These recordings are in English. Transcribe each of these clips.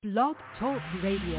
Blog Talk Radio.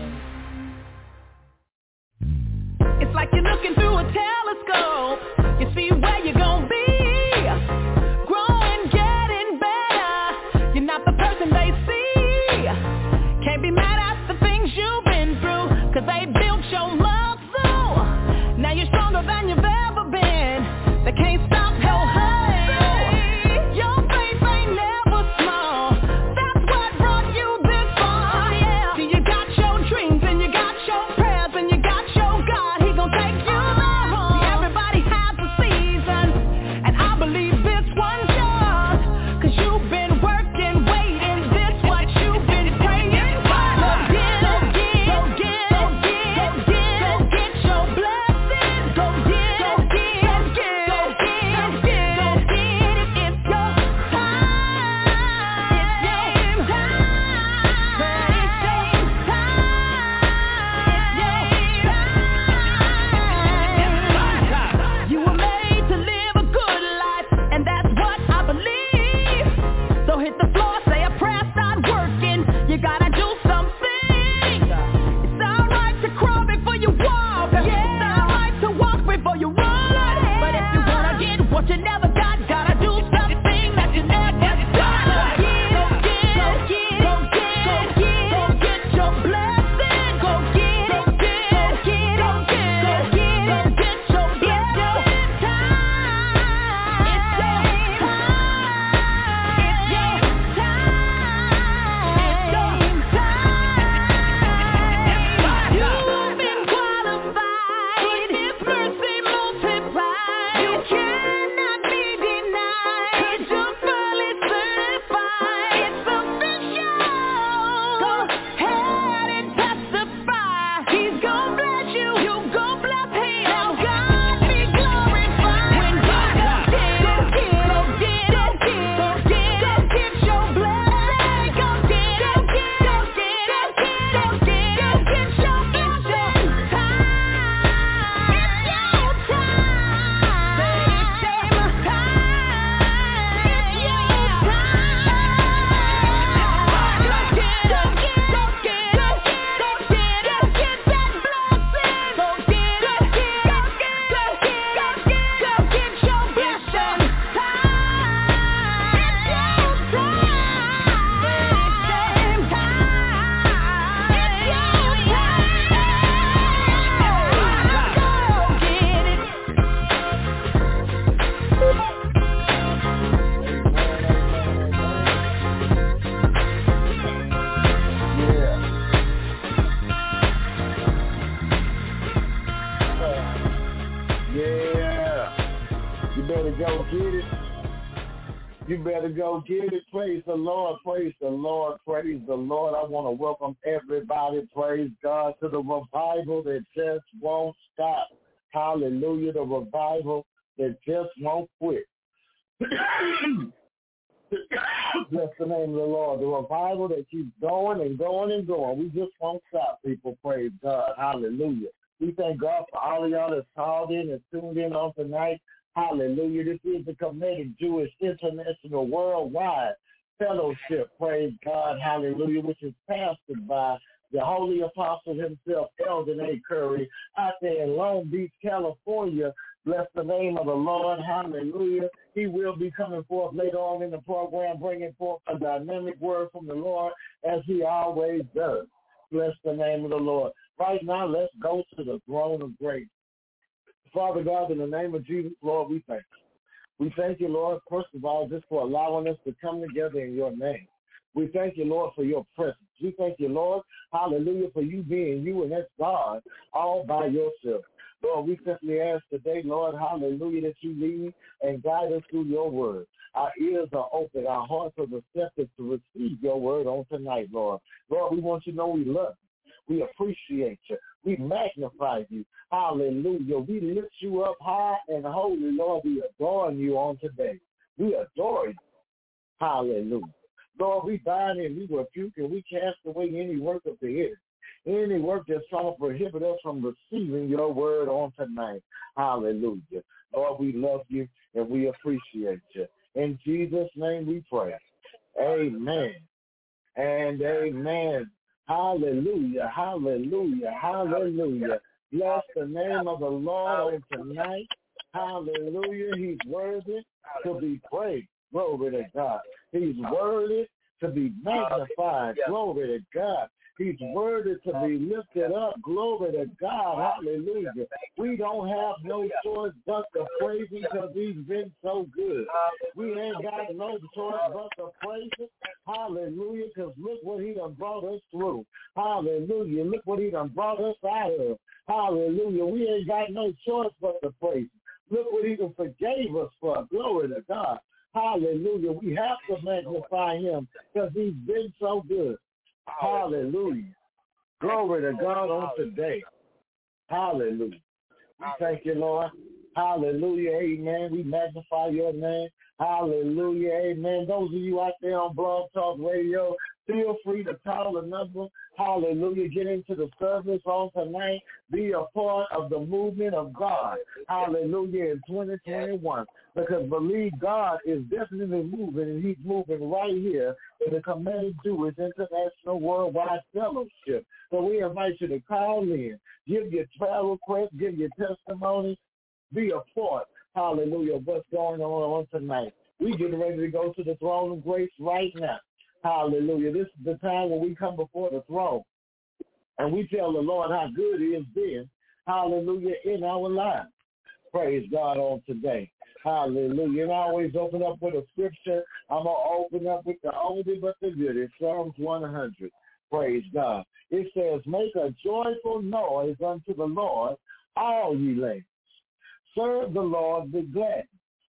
It's like you're looking through a telescope. You see where you're gonna be. Growing, getting better. You're not the person they see. Can't be mad at the things you've been through, 'cause they built your muscle. Now you're stronger than you've ever been. They can't stop your hustle. Your faith ain't never small. That's what brought you this far. Yeah. See, you got your dreams and you got your prayers and you got your God. He gon' take you there. See, everybody has a season, and I believe this one's yours, 'cause you've been working, waiting. This what you've been praying for. Go get your blessing. Go get it. It's your time. It's your time. You were made to live a good life, and that's what I believe. So hit the floor, say a prayer, start working. You gotta do something. It's alright to crawl before you walk. It's alright to walk before you run. But if you wanna get what you never got, gotta do something that you never done. Go get your blessing. Go get your blessing. It's your time. It's your time. You've been qualified. His mercy multiplied. You cannot be denied, 'cause you're fully certified. It's official. Go ahead and testify. He's gon' bless you. You gon' bless him. Now God be glorified. When you go get your blessing. Go get your You better go get it. Praise the Lord. Praise the Lord. Praise the Lord. I want to welcome everybody, praise God, to the revival that just won't stop. Hallelujah. The revival that just won't quit. Bless the name of the Lord. The revival that keeps going and going and going. We just won't stop, people. Praise God. Hallelujah. We thank God for all of y'all that's called in and tuned in on tonight. Hallelujah. This is the Comedic Jewish International Worldwide Fellowship. Praise God. Hallelujah. Which is pastored by the Holy Apostle himself, Eldon A. Curry, out there in Long Beach, California. Bless the name of the Lord. Hallelujah. He will be coming forth later on in the program, bringing forth a dynamic word from the Lord, as he always does. Bless the name of the Lord. Right now, let's go to the throne of grace. Father God, in the name of Jesus, Lord, we thank you. We thank you, Lord, first of all, just for allowing us to come together in your name. We thank you, Lord, for your presence. We thank you, Lord, hallelujah, for you being you, and that's God all by yourself. Lord, we simply ask today, Lord, hallelujah, that you lead and guide us through your word. Our ears are open. Our hearts are receptive to receive your word on tonight, Lord. Lord, we want you to know we love you. We appreciate you. We magnify you. Hallelujah. We lift you up high and holy, Lord. We adore you on today. We adore you. Hallelujah. Lord, we bind and we rebuke and we cast away any work of the enemy. Any work that's trying to prohibit us from receiving your word on tonight. Hallelujah. Lord, we love you and we appreciate you. In Jesus' name we pray. Amen and amen. Hallelujah, hallelujah, hallelujah. Bless the name of the Lord on tonight. Hallelujah. He's worthy to be praised. Glory to God. He's worthy to be magnified. Glory to God. He's worthy to be lifted up. Glory to God. Hallelujah. We don't have no choice but to praise him because he's been so good. We ain't got no choice but to praise him. Hallelujah. Because look what he done brought us through. Hallelujah. Look what he done brought us out of. Hallelujah. We ain't got no choice but to praise him. Look what he done forgave us for. Glory to God. Hallelujah. We have to magnify him because he's been so good. Hallelujah. Glory to God on today. Hallelujah. We thank you, Lord. Hallelujah. Amen. We magnify your name. Hallelujah. Amen. Those of you out there on Blog Talk Radio, feel free to call the number. Hallelujah. Get into the service on tonight. Be a part of the movement of God. Hallelujah. In 2021. Because believe God is definitely moving, and he's moving right here in the Commanded Jewish International Worldwide Fellowship. So we invite you to call in, give your travel request, give your testimony, be a part, hallelujah, of what's going on tonight. We getting ready to go to the throne of grace right now. Hallelujah. This is the time when we come before the throne and we tell the Lord how good he has been, hallelujah, in our lives. Praise God on today. Hallelujah. And I always open up with a scripture. I'm going to open up with the oldie but the goodie, Psalms 100. Praise God. It says, make a joyful noise unto the Lord, all ye lands. Serve the Lord with gladness.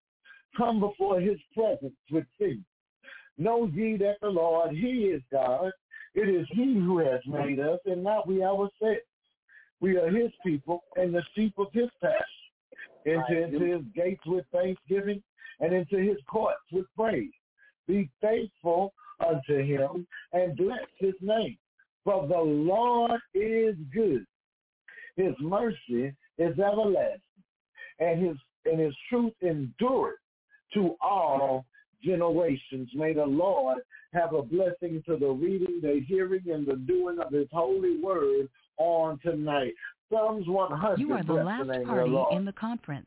Come before his presence with singing. Know ye that the Lord, he is God. It is he who has made us, and not we ourselves. We are his people and the sheep of his pasture. Enter into his gates with thanksgiving and into his courts with praise. Be thankful unto him and bless his name. For the Lord is good. His mercy is everlasting, and his truth endureth to all generations. May the Lord have a blessing to the reading, the hearing, and the doing of his holy word on tonight. Psalms 100. You are the last party in the conference.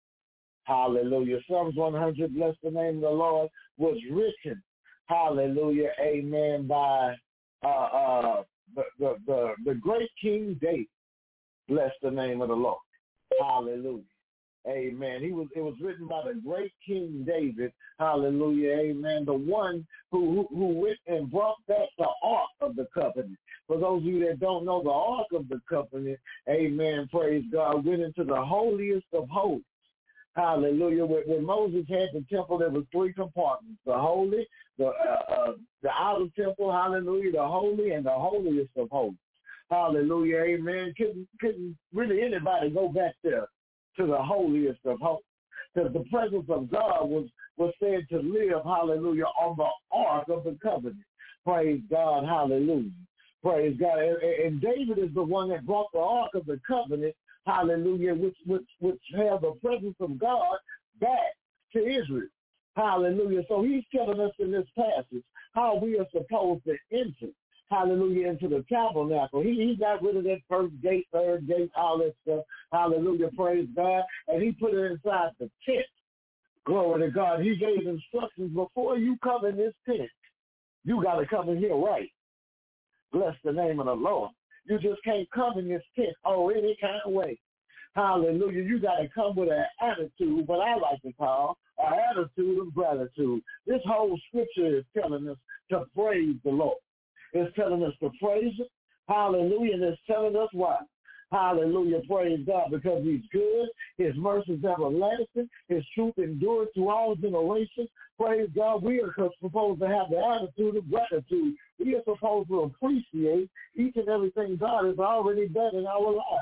Hallelujah. Psalms 100, bless the name of the Lord, was written, hallelujah, amen, by the great King David. Bless the name of the Lord. Hallelujah. Amen. It was written by the great King David. Hallelujah. Amen. The one who went and brought back the Ark of the Covenant. For those of you that don't know, the Ark of the Covenant, amen, praise God, went into the holiest of holies. Hallelujah. When Moses had the temple, there was three compartments: the holy, the outer temple, hallelujah, the holy, and the holiest of holies. Hallelujah. Amen. Couldn't really anybody go back there to the holiest of holies, because the presence of God was said to live, hallelujah, on the Ark of the Covenant. Praise God. Hallelujah. Praise God. And David is the one that brought the Ark of the Covenant, hallelujah, which held the presence of God back to Israel. Hallelujah. So he's telling us in this passage how we are supposed to enter, hallelujah, into the tabernacle. He got rid of that first gate, third gate, all that stuff. Hallelujah, praise God. And he put it inside the tent. Glory to God. He gave instructions: before you come in this tent, you got to come in here right. Bless the name of the Lord. You just can't come in this tent, any kind of way. Hallelujah. You got to come with an attitude, what I like to call an attitude of gratitude. This whole scripture is telling us to praise the Lord. It's telling us to praise him. Hallelujah. And it's telling us why. Hallelujah. Praise God. Because he's good. His mercy is everlasting. His truth endures to all generations. Praise God. We are supposed to have the attitude of gratitude. We are supposed to appreciate each and everything God has already done in our lives.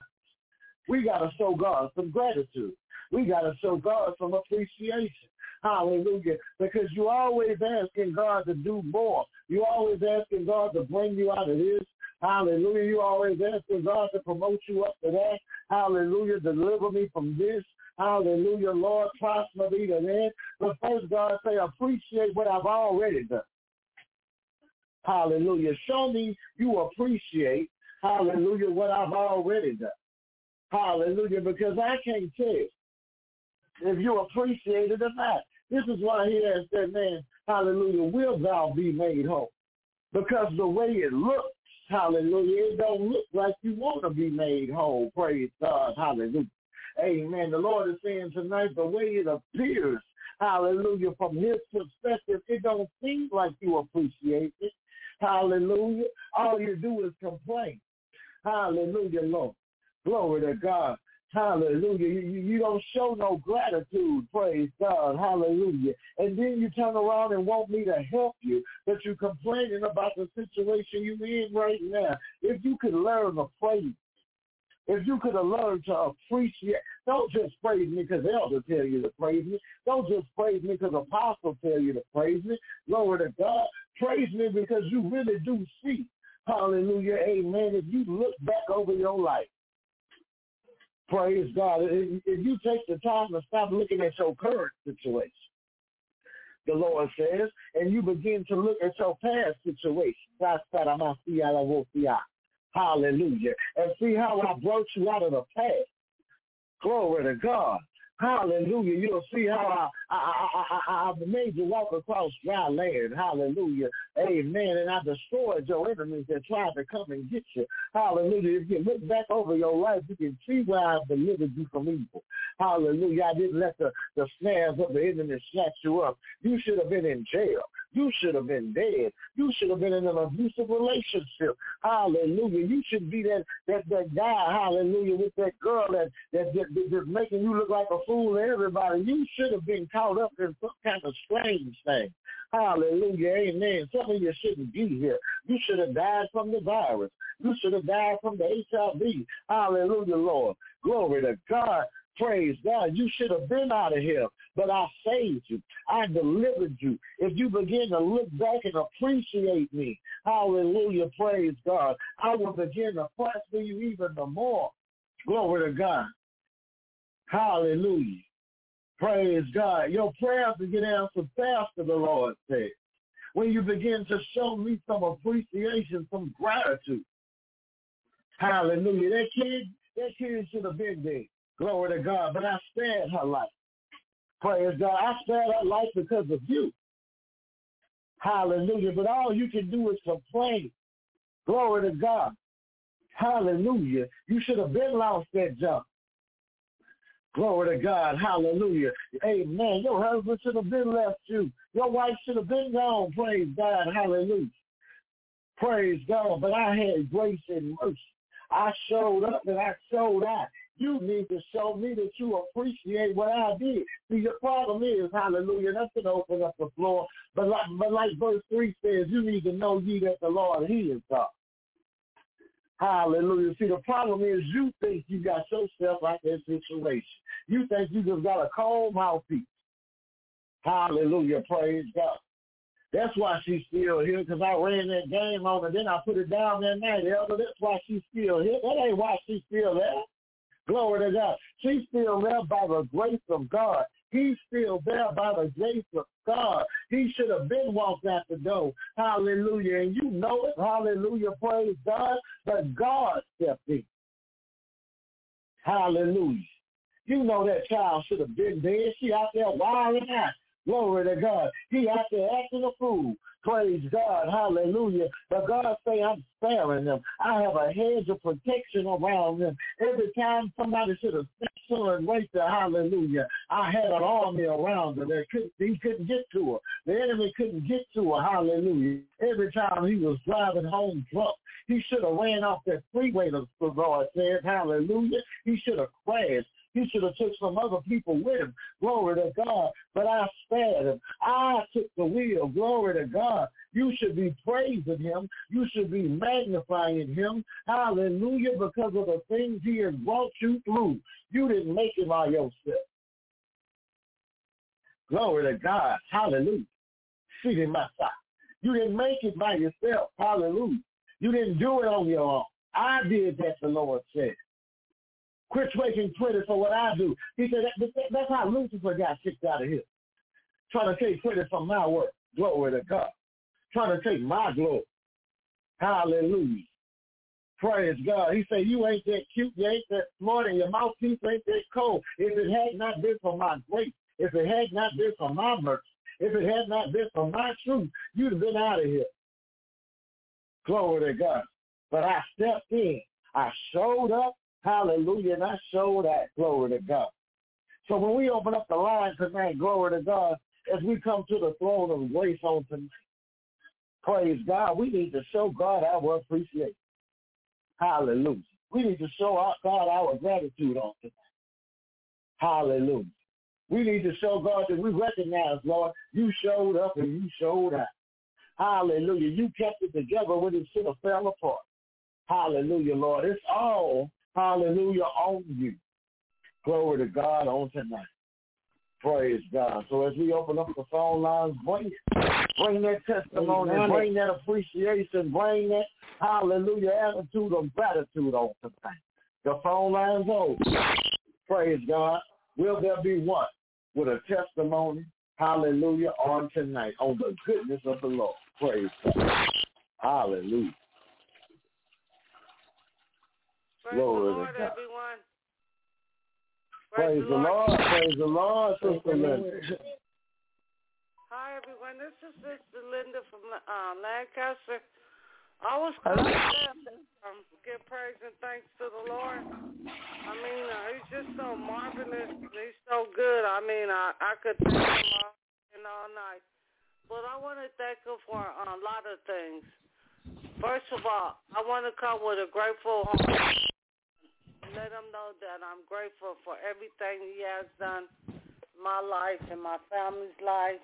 We got to show God some gratitude. We got to show God some appreciation. Hallelujah. Because you're always asking God to do more. You're always asking God to bring you out of this. Hallelujah. You always asking God to promote you up to that. Hallelujah. Deliver me from this. Hallelujah. Lord, prosper me to that. But first, God say, appreciate what I've already done. Hallelujah. Show me you appreciate, hallelujah, what I've already done. Hallelujah, because I can't tell if you appreciate it or not. This is why he asked that man, hallelujah, will thou be made whole? Because the way it looks, hallelujah, it don't look like you want to be made whole. Praise God, hallelujah. Amen. The Lord is saying tonight, the way it appears, hallelujah, from his perspective, it don't seem like you appreciate it. Hallelujah. All you do is complain. Hallelujah, Lord. Glory to God. Hallelujah. You don't show no gratitude. Praise God. Hallelujah. And then you turn around and want me to help you, but you're complaining about the situation you're in right now. If you could learn to praise, if you could have learned to appreciate, don't just praise me because elders tell you to praise me. Don't just praise me because apostles tell you to praise me. Glory to God. Praise me because you really do see. Hallelujah. Amen. If you look back over your life, praise God. If you take the time to stop looking at your current situation, the Lord says, and you begin to look at your past situation, hallelujah, and see how I brought you out of the past. Glory to God. Hallelujah. You'll see how I made you walk across dry land. Hallelujah. Amen. And I destroyed your enemies that tried to come and get you. Hallelujah. If you look back over your life, you can see where I delivered you from evil. Hallelujah. I didn't let the snares of the enemy snatch you up. You should have been in jail. You should have been dead. You should have been in an abusive relationship. Hallelujah. You should be that guy, hallelujah, with that girl that's making you look like a fool to everybody. You should have been caught up in some kind of strange thing. Hallelujah. Amen. Some of you shouldn't be here. You should have died from the virus. You should have died from the HIV. Hallelujah, Lord. Glory to God. Praise God. You should have been out of here, but I saved you. I delivered you. If you begin to look back and appreciate me, hallelujah, praise God, I will begin to prosper you even the more. Glory to God. Hallelujah. Praise God. Your prayers will get answered faster, the Lord said, when you begin to show me some appreciation, some gratitude. Hallelujah. That kid should have been there. Glory to God. But I spared her life. Praise God. I spared her life because of you. Hallelujah. But all you can do is complain. Glory to God. Hallelujah. You should have been lost that job. Glory to God. Hallelujah. Amen. Your husband should have been left you. Your wife should have been gone. Praise God. Hallelujah. Praise God. But I had grace and mercy. I showed up and I showed out. You need to show me that you appreciate what I did. See, your problem is, hallelujah, that's going to open up the floor. But like verse 3 says, you need to know ye that the Lord, he is God. Hallelujah. See, the problem is you think you got yourself out that situation. You think you just got a cold mouthpiece. Hallelujah. Praise God. That's why she's still here, because I ran that game on her. Then I put it down that night, Elder. That's why she's still here. That ain't why she's still there. Glory to God. She's still there by the grace of God. He's still there by the grace of God. He should have been walked out the door. Hallelujah. And you know it. Hallelujah. Praise God. But God stepped in. Hallelujah. You know that child should have been dead. She out there wilding out. Glory to God. He out there acting a fool. Praise God. Hallelujah. But God say, I'm sparing them. I have a hedge of protection around them. Every time somebody should have snatched her and raped her, hallelujah, I had an army around her. He couldn't get to her. The enemy couldn't get to her. Hallelujah. Every time he was driving home drunk, he should have ran off that freeway, the Lord said. Hallelujah. He should have crashed. He should have took some other people with him. Glory to God. But I spared him. I took the wheel. Glory to God. You should be praising him. You should be magnifying him. Hallelujah. Because of the things he has brought you through. You didn't make it by yourself. Glory to God. Hallelujah. Sit in my side. You didn't make it by yourself. Hallelujah. You didn't do it on your own. I did that, the Lord said. Quit taking credit for what I do. He said that's how Lucifer got kicked out of here. Trying to take credit for my work. Glory to God. Trying to take my glory. Hallelujah. Praise God. He said, you ain't that cute, you ain't that smart, and your mouthpiece ain't that cold. If it had not been for my grace, if it had not been for my mercy, if it had not been for my truth, you'd have been out of here. Glory to God. But I stepped in. I showed up. Hallelujah. And I showed out. Glory to God. So when we open up the line tonight, glory to God, as we come to the throne of grace on tonight, praise God, we need to show God our appreciation. Hallelujah. We need to show God our gratitude on tonight. Hallelujah. We need to show God that we recognize, Lord, you showed up and you showed out. Hallelujah. You kept it together when it should have fell apart. Hallelujah, Lord. It's all, hallelujah, on you. Glory to God on tonight. Praise God. So as we open up the phone lines, bring that testimony, bring that appreciation, bring that, hallelujah, attitude of gratitude on tonight. The phone lines open. Praise God. Will there be one with a testimony, hallelujah, on tonight, on the goodness of the Lord? Praise God. Hallelujah. Praise the Lord, everyone. Praise the Lord. Praise the Lord, Sister Linda. Hi, everyone. This is Sister Linda from Lancaster. I was calling to give praise and thanks to the Lord. I mean, he's just so marvelous. He's so good. I mean, I could thank him all night. But I want to thank him for a lot of things. First of all, I want to come with a grateful heart. Let him know that I'm grateful for everything he has done in my life and my family's life.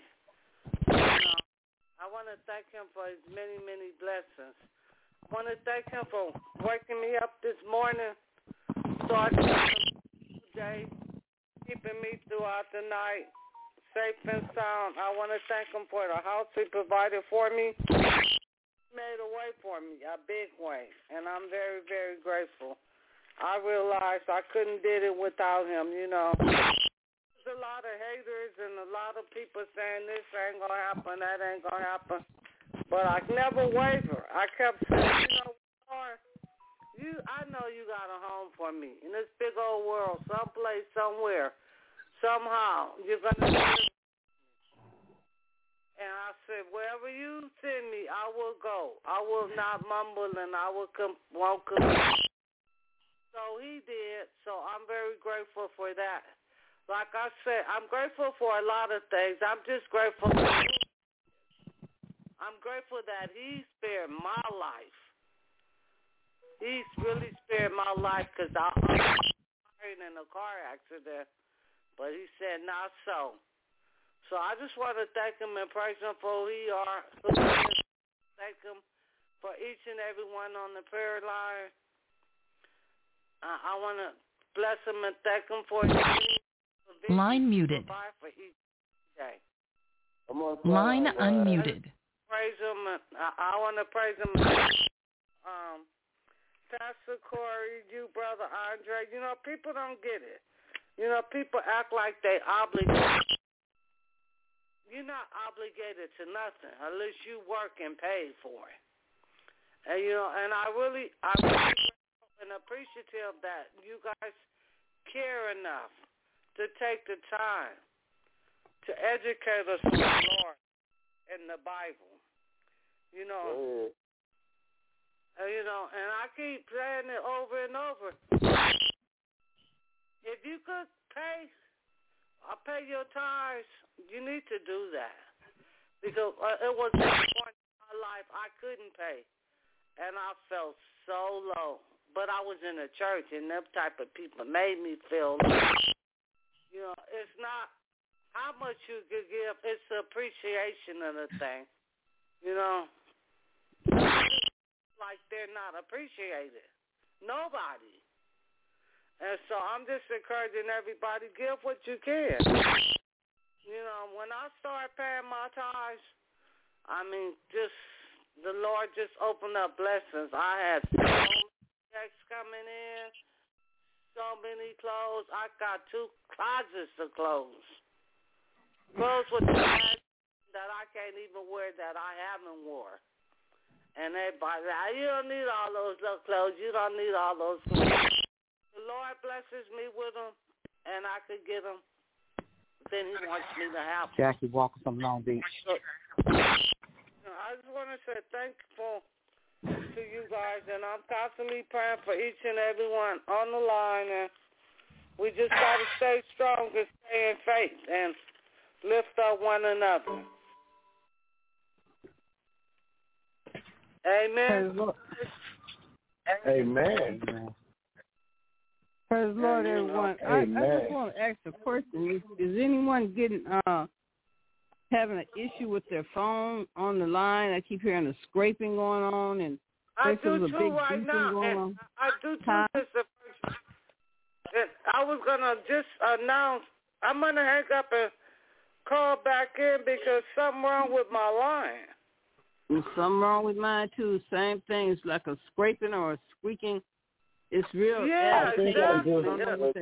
I want to thank him for his many, many blessings. I want to thank him for waking me up this morning, starting the day, keeping me throughout the night, safe and sound. I want to thank him for the house he provided for me. He made a way for me, a big way, and I'm very, very grateful. I realized I couldn't did it without him, you know. There's a lot of haters and a lot of people saying this ain't going to happen, that ain't going to happen. But I never waver. I kept saying, you know, Lord, I know you got a home for me in this big old world, someplace, somewhere, somehow. You're going to live. And I said, wherever you send me, I will go. I will not mumble and I won't complain. So he did, so I'm very grateful for that. Like I said, I'm grateful for a lot of things. I'm just grateful. I'm grateful that he spared my life. He's really spared my life because I was in a car accident, but he said not so. So I just want to thank him and praise him for who he are. Thank him for each and every one on the prayer line. I want to bless him and thank him for his line muted. For each day. Line unmuted. Praise him. I want to praise him. Pastor Corey, you, Brother Andre. You know, people don't get it. You know, people act like they obligated. You're not obligated to nothing unless you work and pay for it. And, you know, and I really and appreciative that you guys care enough to take the time to educate us on the Lord and the Bible. You know, and I keep saying it over and over. If you could pay your tithes, you need to do that. Because it was a point in my life I couldn't pay. And I felt so low. But I was in a church, and them type of people made me feel low. You know, it's not how much you could give. It's the appreciation of the thing. You know, like they're not appreciated. Nobody. And so I'm just encouraging everybody, give what you can. You know, when I started paying my tithes, I mean, just the Lord just opened up blessings. I had so many checks coming in, so many clothes. I got 2 closets of clothes. Clothes with the that I can't even wear that I haven't wore. And everybody, you don't need all those little clothes. You don't need all those clothes. The Lord blesses me with them, and I could get them. Then he wants me to have them. Jackie Walker from Long Beach. I just want to say thankful to you guys, and I'm constantly praying for each and every one on the line, and we just got to stay strong and stay in faith and lift up one another. Amen. Amen. Praise the Lord, everyone. I just want to ask a question. Is anyone getting having an issue with their phone on the line? I keep hearing the scraping going on, and I do too right now. And I do too. And I was gonna just announce I'm gonna hang up and call back in because something wrong with my line. There's something wrong with mine too. Same thing. It's like a scraping or a squeaking. It's real. Yeah, exactly. I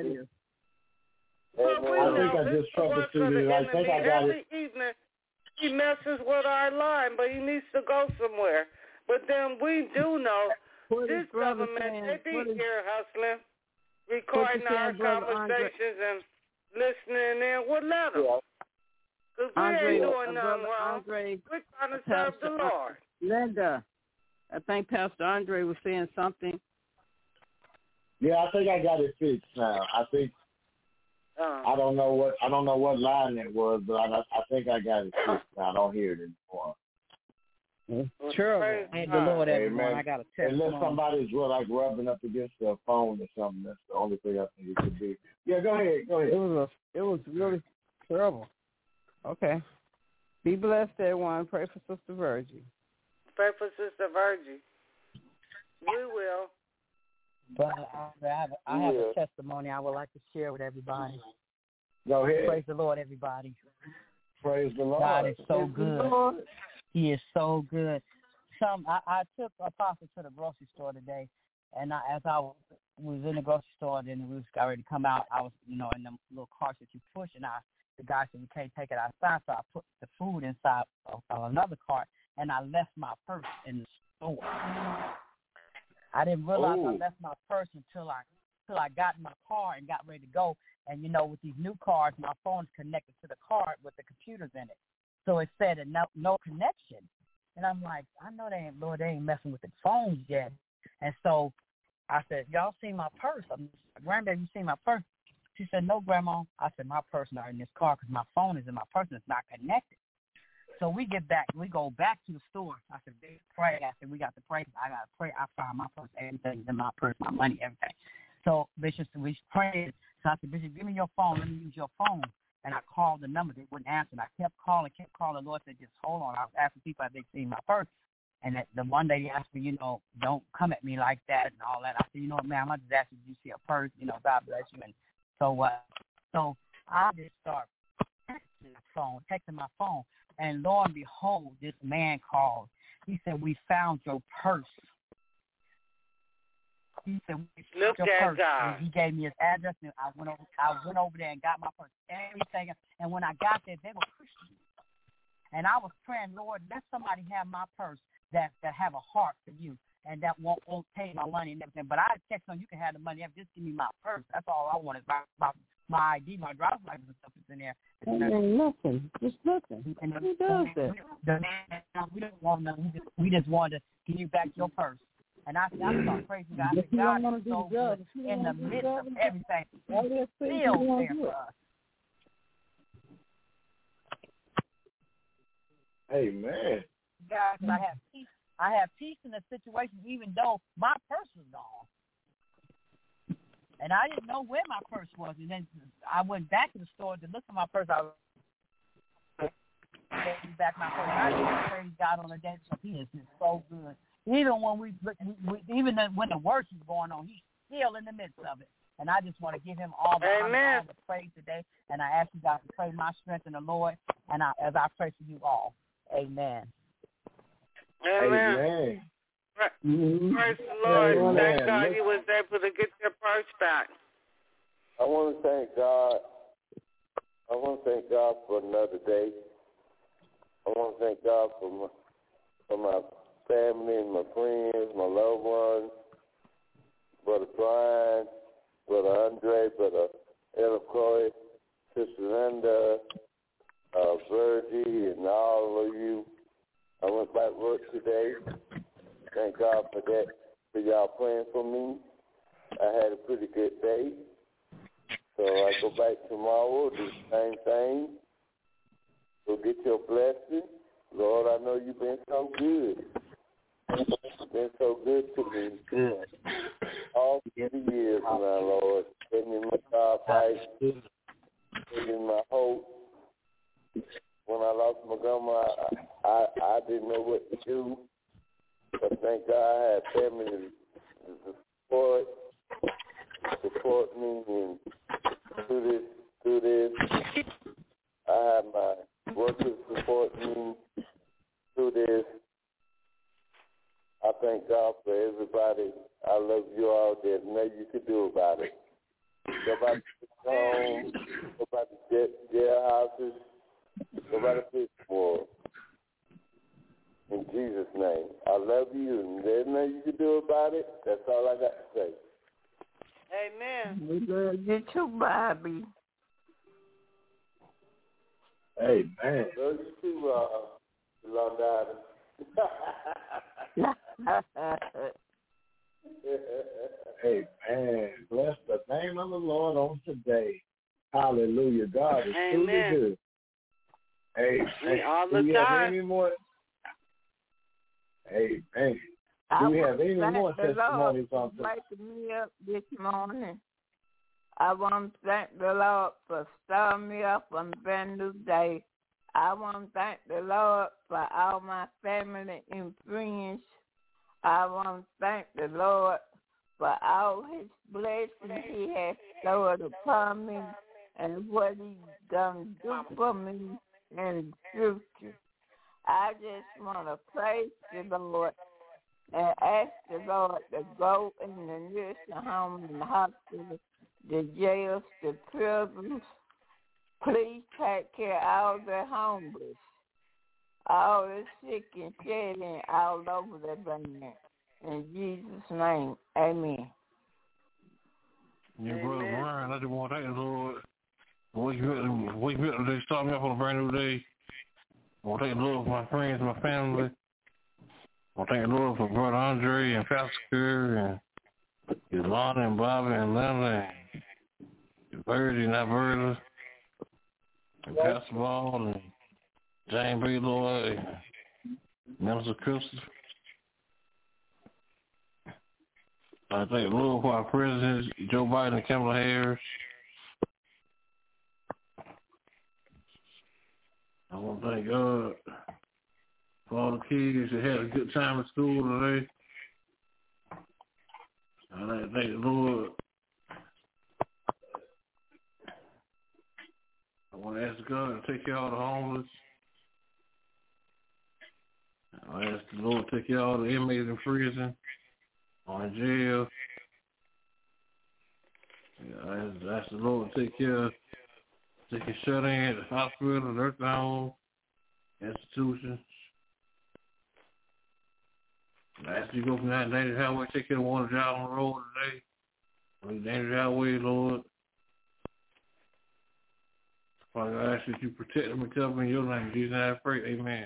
think I just troubleshooted it. I think I got it. Every evening he messes with our line, but he needs to go somewhere. But then we do know this government, they be here hustling, recording our conversations and listening in. We'll let them. Because we ain't doing nothing wrong. We're trying to serve the Lord. Linda, I think Pastor Andre was saying something. Yeah, I think I got it fixed now. I think I don't know what line it was, but I think I got it fixed now. I don't hear it anymore. Sure. Thank the Lord, everyone. I got a test. Unless somebody's rubbing up against their phone or something, that's the only thing I think it could be. Yeah, go ahead. It was really terrible. Okay. Be blessed, everyone. Pray for Sister Virgie. Pray for Sister Virgie. We will. But I have a testimony I would like to share with everybody. Go ahead. Praise the Lord, everybody. Praise the Lord. God is so good. He is so good. I took Apostle to the grocery store today, and as I was in the grocery store, then we was got ready to come out. I was, in the little carts that you push, and the guy said, "You can't take it outside," so I put the food inside of another cart, and I left my purse in the store. I didn't realize I left my purse until I got in my car and got ready to go. And, with these new cars, my phone's connected to the card with the computers in it. So it said no connection. And I'm like, I know they ain't messing with the phones yet. And so I said, y'all seen my purse? Grandbaby, you seen my purse? She said, no, Grandma. I said, my purse not in this car because my phone is in my purse and it's not connected. So we go back to the store. I said, pray. I said, we got to pray. I got to pray. I found my purse, everything's in my purse, my money, everything. So Bishop, we prayed. So I said, Bishop, give me your phone. Let me use your phone. And I called the number. They wouldn't answer. And I kept calling. The Lord said, just hold on. I was asking people if they'd seen my purse. And the one lady asked me, don't come at me like that and all that. I said, ma'am, I just asked you, did you see a purse? God bless you. And so I just started texting my phone. And lo and behold, this man called. He said, we found your purse. He said, we found your purse. And he gave me his address, and I went over there and got my purse, everything. And when I got there, they were Christians. And I was praying, Lord, let somebody have my purse that have a heart for you and that won't take my money and everything. But I text on, you can have the money. Just give me my purse. That's all I want is my ID, my driver's license and stuff is in there. Nothing. Just nothing. And who does that? We don't want nothing. We just wanted to give you back your purse. And I started praising God. God is so good in the midst of everything. He's still there for us. Amen. God, I have peace in the situation, even though my purse is gone. And I didn't know where my purse was. And then I went back to the store to look for my purse. I was back my purse. I just praise God on the day. So He is just so good. Even when when the worst is going on, He's still in the midst of it. And I just want to give Him all the honor, all the praise today. And I ask you guys to pray my strength in the Lord. And as I pray for you all, Amen. Amen. Praise the Lord. Amen. Thank God you was able to get your purse back. I want to thank God. I want to thank God for another day. I want to thank God for my family and my friends, my loved ones, Brother Brian, Brother Andre, Brother Ella Croy, Sister Linda, Virgie, and all of you. I went back to work today. Thank God for that, for y'all praying for me. I had a pretty good day. So I go back tomorrow, do the same thing. So get your blessing. Lord, I know you've been so good. You've been so good to me. Good. All the years now, Lord. Give me my God fight. Give me my hope. When I lost my grandma, I didn't know what to do. But thank God I had family to support me and through this. I have my workers support me through this. I thank God for everybody. I love you all. There's nothing you can do about it. Go back to the home, go back to jailhouses, go back to prison ward. In Jesus' name. I love you, and there's nothing you can do about it. That's all I got to say. Amen. We love you too, Bobby. Amen. Love you too, Long Amen. Bless the name of the Lord on today. Hallelujah. God is truly good. Amen. All the Do we time. have any more? Amen. Do we have any more testimonies on today? Waking me up this morning. I want to thank the Lord for starting me up on a brand new day. I want to thank the Lord for all my family and friends. I want to thank the Lord for all his blessings he has stored upon me and what he's going to do for me in the future. I just want to praise the Lord and ask the Lord to go in the nursing home and the hospital, the jails, the prisons. Please take care of all the homeless, all the sick and shedding all over the land. In Jesus' name, amen. Yeah, Brother Brian, I just want to thank the Lord. Wake me up today, start me off on a brand new day. I want to thank the Lord for my friends and my family. I want to thank the Lord for Brother Andre and Pastor Kerr and Yolanda and Bobby and Linda and Birdie and Alberta and Pastor Ball and James B. Lloyd and Minister Christopher. I thank the Lord for our presidents, Joe Biden and Kamala Harris. I want to thank God for all the kids that had a good time at school today. I like to thank the Lord. I want to ask God to take care of all the homeless. I ask the Lord to take care of all the inmates in prison or in jail. I ask the Lord to take care shut in at the hospital, nursing home, institutions. I ask you to go from that dangerous highway, take care of one of the jobs on the road today. On the dangerous highway, Lord. Father, I ask that you protect them and cover them in your name. In Jesus' name I pray, amen.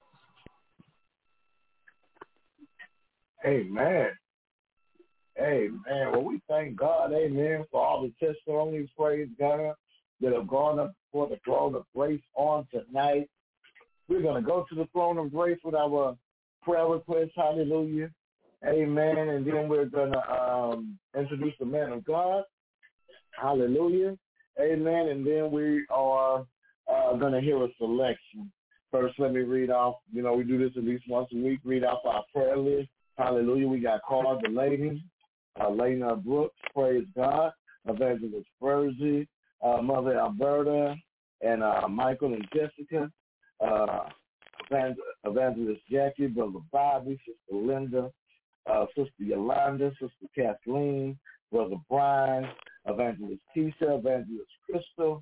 Amen. Amen. Well, we thank God, amen, for all the testimonies, praise God, that have gone up before the throne of grace on tonight. We're going to go to the throne of grace with our prayer request, hallelujah. Amen. And then we're going to introduce the man of God, hallelujah. Amen. And then we are going to hear a selection. First, let me read off, we do this at least once a week, read off our prayer list. Hallelujah. We got Carl Delaney, Lena Brooks, praise God, Evangelist Virgie, Mother Alberta, and Michael and Jessica, Evangelist Jackie, Brother Bobby, Sister Linda, Sister Yolanda, Sister Kathleen, Brother Brian, Evangelist Keisha, Evangelist Crystal,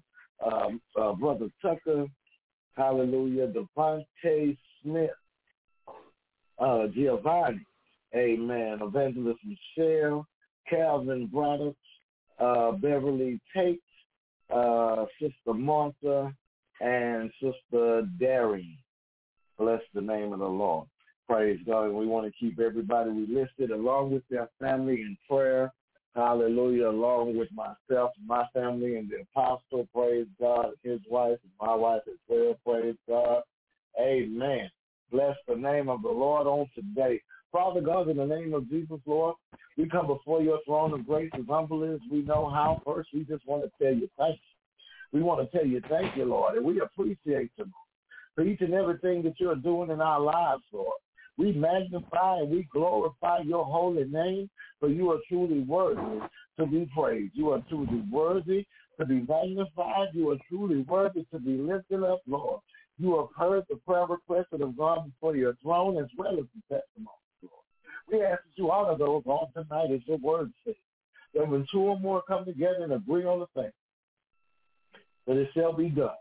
Brother Tucker, hallelujah, Devontae Smith, Giovanni, amen, Evangelist Michelle, Calvin Braddock, Beverly Tate, Sister Martha, and Sister Darian. Bless the name of the Lord. Praise God. We want to keep everybody we listed along with their family in prayer. Hallelujah. Along with myself, my family, and the apostle. Praise God. His wife and my wife as well. Praise God. Amen. Bless the name of the Lord on today. Father God, in the name of Jesus, Lord, we come before your throne of grace as humble as we know how. First, we just want to tell you thank you. We want to tell you thank you, Lord, and we appreciate you for each and everything that you're doing in our lives, Lord. We magnify and we glorify your holy name, for you are truly worthy to be praised. You are truly worthy to be magnified. You are truly worthy to be lifted up, Lord. You have heard the prayer requests that have gone before your throne as well as the testimony, Lord. We ask that you honor those on tonight as your word says, that when two or more come together and agree on the thing, that it shall be done.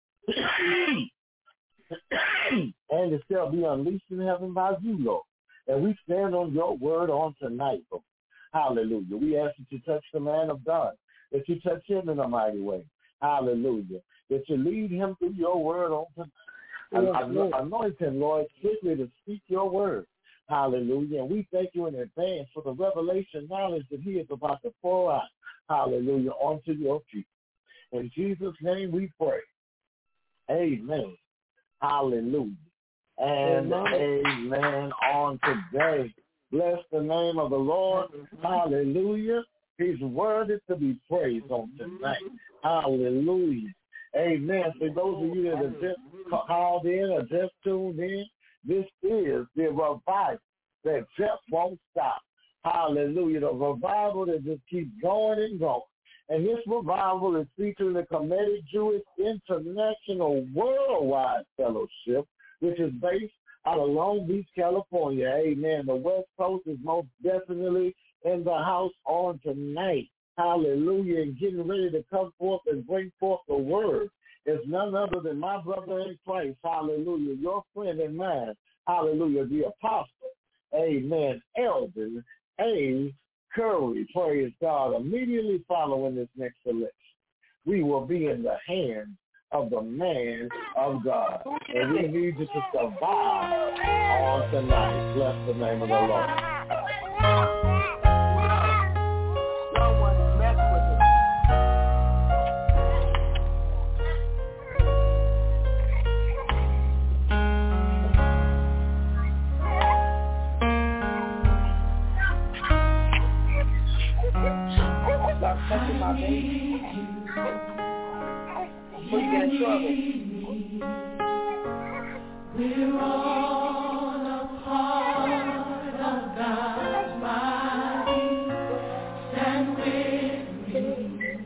And it shall be unleashed in heaven by you, Lord. And we stand on your word on tonight, Lord. Hallelujah. We ask that you touch the man of God, that you touch him in a mighty way. Hallelujah. That you lead him through your word on tonight. Anoint him, Lord, strictly to speak your word. Hallelujah. And we thank you in advance for the revelation knowledge that he is about to pour out. Hallelujah. Onto your people. In Jesus' name we pray. Amen. Hallelujah. And amen on today. Bless the name of the Lord. Hallelujah. He's worthy to be praised on tonight. Hallelujah. Amen. For those of you that have just called in or just tuned in, this is the revival that just won't stop. Hallelujah. The revival that just keeps going and going. And this revival is featuring the Kemetic Jewish International Worldwide Fellowship, which is based out of Long Beach, California. Amen. The West Coast is most definitely in the house on tonight. Hallelujah. And getting ready to come forth and bring forth the word is none other than my brother in Christ. Hallelujah. Your friend and mine. Hallelujah. The apostle. Amen. Elder A. Curry. Praise God. Immediately following this next selection, we will be in the hands of the man of God. And we need you to survive on tonight. Bless the name of the Lord. Stop touching my baby before you get in trouble. We're all a part of God's body. Stand with me.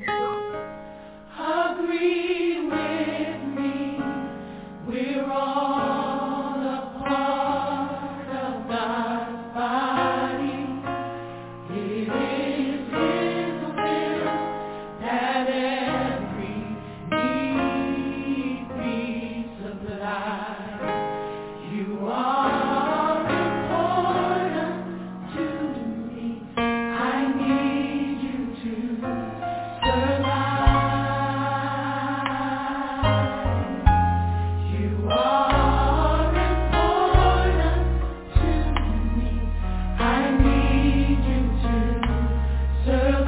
Agree with me. We're all a part of God's body. It is His will that every need be supplied. You are important to me. I need you to survive. You are important to me. I need you to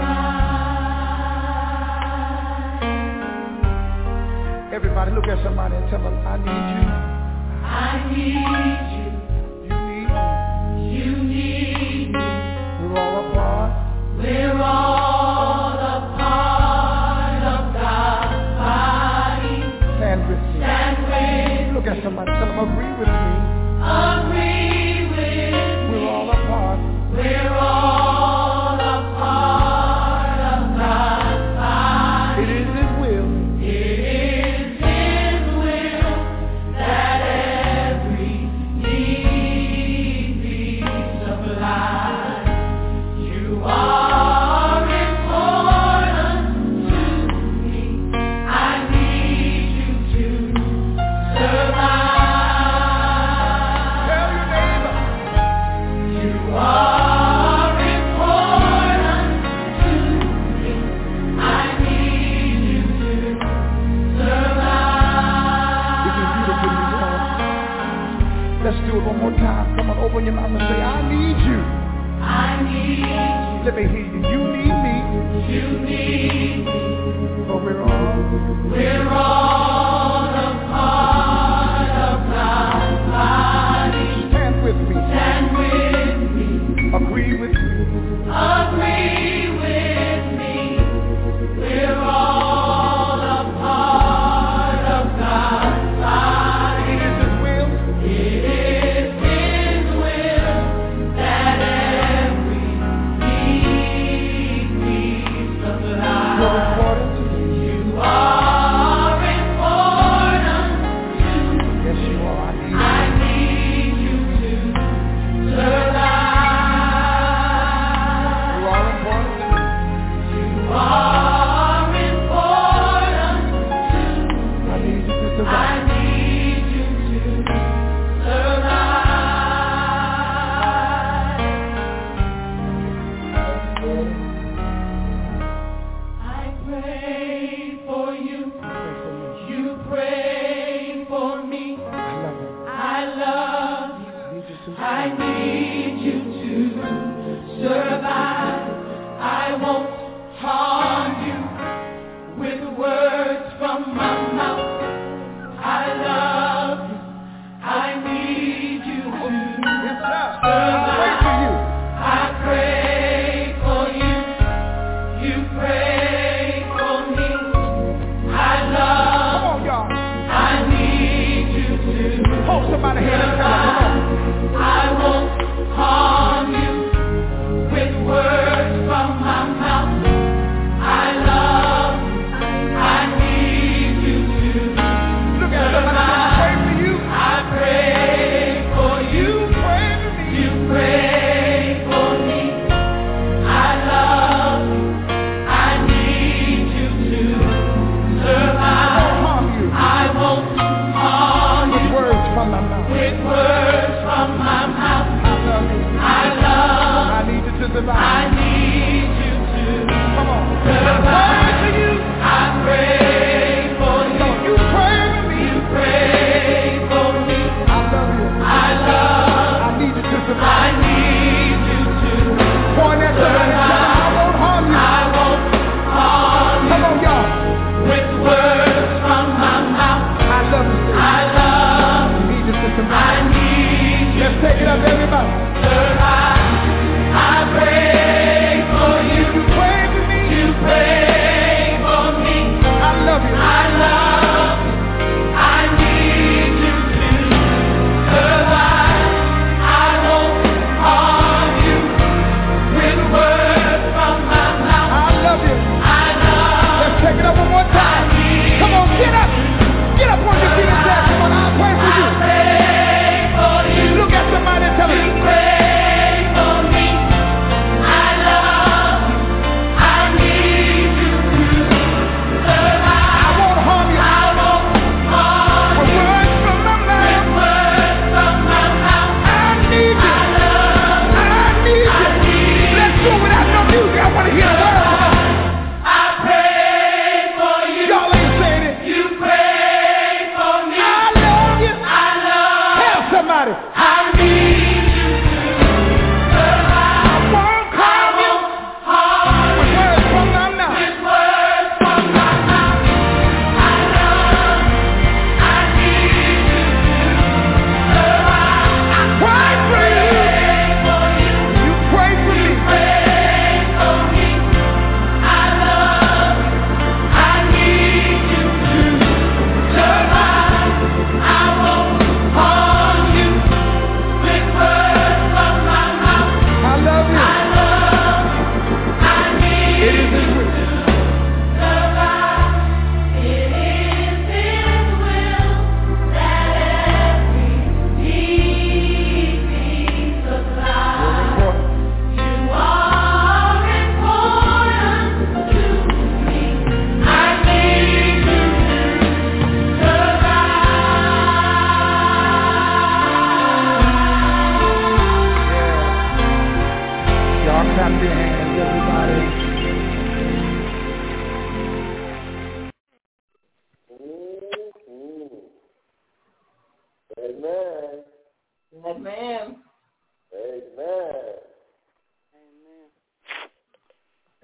survive. Everybody look at somebody and tell them, I need you. I need you. You need me. You need me. We're all a part. We're all a part of God's body. Stand with me. Stand with Look at somebody, tell them, agree with me. Agree with We're all a part. We're all a part of God's body. It is His will. It is His will that every need be supplied. You are important to me. I need you to survive. Let me hear you. You need me. You need me. For we're all a part of God's body. Stand with me. Stand with me. Agree with me. Agree with me. We're all a part of God's body. It is His will. It is His will that every need be supplied. You're important to me. You are important to me. Yes, you are. I need you to survive. You are important to me. You are important to me. I need you to I survive. need you to survive. I pray for you. You pray for me. I love you. I need you to survive. I won't harm you with words from my mouth. I love you. I need you to Yes, sir. survive. I'll wait for you. I pray for you.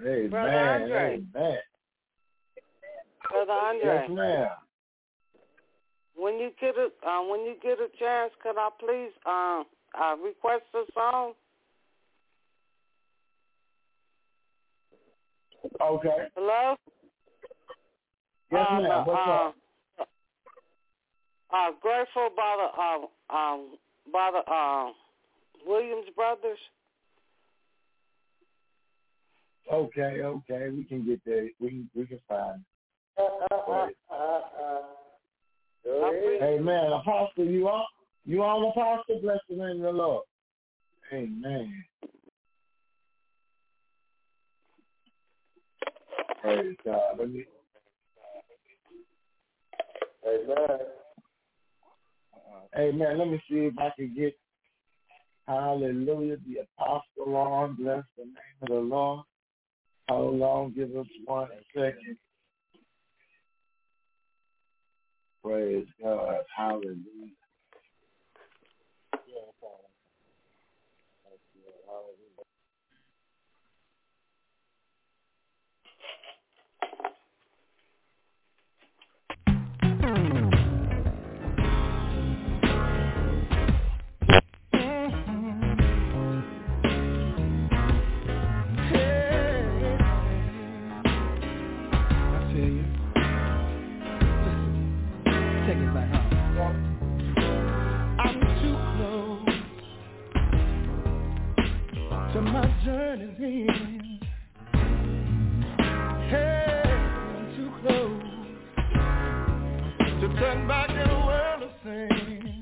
Amen. Brother Andre. Amen. Brother Andre. Yes, ma'am. When you get a chance, could I please request a song? Okay. Hello? Yes, ma'am. What's up? Grateful by the Williams Brothers. Okay. We can get there. We can find it. Amen. Apostle, you on, Apostle? Bless the name of the Lord. Amen. Praise God. Amen. Amen. Let me see if I can get, hallelujah, the apostle on. Bless the name of the Lord. Hold on. Give us 1 second. Praise God. Hallelujah. Journey's end. Hey, I'm too close to turn back in a world of sin.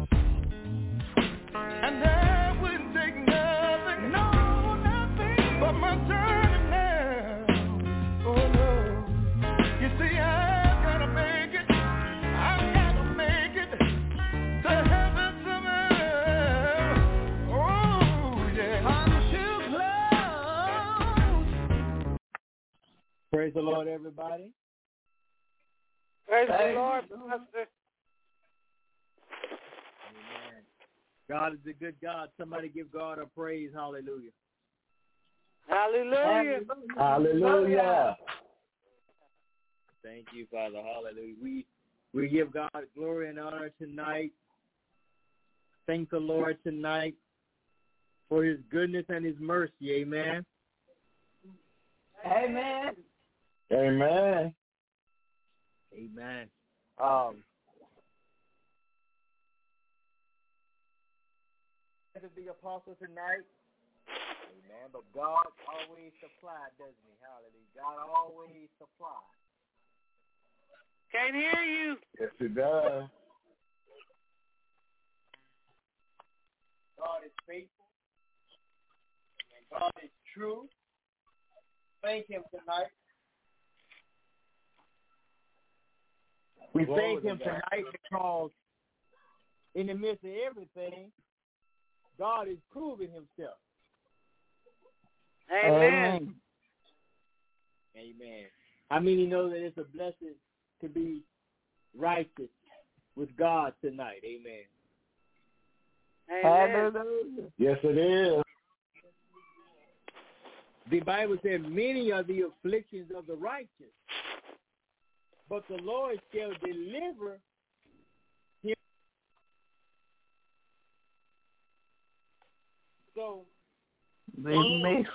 And I wouldn't take nothing, no, nothing but my journey now. Oh no, you see I've gotta make it to heaven somehow. Oh yeah. Praise the Lord, everybody. Praise the Lord, Pastor. Amen. God is a good God. Somebody give God a praise. Hallelujah. Hallelujah. Hallelujah. Thank you, Father. Hallelujah. We give God glory and honor tonight. Thank the Lord tonight for his goodness and his mercy. Amen. Amen. Amen. Amen. To be apostle tonight. Amen. But God always supplies, doesn't he? Hallelujah. God always supplies. Can't hear you. Yes, it does. God is faithful. And God is true. Thank him tonight. We thank him tonight because in the midst of everything, God is proving himself. Amen. Amen. I mean, you know that it's a blessing to be righteous with God tonight. Amen. Hallelujah. Yes, it is. The Bible said, many are the afflictions of the righteous, but the Lord shall deliver him. So, we have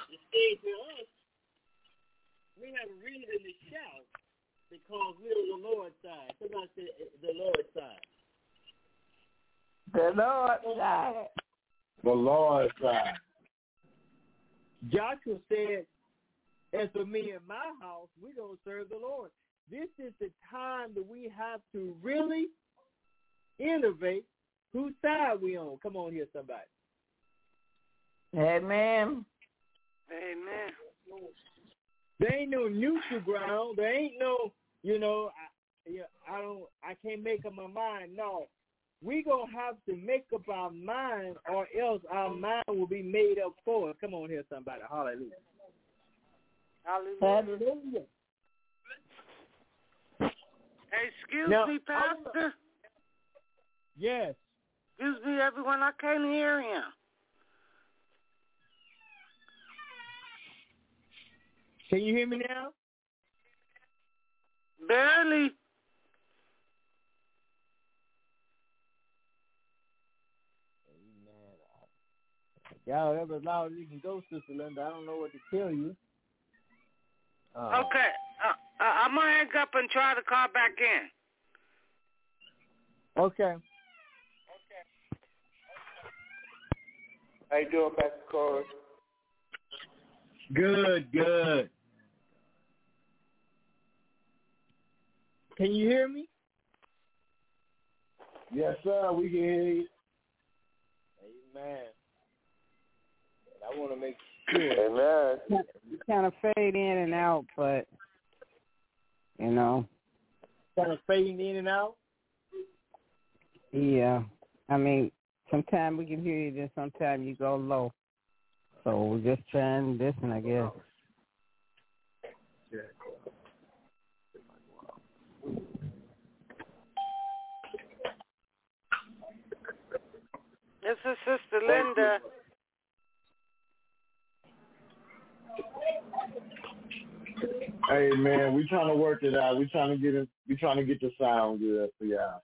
a reason to shout because we're on the Lord's side. Somebody say the Lord's side. The Lord's side. The Lord's side. Joshua said, as for me and my house, we're going to serve the Lord. This is the time that we have to really innovate whose side we on. Come on here, somebody. Amen. Amen. There ain't no neutral ground. There ain't no, I can't make up my mind. No. We going to have to make up our mind or else our mind will be made up for us. Come on here, somebody. Hallelujah. Hallelujah. Hey, excuse now, me, Pastor. Yes. Excuse me, everyone. I can't hear him. Can you hear me now? Barely. Y'all, that was loud as you can go, Sister Linda. I don't know what to tell you. Okay. I'm going to hang up and try to call back in. Okay. How you doing, Pastor Corey? Good. Can you hear me? Yes, sir. We can hear you. Amen. I want to make sure. Amen. You kind of fade in and out, but, you know. Kind of fading in and out? Yeah. I mean, sometimes we can hear you, then sometimes you go low. So we're just trying to listen, I guess. This is Sister Linda. Hey man, we trying to work it out. We trying to get it. We trying to get the sound good for y'all.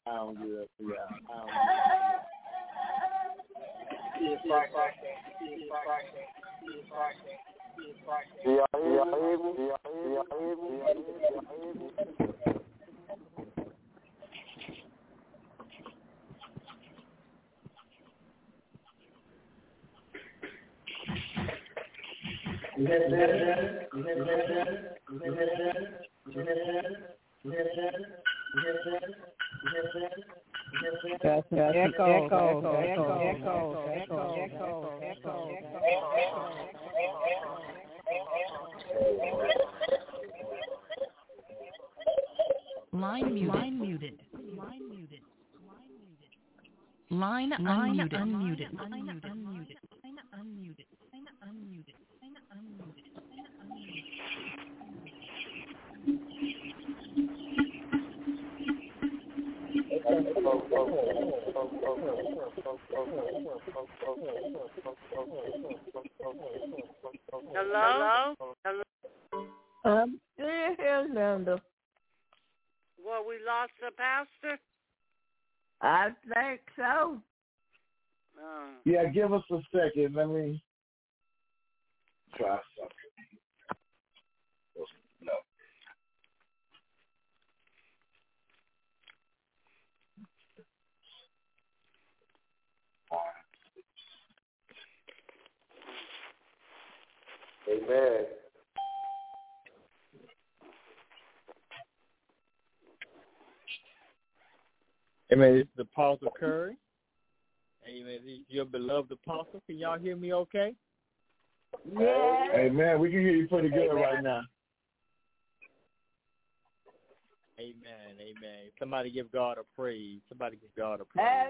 Line muted. Line unmuted. Hello? I'm still here, Linda. Well, we lost the pastor? I think so. Yeah, give us a second. Let me try something. No. Amen. Amen. This is Apostle Curry. Amen. This is your beloved apostle. Can y'all hear me okay? Yeah. Amen. We can hear you pretty good right now. Amen. Somebody give God a praise. Hallelujah.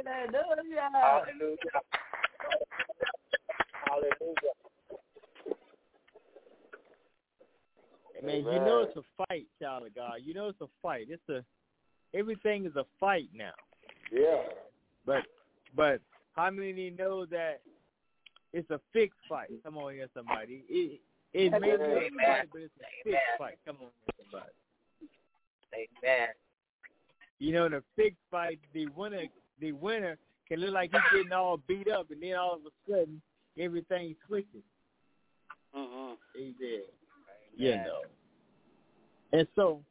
Amen. You know it's a fight, child of God. You know it's a fight. Everything is a fight now. Yeah. But how many know that it's a fixed fight? Come on here, somebody. It may be a fight, but it's a fixed fight. Come on here, somebody. Amen. You know, the fixed fight, the winner can look like he's getting all beat up, and then all of a sudden everything switches. Mm-hmm. Amen. You know. And so,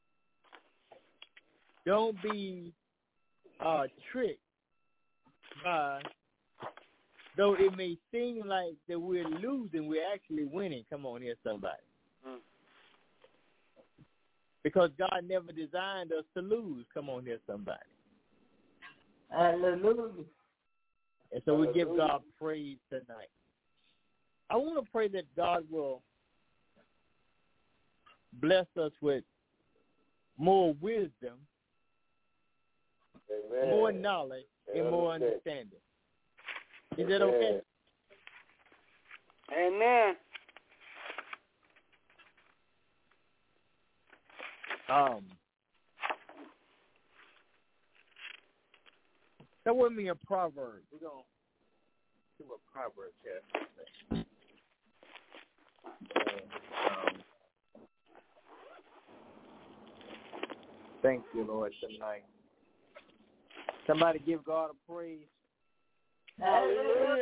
don't be tricked by, though it may seem like that we're losing, we're actually winning. Come on here, somebody. Mm. Because God never designed us to lose. Come on here, somebody. Hallelujah. And so we give God praise tonight. I want to pray that God will bless us with more wisdom, Amen. more knowledge, and more understanding. Is that okay? Amen. That would be a proverb. We're going to do a proverb here. Thank you, Lord, tonight. Somebody give God a praise. Hallelujah.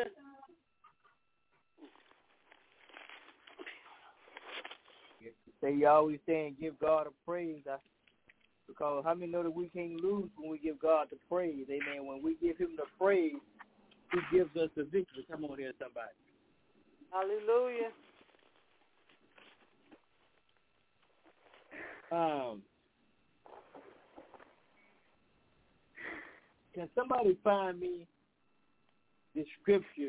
You always saying give God a praise. Because how many know that we can't lose when we give God the praise? Amen. When we give him the praise, he gives us the victory. Come on here, somebody. Hallelujah. Can somebody find me the scripture?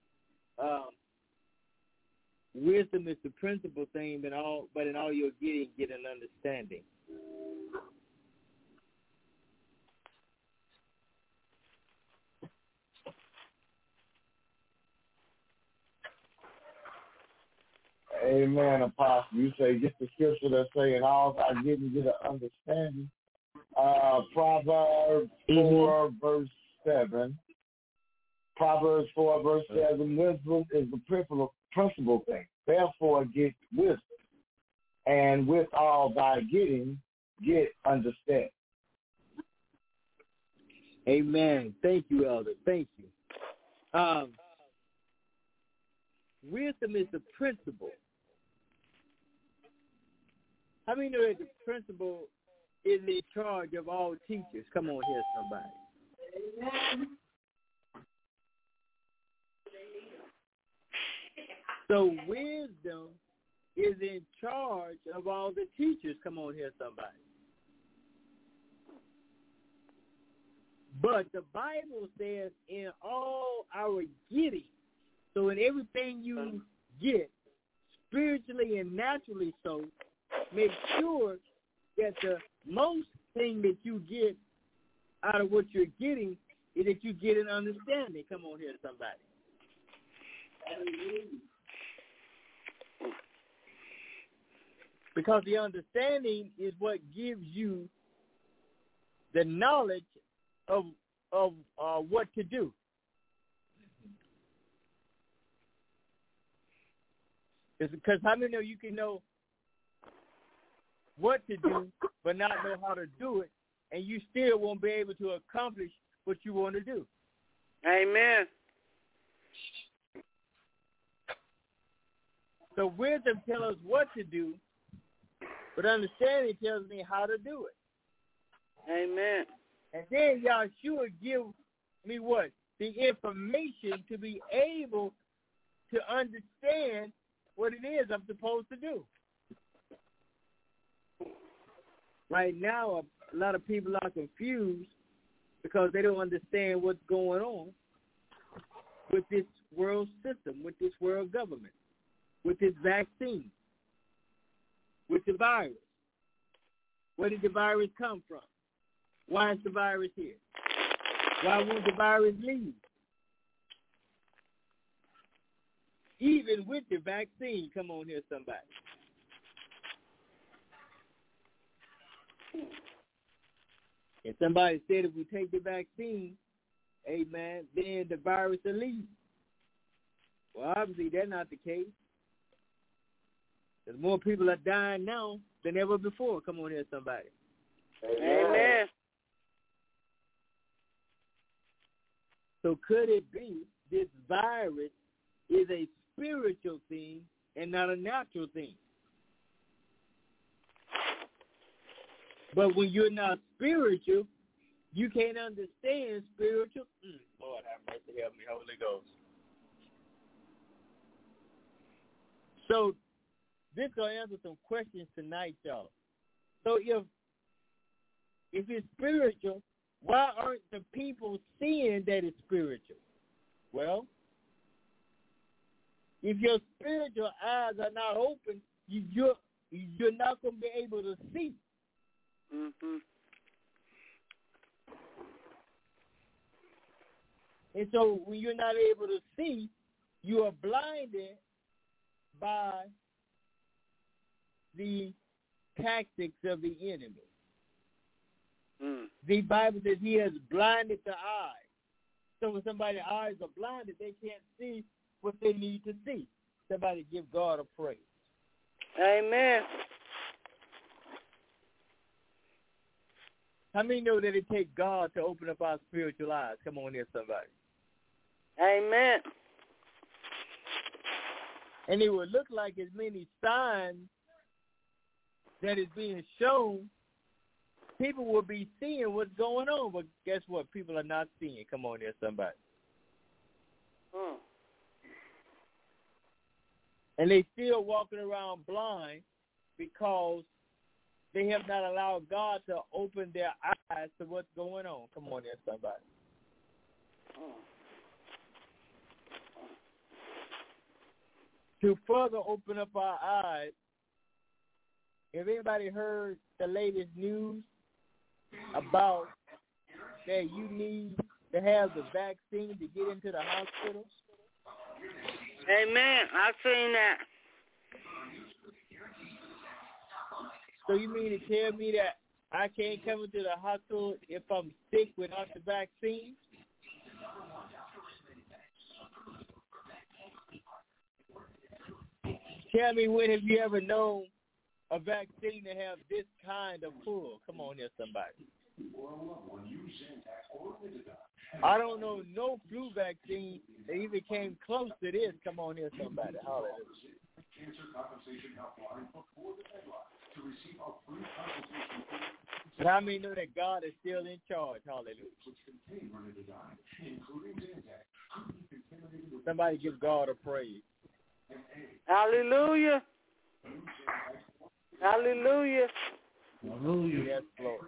Wisdom is the principal thing, but in all you're getting, get an understanding. Amen, Apostle. You say get the scripture that say in all I get and get an understanding. Proverbs 4 verse 7. Proverbs 4 verse 7. Wisdom is the principal thing. Therefore get wisdom. And with all thy getting, get understanding. Amen. Thank you, Elder. Thank you. Wisdom is the principal. How many know that the principal is in charge of all teachers? Come on here, somebody. Amen. So wisdom is in charge of all the teachers. Come on here, somebody. But the Bible says in all our getting, so in everything you get, spiritually and naturally so, make sure that the most thing that you get out of what you're getting is that you get an understanding. Come on here, somebody. Because the understanding is what gives you the knowledge of what to do. It's because how many of you can know what to do but not know how to do it, and you still won't be able to accomplish what you want to do? Amen. So wisdom tells us what to do, but understanding tells me how to do it. Amen. And then Yahshua give me what? The information to be able to understand what it is I'm supposed to do. Right now, a lot of people are confused because they don't understand what's going on with this world system, with this world government, with this vaccine, with the virus. Where did the virus come from? Why is the virus here? Why won't the virus leave? Even with the vaccine, come on here, somebody. And somebody said if we take the vaccine, amen, then the virus will leave. Well, obviously that's not the case. There's more people are dying now than ever before. Come on here, somebody. Amen. So could it be this virus is a spiritual thing and not a natural thing? But when you're not spiritual, you can't understand spiritual. Lord have mercy, help me, Holy Ghost. So this will answer some questions tonight, y'all. So if it's spiritual, why aren't the people seeing that it's spiritual? Well, if your spiritual eyes are not open, you're not going to be able to see. Mm-hmm. And so when you're not able to see, you are blinded by the tactics of the enemy. The Bible says he has blinded the eyes. So when somebody's eyes are blinded, they can't see what they need to see. Somebody give God a praise. Amen. How many know that it takes God to open up our spiritual eyes? Come on here, somebody. Amen. And it would look like as many signs that is being shown, people will be seeing what's going on. But guess what? People are not seeing. Come on here, somebody. And they still walking around blind because they have not allowed God to open their eyes to what's going on. Come on here, somebody. To further open up our eyes, have anybody heard the latest news about that you need to have the vaccine to get into the hospital? Amen. I've seen that. So you mean to tell me that I can't come into the hospital if I'm sick without the vaccine? Tell me, when have you ever known a vaccine to have this kind of pull? Come on here, somebody. I don't know no flu vaccine that even came close to this. Come on here, somebody. Hallelujah. But how many know that God is still in charge? Hallelujah. Somebody give God a praise. Hallelujah. Hallelujah. Hallelujah. Yes, Lord.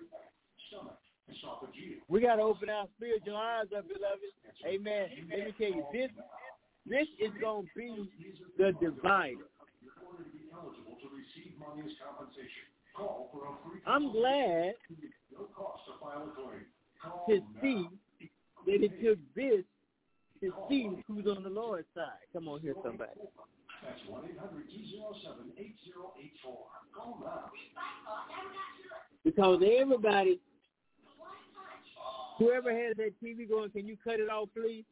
We got to open our spiritual eyes up, beloved. Amen. Let me tell you, this is going to be the divider. I'm glad to see that it took this to see who's on the Lord's side. Come on here, somebody. That's 1-800-207-8084. Call now. Because everybody, whoever has that TV going, can you cut it off, please?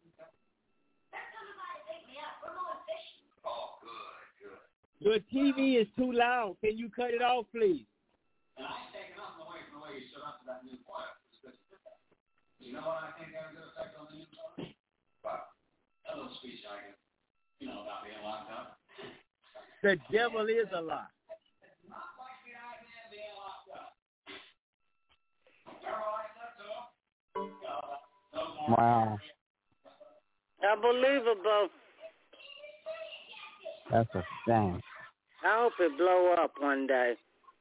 Your TV is too loud. Can you cut it off, please? And I ain't taking nothing away from the way you stood up to that new choir. You know what I think had a good effect on the new choir? What? That little speech I get, about being locked up. The devil is a lie. Not like the idea of being locked up. Wow. Unbelievable. That's a shame. I hope it blow up one day.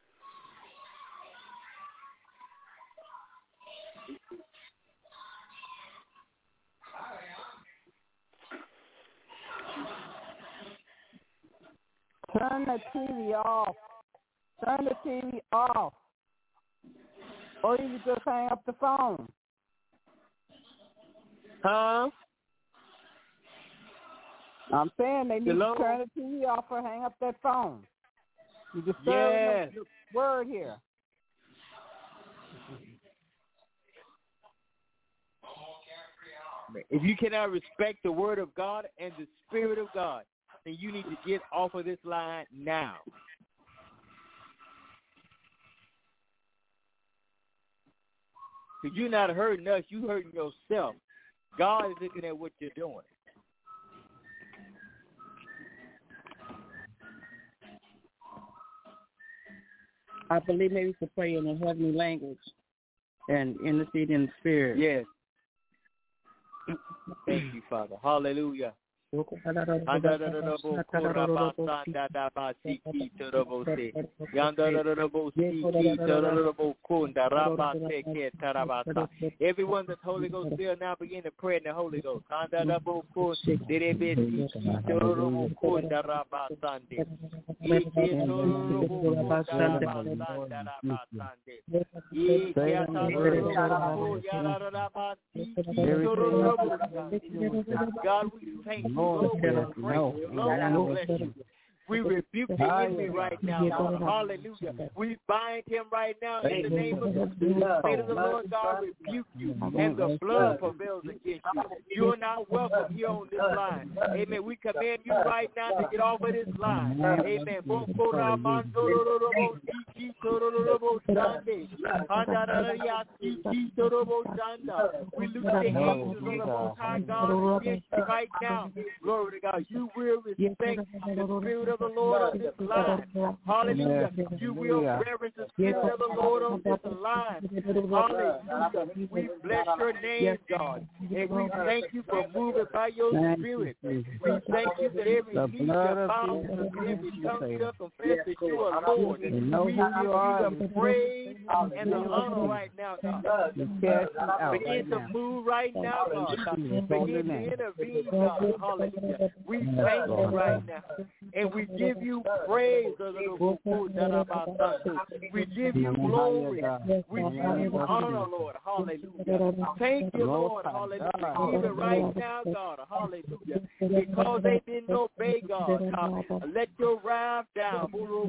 Turn the TV off. Turn the TV off. Or you can just hang up the phone. Huh? I'm saying they need to turn the TV off or hang up that phone. You disturb the word here. If you cannot respect the word of God and the spirit of God, then you need to get off of this line now. Because you're not hurting us, you're hurting yourself. God is looking at what you're doing. I believe maybe we could pray in a heavenly language and intercede in the spirit. Yes. Thank you, Father. Hallelujah. Everyone that's Holy Ghost still now begin to pray in the Holy Ghost. God, we thank you. Lord, we bless you. We rebuke the enemy right now, Lord. Hallelujah. We bind him right now in the name of the Spirit of the Lord God rebuke you, and the blood prevails against you. You are not welcome here on this line. Amen. We command you right now to get off of this line. Amen. We loose the angels of the Most High God against you right now. Glory to God. You will respect the Spirit of the Lord on this line. Hallelujah. You will reverence the Spirit of the Lord on this line. Hallelujah. We bless your name, God. And we thank you for moving by your Spirit. We thank you that every knee shall bow and every tongue shall confess that you are Lord. We give you the praise and the honor right now, God. Begin to move right now, God. Begin to intervene, God. Hallelujah. We thank you right now. And we give you praise. We give you glory. We give you honor, Lord. Hallelujah. Thank you, Lord. Hallelujah. Even right now, God. Hallelujah. Because they didn't obey God. Let your wrath down.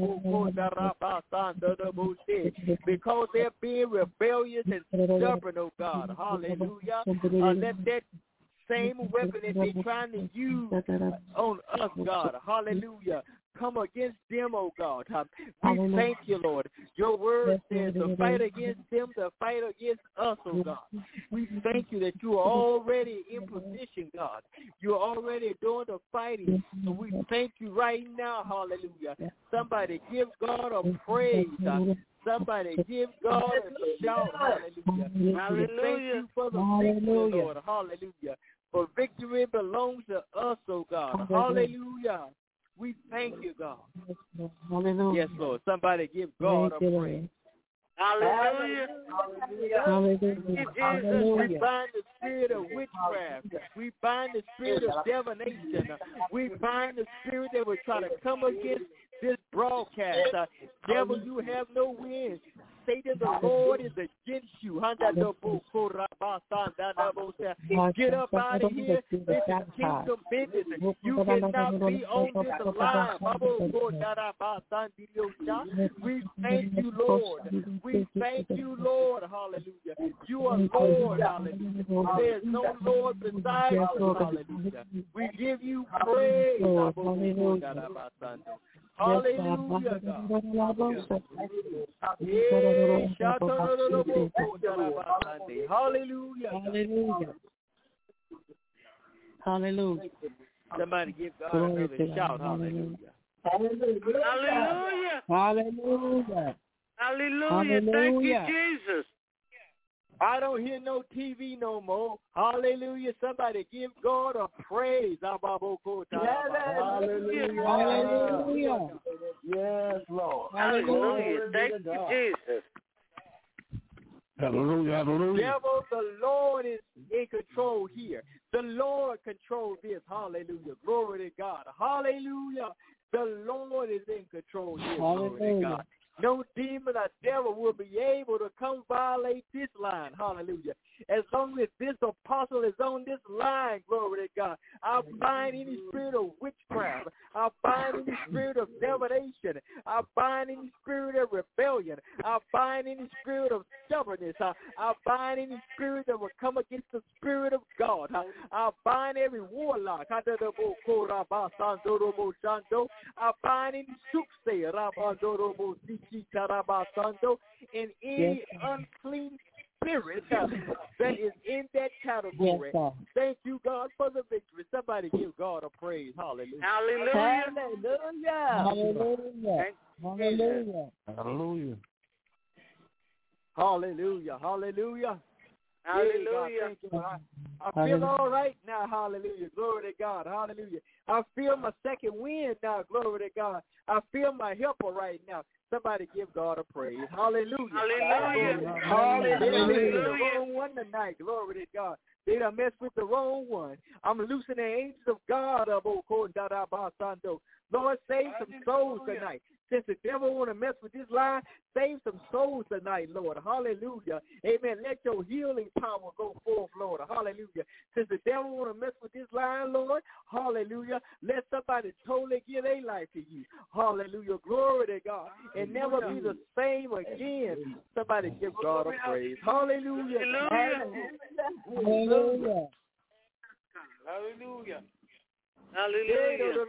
Because they're being rebellious and stubborn, oh God. Hallelujah. Let that same weapon that they're trying to use on us, God. Hallelujah. Come against them, oh God. We thank you, Lord. Your word says to fight against them, to fight against us, oh God. We thank you that you are already in position, God. You're already doing the fighting. So we thank you right now, hallelujah. Somebody give God a praise. Somebody give God a shout, hallelujah. Hallelujah. Thank you for the victory, Lord, hallelujah. For victory belongs to us, oh God. Hallelujah. We thank you, God. Hallelujah. Yes, Lord. Somebody give God a praise. Hallelujah. Hallelujah. We bind the spirit of witchcraft. We bind the spirit of divination. We bind the spirit that will try to come against this broadcast. Devil, you have no win. Satan, the Lord is against you. Get up out of here. This is kingdom business. You cannot be on this line. We thank you, Lord. We thank you, Lord. Hallelujah. You are Lord. Hallelujah. There's no Lord beside you. Hallelujah. We give you praise. Hallelujah, God. Hallelujah. Hallelujah. Hallelujah. Somebody give God another shout. Hallelujah. Hallelujah. Hallelujah. Hallelujah. Thank you, Jesus. I don't hear no TV no more. Hallelujah. Somebody give God a praise. Hallelujah. Hallelujah. Yes, Lord. Hallelujah. Thank you, Jesus. Hallelujah. Hallelujah. Devil, the Lord is in control here. The Lord controls this. Hallelujah. Glory to God. Hallelujah. The Lord is in control here. Glory to God. No demon or devil will be able to come violate this line. Hallelujah. As long as this apostle is on this line, glory to God, I bind any spirit of witchcraft. I bind any spirit of divination. I bind any spirit of rebellion. I bind any spirit of stubbornness. I bind any spirit that will come against the Spirit of God. I bind every warlock. I bind any soothsayer. And any unclean spirit that is in that category. Yes, thank you, God, for the victory. Somebody give God a praise. Hallelujah. Hallelujah. Hallelujah. Hallelujah. Hallelujah. Hallelujah. Hallelujah. Hallelujah. God, I feel all right now. Hallelujah. Glory to God. Hallelujah. I feel my second wind now. Glory to God. I feel my helper right now. Somebody give God a praise. Hallelujah. Hallelujah. Hallelujah. The wrong one tonight. Glory to God. They done messed with the wrong one. I'm loosing the angels of God. Lord, save some souls tonight. Since the devil want to mess with this line, save some souls tonight, Lord. Hallelujah. Amen. Let your healing power go forth, Lord. Hallelujah. Since the devil want to mess with this line, Lord, hallelujah, Hallelujah. Let somebody totally give their life to you. Hallelujah. Glory to God. And never be the same again. Somebody give God a praise. Hallelujah. Hallelujah. Hallelujah. Hallelujah.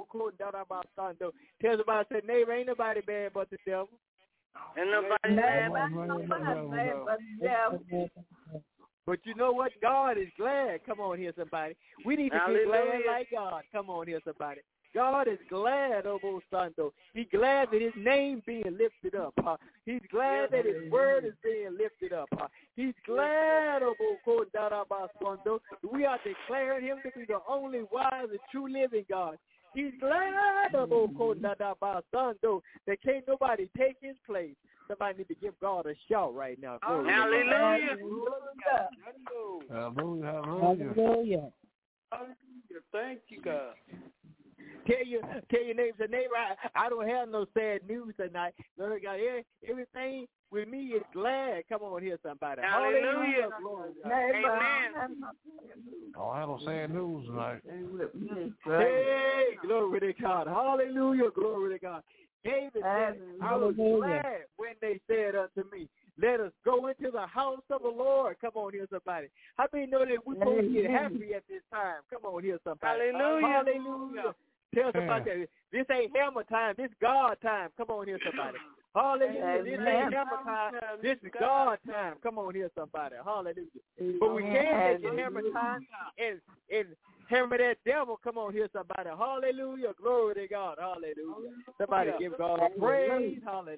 Tell somebody, say, neighbor, ain't nobody bad but the devil. And nobody bad but the devil. But you know what? God is glad. Come on here, somebody. We need to be glad like God. Come on here, somebody. God is glad, Obo Sando. He's glad that his name being lifted up. He's glad that his word is being lifted up. He's glad, Obo Kondaraba Sando. We are declaring him to be the only wise and true living God. He's glad, Obo Kondaraba Sando, that can't nobody take his place. Somebody need to give God a shout right now. Hallelujah. Hallelujah. Hallelujah. Hallelujah. Thank you, God. Tell your neighbor, I don't have no sad news tonight. Lord God, everything with me is glad. Come on here, somebody. Hallelujah. Amen. Oh, I have no sad news tonight. Hey, glory to God. Hallelujah. Glory to God. David said, I was glad when they said unto me, let us go into the house of the Lord. Come on here, somebody. How many know that we're supposed to get happy at this time? Come on here, somebody. Hallelujah. Hallelujah. Tell somebody that this ain't hammer time. This God time. Come on here, somebody. Hallelujah. This ain't hammer time. This is God time. Come on here, somebody. Hallelujah. But we can't take it hammer time and hammer that devil. Come on here, somebody. Hallelujah. Glory to God. Hallelujah. Somebody give God a praise. Hallelujah.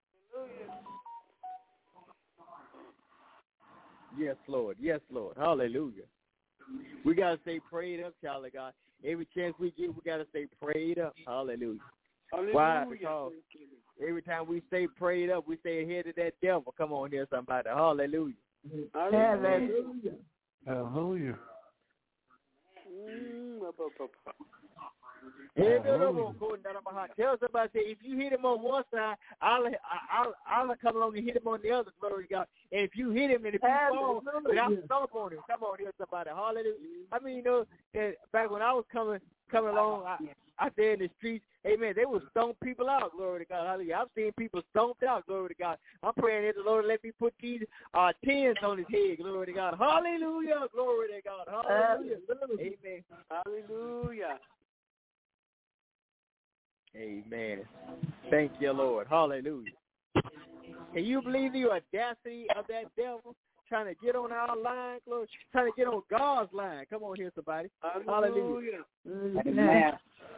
Yes, Lord. Yes, Lord. Hallelujah. We got to stay prayed up, child of God. Every chance we get, we got to stay prayed up. Hallelujah. Why? Because every time we stay prayed up, we stay ahead of that devil. Come on here, somebody. Hallelujah. Hallelujah. Hallelujah. Tell somebody, say, if you hit him on one side, I'll come along and hit him on the other. Glory to God. And if you hit him and if you fall, then I'll stomp on him. Come on here, somebody. Hallelujah. I mean, you know, that back when I was coming along out there in the streets, amen, they would stomp people out. Glory to God. Hallelujah. I've seen people stomped out. Glory to God. I'm praying that the Lord let me put these tens on his head. Glory to God. Hallelujah. Glory to God. Hallelujah. Amen. Hallelujah. Amen. Thank you, Lord. Hallelujah. Can you believe the audacity of that devil trying to get on our line, Lord? Trying to get on God's line. Come on here, somebody. Hallelujah. Amen.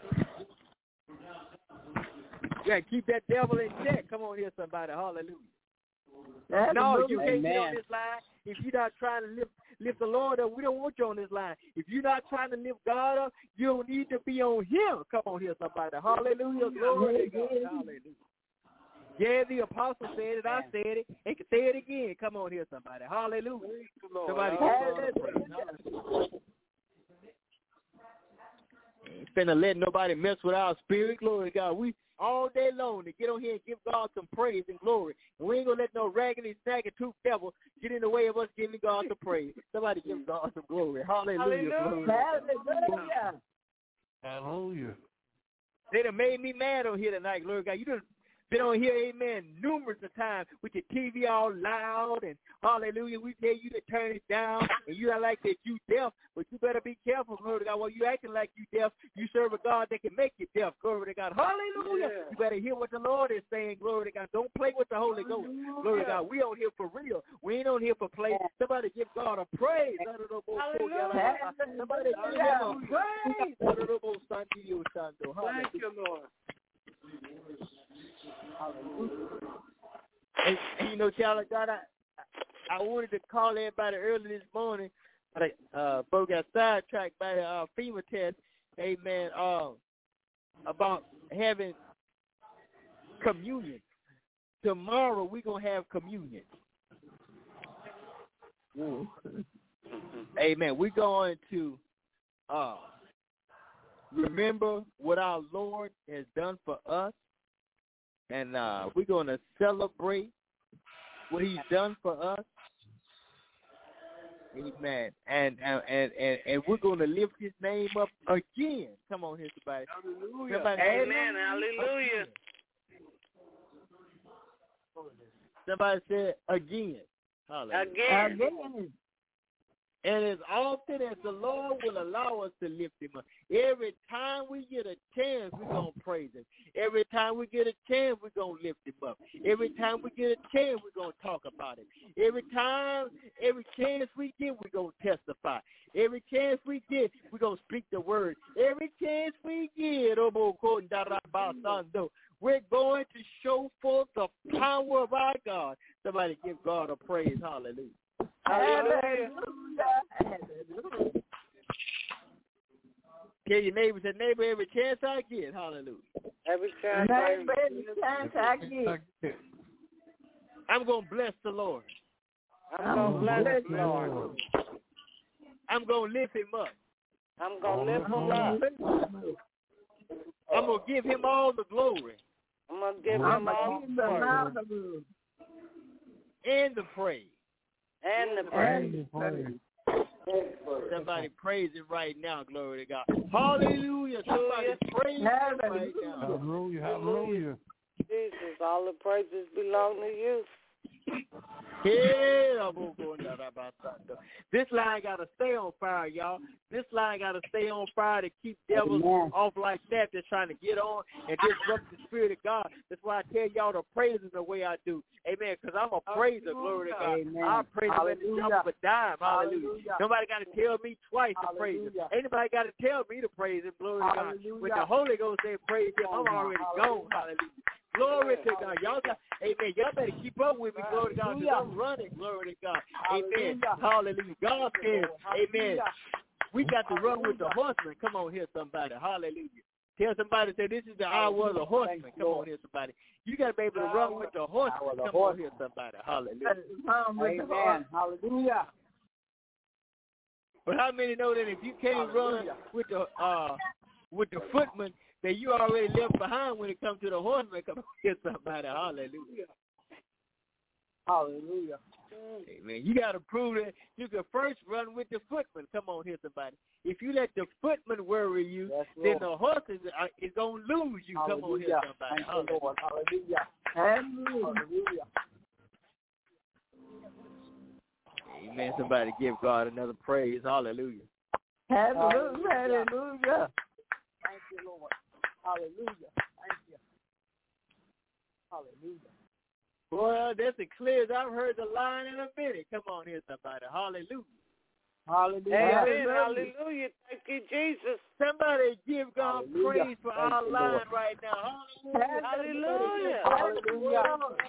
Yeah, keep that devil in check. Come on here, somebody. Hallelujah. No, you can't get on this line if you're not trying to lift the Lord up. We don't want you on this line. If you're not trying to lift God up, you don't need to be on him. Come on here, somebody. Hallelujah. Glory to God. Hallelujah. Yeah, the apostle said it. I said it. They can say it again. Come on here, somebody. Hallelujah. Somebody. Ain't finna let nobody mess with our spirit. Glory to God. We all day long to get on here and give God some praise and glory. And we ain't going to let no raggedy, snagging tooth devil get in the way of us giving God some praise. Somebody give God some glory. Hallelujah. Hallelujah. Hallelujah. They done made me mad on here tonight. Glory to God. You done been on here, amen, numerous of times with your TV all loud and hallelujah. We tell you to turn it down and you are like that you deaf, but you better be careful, glory to God. While you acting like you deaf, you serve a God that can make you deaf, glory to God. Hallelujah. Yeah. You better hear what the Lord is saying, glory to God. Don't play with the Holy Ghost, glory to God. We on here for real. We ain't on here for play. Somebody give God a praise. Hallelujah. Somebody give him a praise. Thank you, Lord. And you know, child of God, I wanted to call everybody early this morning, but folks got sidetracked by the FEMA test, amen, about having communion. Tomorrow we're going to have communion. Amen. We're going to remember what our Lord has done for us. And we're going to celebrate what he's done for us. Amen. And we're going to lift his name up again. Come on here, somebody. Hallelujah. Amen. Hallelujah. Somebody said again. Hallelujah. Again. And as often as the Lord will allow us to lift him up, every time we get a chance, we're going to praise him. Every time we get a chance, we're going to lift him up. Every time we get a chance, we're going to talk about him. Every chance we get, we're going to testify. Every chance we get, we're going to speak the word. Every chance we get, we're going to show forth the power of our God. Somebody give God a praise. Hallelujah. Hallelujah. Tell your neighbor, say, neighbor, every chance I get. Hallelujah. Every chance I get. I'm going to bless the Lord. I'm going to bless the Lord. I'm going to lift him up. I'm going to lift him up. I'm going to give him all the glory. I'm going to give him all the glory. And the praise. And the praise. Somebody praise it right now, glory to God. Hallelujah. Somebody praise it right now. Hallelujah, hallelujah. Jesus, all the praises belong to you. This line got to stay on fire, y'all. This line got to stay on fire to keep devils off like that that's trying to get on and disrupt the spirit of God. That's why I tell y'all to praise him the way I do. Amen. Because I'm a praiser, glory to God. I praise him at the drop of a dime. Hallelujah. Nobody got to tell me twice to praise him. Anybody got to tell me to praise him, glory to God. When the Holy Ghost said praise him, I'm already gone. Hallelujah. Glory to God. Y'all got, amen. Y'all better keep up with me, glory to God, because I'm running, glory to God. Amen. Hallelujah. God says, amen, we got to run with the horsemen. Come on here, somebody. Hallelujah. Tell somebody, say, this is the hour of the horseman. Come on here, somebody. You got to be able to run with the horsemen. Come on here, somebody. Hallelujah. Amen. Hallelujah. But how many know that if you can't run with the footman, that you already left behind when it comes to the horseman? Come on here, somebody. Hallelujah. Hallelujah. Amen. You got to prove that you can first run with the footman. Come on here, somebody. If you let the footman worry you, then the horse is going to lose you. Hallelujah. Come on here, somebody. Hallelujah. Hallelujah. Amen. Somebody give God another praise. Hallelujah. Hallelujah. Hallelujah. Thank you, Lord. Hallelujah. Thank you. Hallelujah. Well, that's as clear as I've heard the line in a minute. Come on here, somebody. Hallelujah. Hallelujah. Amen. Hallelujah. Thank you, Jesus. Somebody give God praise for our line right now. Hallelujah. Hallelujah.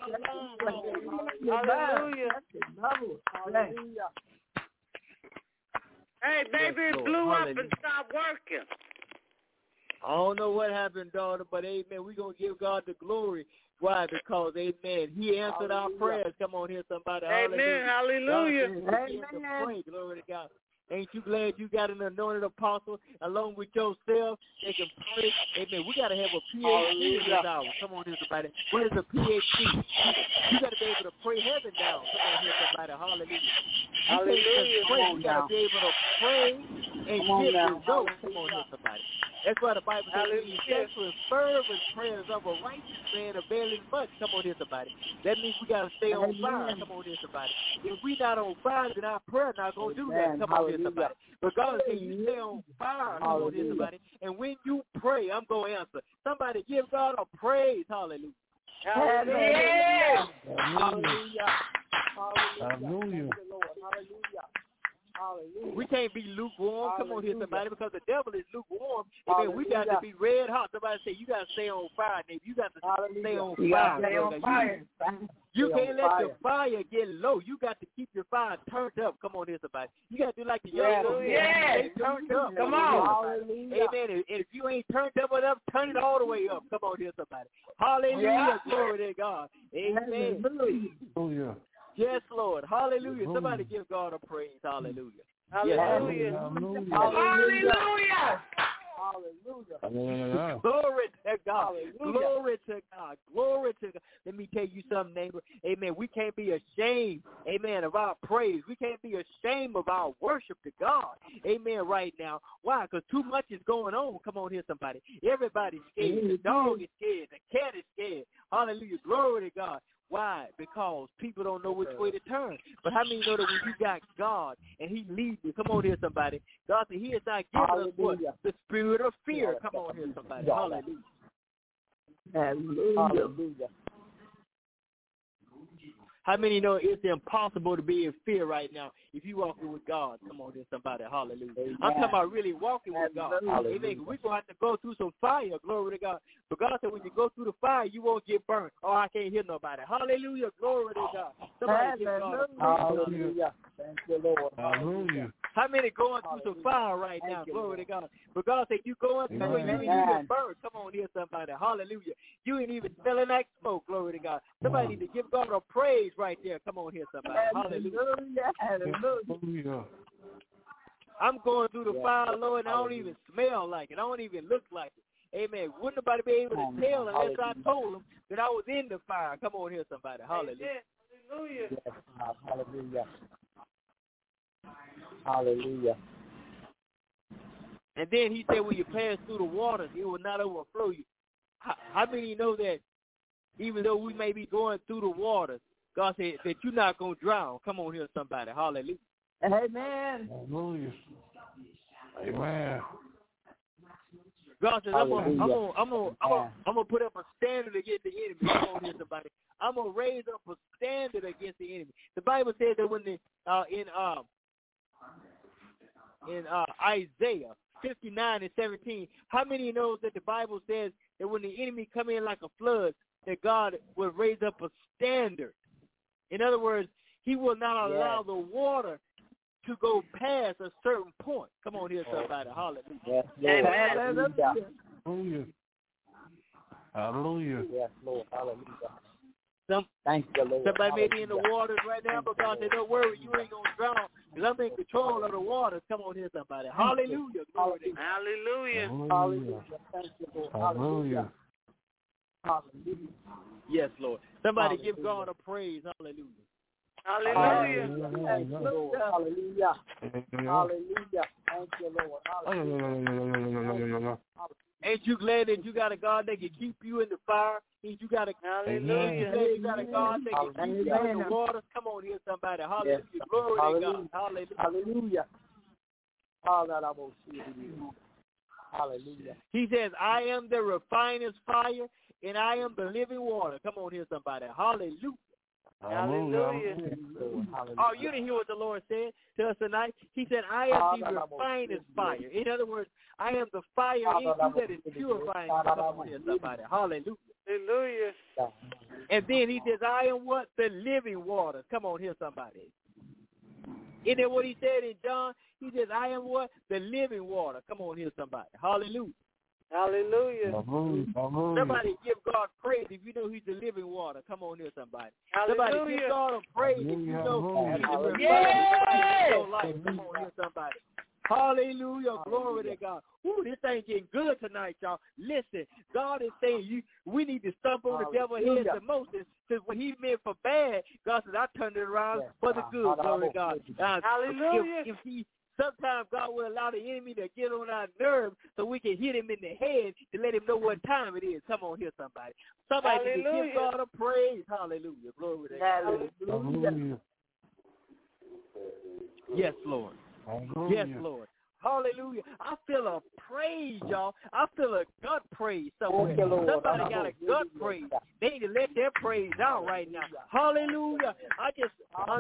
Hallelujah. Hallelujah. Hey, baby, it blew up and stopped working. I don't know what happened, daughter, but amen, we're going to give God the glory. Why? Because, amen, he answered our prayers. Come on here, somebody. Amen. Hallelujah. Amen. Glory to God. Ain't you glad you got an anointed apostle along with yourself? They can pray. Amen. We got to have a PhD in this hour. Come on here, somebody. What is a PhD? You got to be able to pray heaven down. Come on here, somebody. Hallelujah. Hallelujah. You got to be able to pray and get results. Come on here, somebody. That's why the Bible says, effectual fervent prayers of a righteous man availing much. Come on here, somebody. That means we got to stay on fire. Come on here, somebody. If we not on fire, then our prayer not going to do that. Come on here, somebody. But God says you stay on fire. Come on here, somebody. And when you pray, I'm going to answer. Somebody give God a praise. Hallelujah. Hallelujah. Hallelujah. Hallelujah. Hallelujah. We can't be lukewarm. Come on here, somebody, because the devil is lukewarm. Amen. We got to be red hot. Somebody say you got to stay on fire, nigga. You got to stay on fire. You can't let your fire get low. You got to keep your fire turned up. Come on here, somebody. You got to do like the young people. Stay turned up. Come on. Amen. And if you ain't turned up enough, turn it all the way up. Come on here, somebody. Hallelujah. Glory to God. Amen. Hallelujah. Yes, Lord. Hallelujah. Somebody give God a praise. Hallelujah. Hallelujah. Hallelujah. Hallelujah. Hallelujah. Glory to God. Glory to God. Glory to God. Let me tell you something, neighbor. Amen. We can't be ashamed, amen, of our praise. We can't be ashamed of our worship to God. Amen, right now. Why? Because too much is going on. Come on here, somebody. Everybody's scared. The dog is scared. The cat is scared. Hallelujah. Glory to God. Why? Because people don't know which way to turn. But how many know that when you got God and he leads you, come on here, somebody. God said he is not giving us what? The spirit of fear. Come on here, somebody. Hallelujah. Hallelujah. How many know it's impossible to be in fear right now if you walking with God? Come on here, somebody. Hallelujah. I'm talking about really walking with God. Amen. We're going to have to go through some fire. Glory to God. But God said when you go through the fire, you won't get burnt. Oh, I can't hear nobody. Hallelujah. Glory to God. Somebody give God a praise. Hallelujah. Thank you, Lord. Hallelujah. How many going through some fire right now? Glory to God. But God said you going through and you ain't even burned. Come on here, somebody. Hallelujah. You ain't even smelling that smoke. Glory to God. Somebody need to give God a praise right there. Come on here, somebody. Hallelujah. Hallelujah. I'm going through the fire, Lord, and I don't even smell like it. I don't even look like it. Amen. Wouldn't nobody be able to tell unless I told them that I was in the fire? Come on here, somebody. Hallelujah. Hallelujah. Yes, hallelujah. Hallelujah. And then he said when you pass through the waters, it will not overflow you. How many know that even though we may be going through the waters, God said that you're not going to drown? Come on here, somebody. Hallelujah. Amen. Hallelujah. Amen. God says, I'm gonna put up a standard against the enemy. Come on here, somebody. I'm gonna raise up a standard against the enemy. The Bible says that when in Isaiah 59:17, how many knows that the Bible says that when the enemy come in like a flood, that God will raise up a standard? In other words, he will not allow the water to go past a certain point. Come on here, somebody. Hallelujah. Yes, Lord. Hallelujah. Hallelujah. Hallelujah. Yes, Lord. Hallelujah. Thank you, Lord. Somebody may be in the waters right now, but God said, don't worry, you ain't going to drown, because I'm in control of the waters. Come on here, somebody. Hallelujah. Hallelujah. Hallelujah. Thank you, Lord. Hallelujah. Hallelujah. Yes, Lord. Somebody give God a praise. Hallelujah. Hallelujah. Hallelujah. Hallelujah. Thank you, Lord. Hallelujah. Ain't you glad that you got a God that can keep you in the fire? Ain't you got a Hallelujah. You got a God that can keep you in the waters? Come on here, somebody. Hallelujah. Glory to God. Hallelujah. Hallelujah. He says, I am the refiner's fire, and I am the living water. Come on here, somebody. Hallelujah. Hallelujah. Oh, you didn't hear what the Lord said to us tonight? He said, I am the refiner's fire. In other words, I am the fire in you that is purifying you. Come on here, somebody. Hallelujah. Hallelujah. And then he says, I am what? The living water. Come on here, somebody. Isn't that what he said in John? He says, I am what? The living water. Come on here, somebody. Hallelujah. Hallelujah. Somebody give God praise if you know he's the living water. Come on here, somebody. Hallelujah. Somebody give God a praise if you know he's the living water. Come on here, somebody. Hallelujah. Glory to God. Ooh, this thing getting good tonight, y'all. Listen, God is saying we need to stomp on the devil's head the most. Because what he meant for bad, God says, I turned it around for the good. Glory to God. Hallelujah. Sometimes God will allow the enemy to get on our nerves so we can hit him in the head to let him know what time it is. Come on here, somebody. Somebody can give God a praise. Hallelujah. Glory to God. Hallelujah. Yes, Lord. Hallelujah. Yes, Lord. Hallelujah. I feel a praise, y'all. I feel a gut praise somewhere. Somebody got a gut praise. They need to let their praise out right now. Hallelujah. I just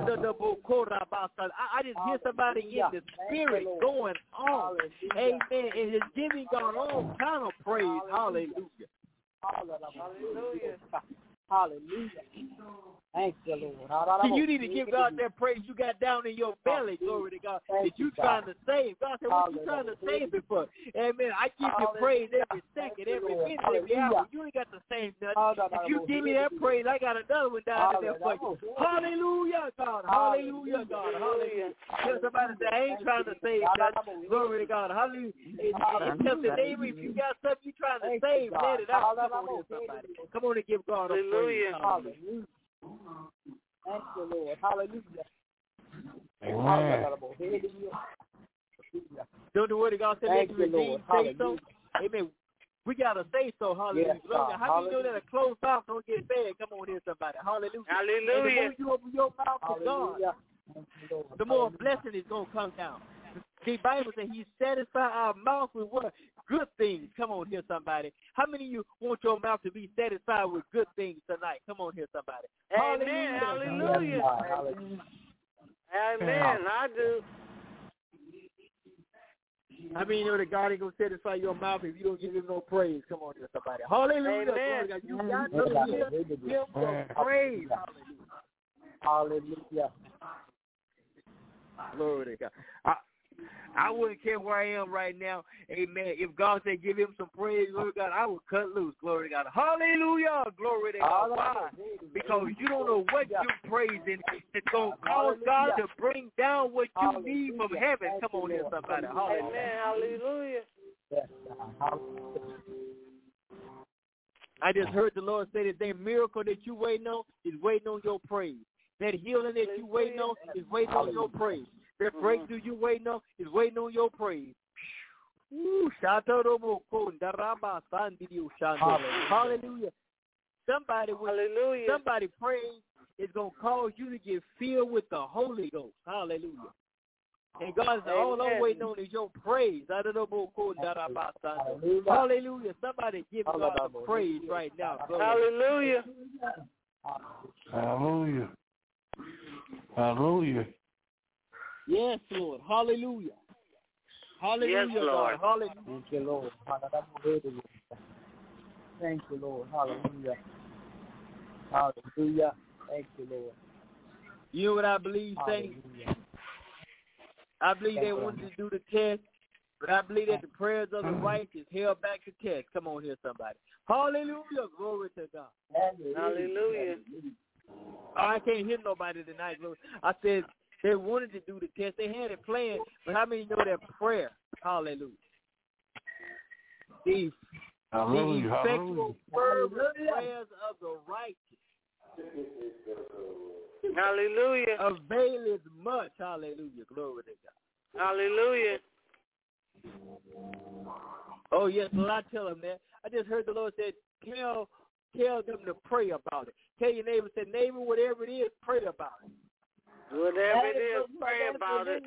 hear somebody in the spirit going on. Amen. And it's giving God all kind of praise. Hallelujah. Hallelujah. Hallelujah. Thank you, Lord. See, you need to give God that praise you got down in your belly, glory to God, that you trying to save. God said, what you trying to save it for? Amen. I give you praise every second, every minute, every hour. You ain't got to save nothing. If you give me that praise, I got another one down in there for you. Hallelujah, God. Hallelujah, God. Hallelujah. Tell somebody that I ain't trying to save nothing. Glory to God. Hallelujah. And tell the neighbor, if you got something you trying to save, let it out. Come on here, somebody. Come on and give God a praise. Hallelujah. Thank you, Lord. Hallelujah. Amen. Don't the word of God say, let the redeemed say so? Amen. We got to say so. Hallelujah. Yes, how do you know that a closed mouth don't get fed? Come on here, somebody. Hallelujah. Hallelujah. And the more you open your mouth to God, the more blessing is going to come down. The Bible says he satisfy our mouth with what? Good things. Come on here, somebody. How many of you want your mouth to be satisfied with good things tonight? Come on here, somebody. Amen. Hallelujah. Hallelujah. Amen. I do. I mean, you know that God ain't going to satisfy your mouth if you don't give him no praise. Come on here, somebody. Hallelujah. Amen. You got to give him some praise. Hallelujah. Glory to God. I wouldn't care where I am right now. Amen. If God said give him some praise, glory to God, I would cut loose. Glory to God. Hallelujah. Glory to God. Why? Because you don't know what you're praising. It's going to cause God to bring down what you need from heaven. Come on here, somebody. Hallelujah. Amen. Hallelujah. I just heard the Lord say that miracle that you waiting on is waiting on your praise. That healing that you waiting on is waiting on your praise. That breakthrough you waiting on is waiting on your praise. Hallelujah. Somebody praise is going to cause you to get filled with the Holy Ghost. Hallelujah. And God said, all I'm waiting on is your praise. Hallelujah. Somebody give God some praise right now. Hallelujah. Hallelujah. Hallelujah. Yes, Lord. Hallelujah. Hallelujah, yes, Lord. God. Hallelujah. Thank you, Lord. Thank you, Lord. Hallelujah. Hallelujah. Thank you, Lord. You know what I believe, saints? I believe they wanted to do the test, but I believe that the prayers of the righteous held back the test. Come on here, somebody. Hallelujah. Glory to God. Hallelujah. Oh, I can't hear nobody tonight. I said they wanted to do the test. They had it planned, but how many know that prayer? Hallelujah. The effectual fervent prayers of the righteous. Hallelujah. Availeth much. Hallelujah. Glory to God. Hallelujah. Oh, yes. Well, I tell them that. I just heard the Lord say, tell them to pray about it. Tell your neighbor, say, neighbor, whatever it is, pray about it. Whatever it is, pray about it.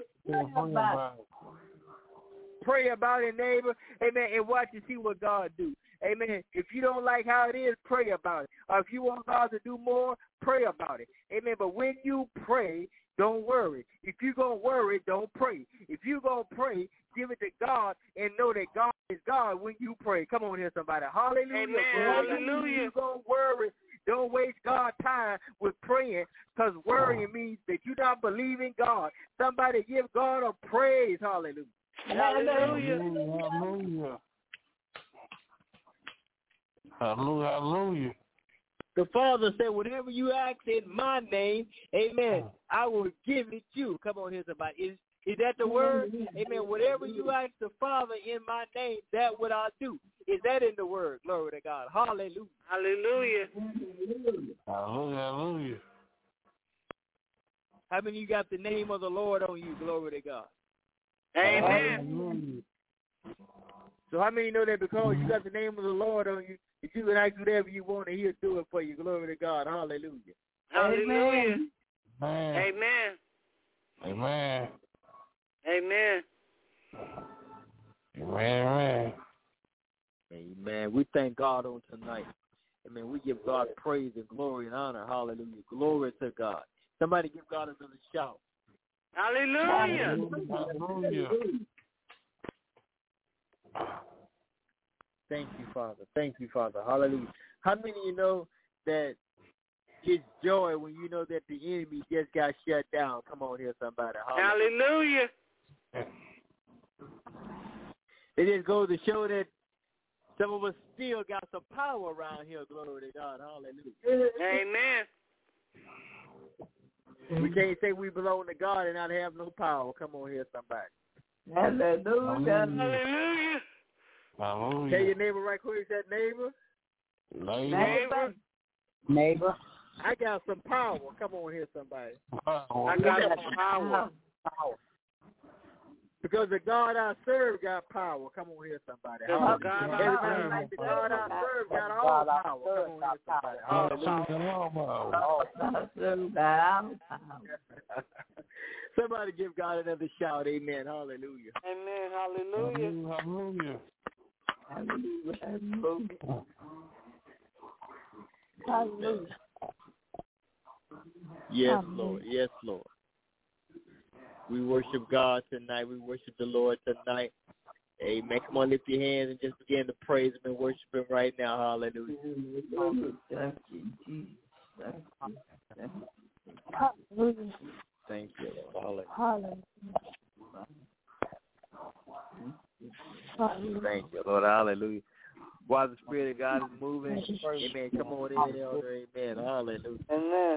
Pray about it, neighbor. Amen. And watch and see what God do. Amen. If you don't like how it is, pray about it. Or if you want God to do more, pray about it. Amen. But when you pray, don't worry. If you're going to worry, don't pray. If you're going to pray, give it to God and know that God is God when you pray. Come on here, somebody. Hallelujah. Amen. Hallelujah. If you're going to worry, don't waste God's time with praying, because worrying means that you're not believing God. Somebody give God a praise. Hallelujah. Hallelujah. Hallelujah. Hallelujah. Hallelujah. The Father said, whatever you ask in my name, amen, I will give it you. Come on here, somebody. Is that the word? Amen. Whatever you ask the Father in my name, that what I'll do. Is that in the word? Glory to God. Hallelujah. Hallelujah. Hallelujah. Hallelujah. How many of you got the name of the Lord on you? Glory to God. Amen. So how many know that because you got the name of the Lord on you, if you can ask whatever you want and he'll do it for you? Glory to God. Hallelujah. Hallelujah. Amen. Amen. Amen. Amen. Amen. Amen. We thank God on tonight. Amen. We give God praise and glory and honor. Hallelujah. Glory to God. Somebody give God another shout. Hallelujah. Hallelujah. Thank you, Father. Thank you, Father. Hallelujah. How many of you know that It's joy when you know that the enemy just got shut down. Come on here, somebody. Hallelujah. It just goes to show that some of us still got some power around here. Glory to God. Hallelujah. Amen. We can't say we belong to God and not have no power. Come on here, somebody. Hallelujah. Hallelujah. Hallelujah. Tell your neighbor right quick, that neighbor. Neighbor. Neighbor. I got some power. Come on here, somebody. I got some power. Because the God I serve got power. Come on here, somebody. The God I Everybody serve. like the God I serve got all power. Come on here, somebody. Somebody give God another shout. Amen. Hallelujah. Amen. Hallelujah. Hallelujah. Hallelujah. Hallelujah. Yes, Lord. Yes, Lord. We worship God tonight. We worship the Lord tonight. Amen. Come on, lift your hands and just begin to praise Him and worship Him right now. Hallelujah. Thank you, Jesus. Hallelujah. Thank you, Lord. Hallelujah. Thank you, Lord. Hallelujah. While the Spirit of God is moving, amen. Come on in, Elder. Amen. Hallelujah. Amen.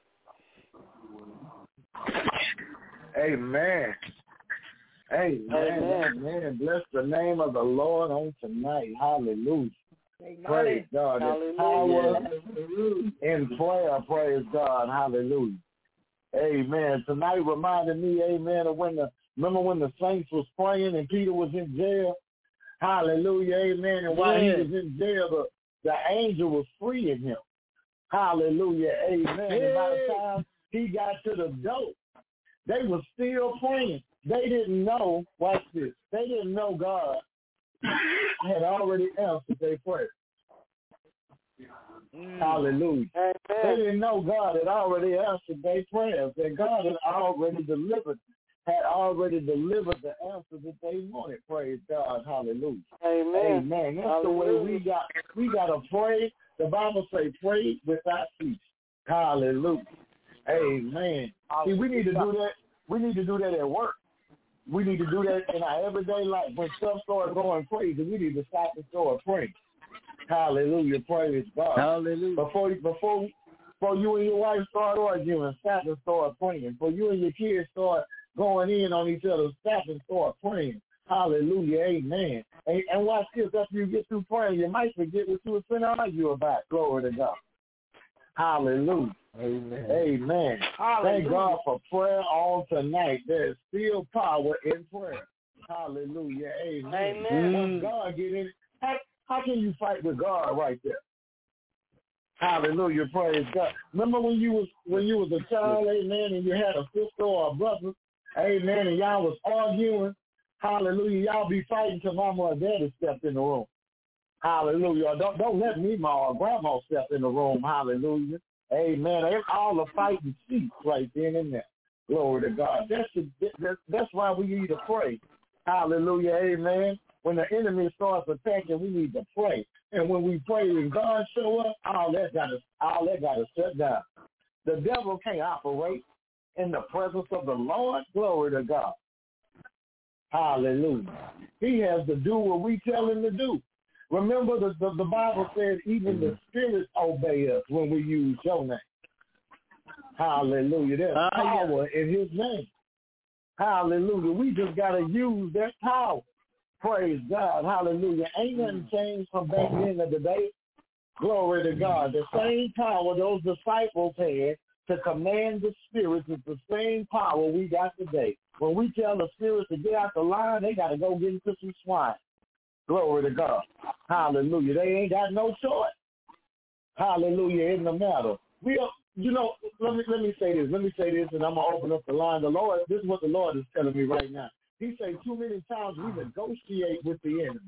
Amen. Amen. Amen. Bless the name of the Lord on tonight. Hallelujah. Praise God. There's power in prayer. Praise God. Hallelujah. Amen. Tonight reminded me, amen, of remember when the saints was praying and Peter was in jail? Hallelujah. Amen. And while he was in jail, the angel was freeing him. Hallelujah. Amen. And by the time he got to the door, they were still praying. They didn't know, watch this, they didn't know God had already answered their prayer. Hallelujah. They didn't know God had already answered their prayers, that God had already delivered the answer that they wanted. Praise God. Hallelujah. Amen. Amen. That's the way we got to pray. The Bible says pray without cease. Hallelujah. Amen. See, we need to do that. We need to do that at work. We need to do that in our everyday life. When stuff starts going crazy, we need to stop and start praying. Hallelujah. Praise God. Hallelujah. Before you and your wife start arguing, stop and start praying. Before you and your kids start going in on each other, stop and start praying. Hallelujah. Amen. And watch this. After you get through praying, you might forget what you were going to argue about. Glory to God. Hallelujah. Amen. Amen. Hallelujah. Thank God for prayer on tonight. There's still power in prayer. Hallelujah. Amen. Amen. Once God get in, how can you fight with God right there? Hallelujah. Praise God. Remember when you was a child, amen, and you had a sister or a brother, amen, and y'all was arguing. Hallelujah. Y'all be fighting till mama or daddy stepped in the room. Hallelujah. Don't let me, ma or grandma step in the room. Hallelujah. Amen. All the fighting cease right then and there. Glory to God. That's why we need to pray. Hallelujah. Amen. When the enemy starts attacking, we need to pray. And when we pray and God show up, all that got to shut down. The devil can't operate in the presence of the Lord. Glory to God. Hallelujah. He has to do what we tell him to do. Remember, the Bible says even the spirits obey us when we use your name. Hallelujah. There's power in his name. Hallelujah. We just got to use that power. Praise God. Hallelujah. Ain't nothing changed from back then to today. Glory to God. The same power those disciples had to command the spirits is the same power we got today. When we tell the spirits to get out the line, they got to go get into some swine. Glory to God. Hallelujah. They ain't got no choice. Hallelujah. In the matter. Let me say this. And I'm going to open up the line. The Lord, this is what the Lord is telling me right now. He said too many times we negotiate with the enemy.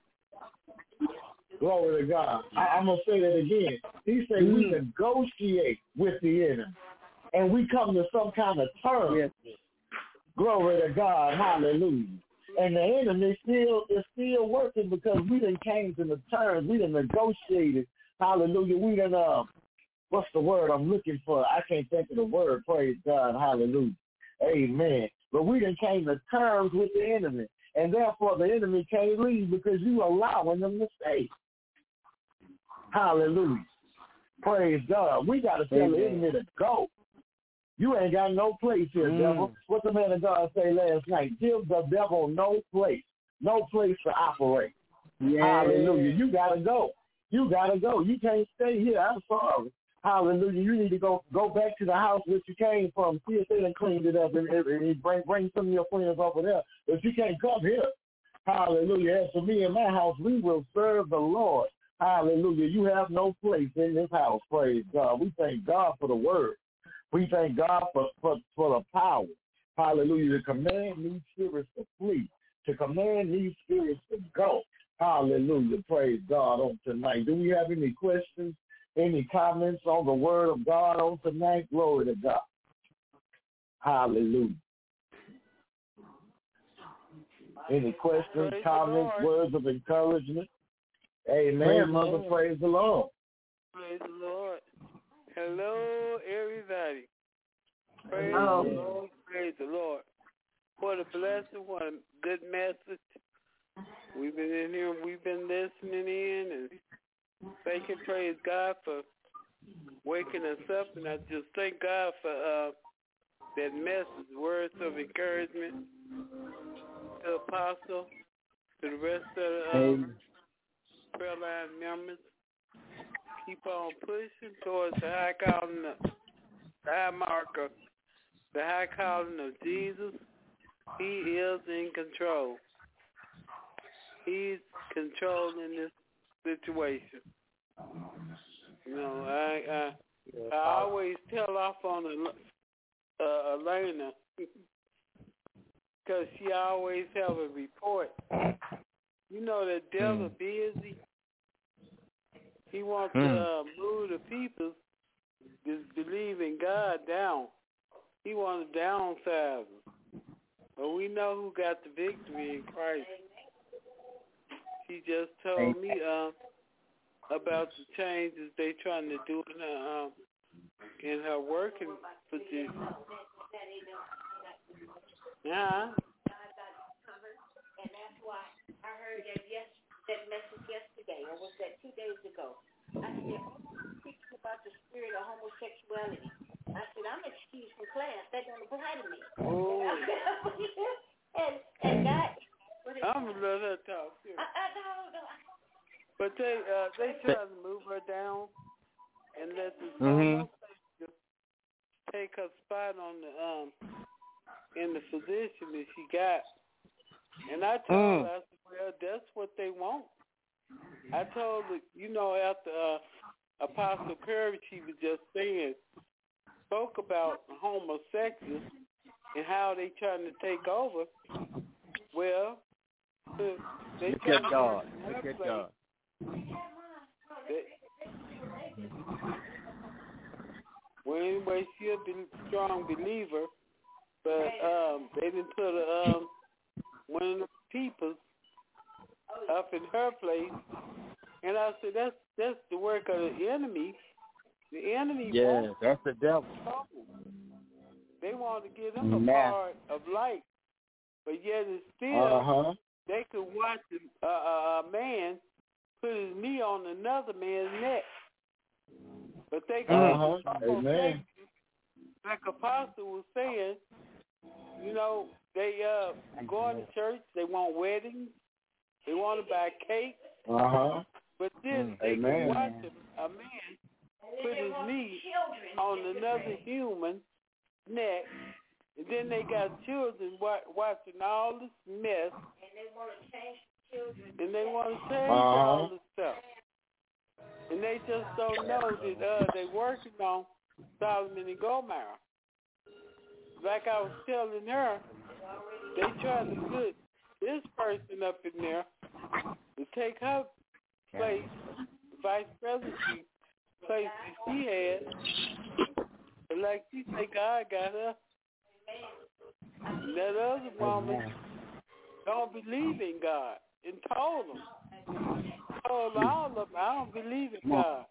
Glory to God. I'm going to say that again. He said we negotiate with the enemy. And we come to some kind of term. Yes. Glory to God. Hallelujah. And the enemy is still working because we done came to the terms. We done negotiated. Hallelujah. We done what's the word I'm looking for? I can't think of the word. Praise God. Hallelujah. Amen. But we done came to terms with the enemy. And therefore the enemy can't leave because you allowing them to stay. Hallelujah. Praise God. We got to tell the enemy to go. You ain't got no place here, devil. What the man of God say last night? Give the devil no place to operate. Yeah. Hallelujah. You got to go. You got to go. You can't stay here. I'm sorry. Hallelujah. You need to go back to the house that you came from. See if they done cleaned it up and bring some of your friends over there. But you can't come here. Hallelujah. As for me and my house, we will serve the Lord. Hallelujah. You have no place in this house. Praise God. We thank God for the word. We thank God for the power. Hallelujah. To command these spirits to flee. To command these spirits to go. Hallelujah. Praise God on tonight. Do we have any questions? Any comments on the word of God on tonight? Glory to God. Hallelujah. Any questions, comments, words of encouragement? Amen, praise Mother. Lord. Praise the Lord. Praise the Lord. Hello, everybody. Praise the Lord. Praise the Lord. What a blessing. What a good message. We've been in here. We've been listening in and thank and praise God for waking us up. And I just thank God for that message, words of encouragement to Apostle, to the rest of the prayer line members. Keep on pushing towards the high calling, the high marker, the high calling of Jesus. He is in control. He's controlling this situation. You know, I always tell off on Elena because she always have a report. You know, the devil busy. He wants to move the people to believe in God down. He wants to downsize them. But we know who got the victory in Christ. She just told me about the changes they trying to do in her working position. Yeah. And that's why I heard that message yesterday, or was that 2 days ago? I said, speaking about the spirit of homosexuality. I said, I'm excused from class. That don't apply to me. Oh. and God. I'm gonna let her talk too. No. But they try to move her down and let the just take her spot on the in the position that she got. And I told her, I said, well, that's what they want. I told her, you know, after Apostle Curry, she was just spoke about homosexuals and how they trying to take over. Well, they look at God. Look at God. Well, anyway, she's a strong believer, but they didn't put one of the people up in her place. And I said, that's the work of the enemy. The enemy wants that's the devil. They want to give them a part of light, but yet it's still they could watch a man put his knee on another man's neck. But they can Amen. Like Apostle was saying, you know, they going to church, they want weddings, they want to buy cake. But then they can watch a man put his knee on another human neck, and then they got children watching all this mess, and they want to change all this stuff. And they just don't know that they're working on Solomon and Gomorrah. Like I was telling her, they trying to put this person up in there to take her place, vice presidency place that she had. And like she said, God got her. And that other woman don't believe in God and told all of them, I don't believe in God.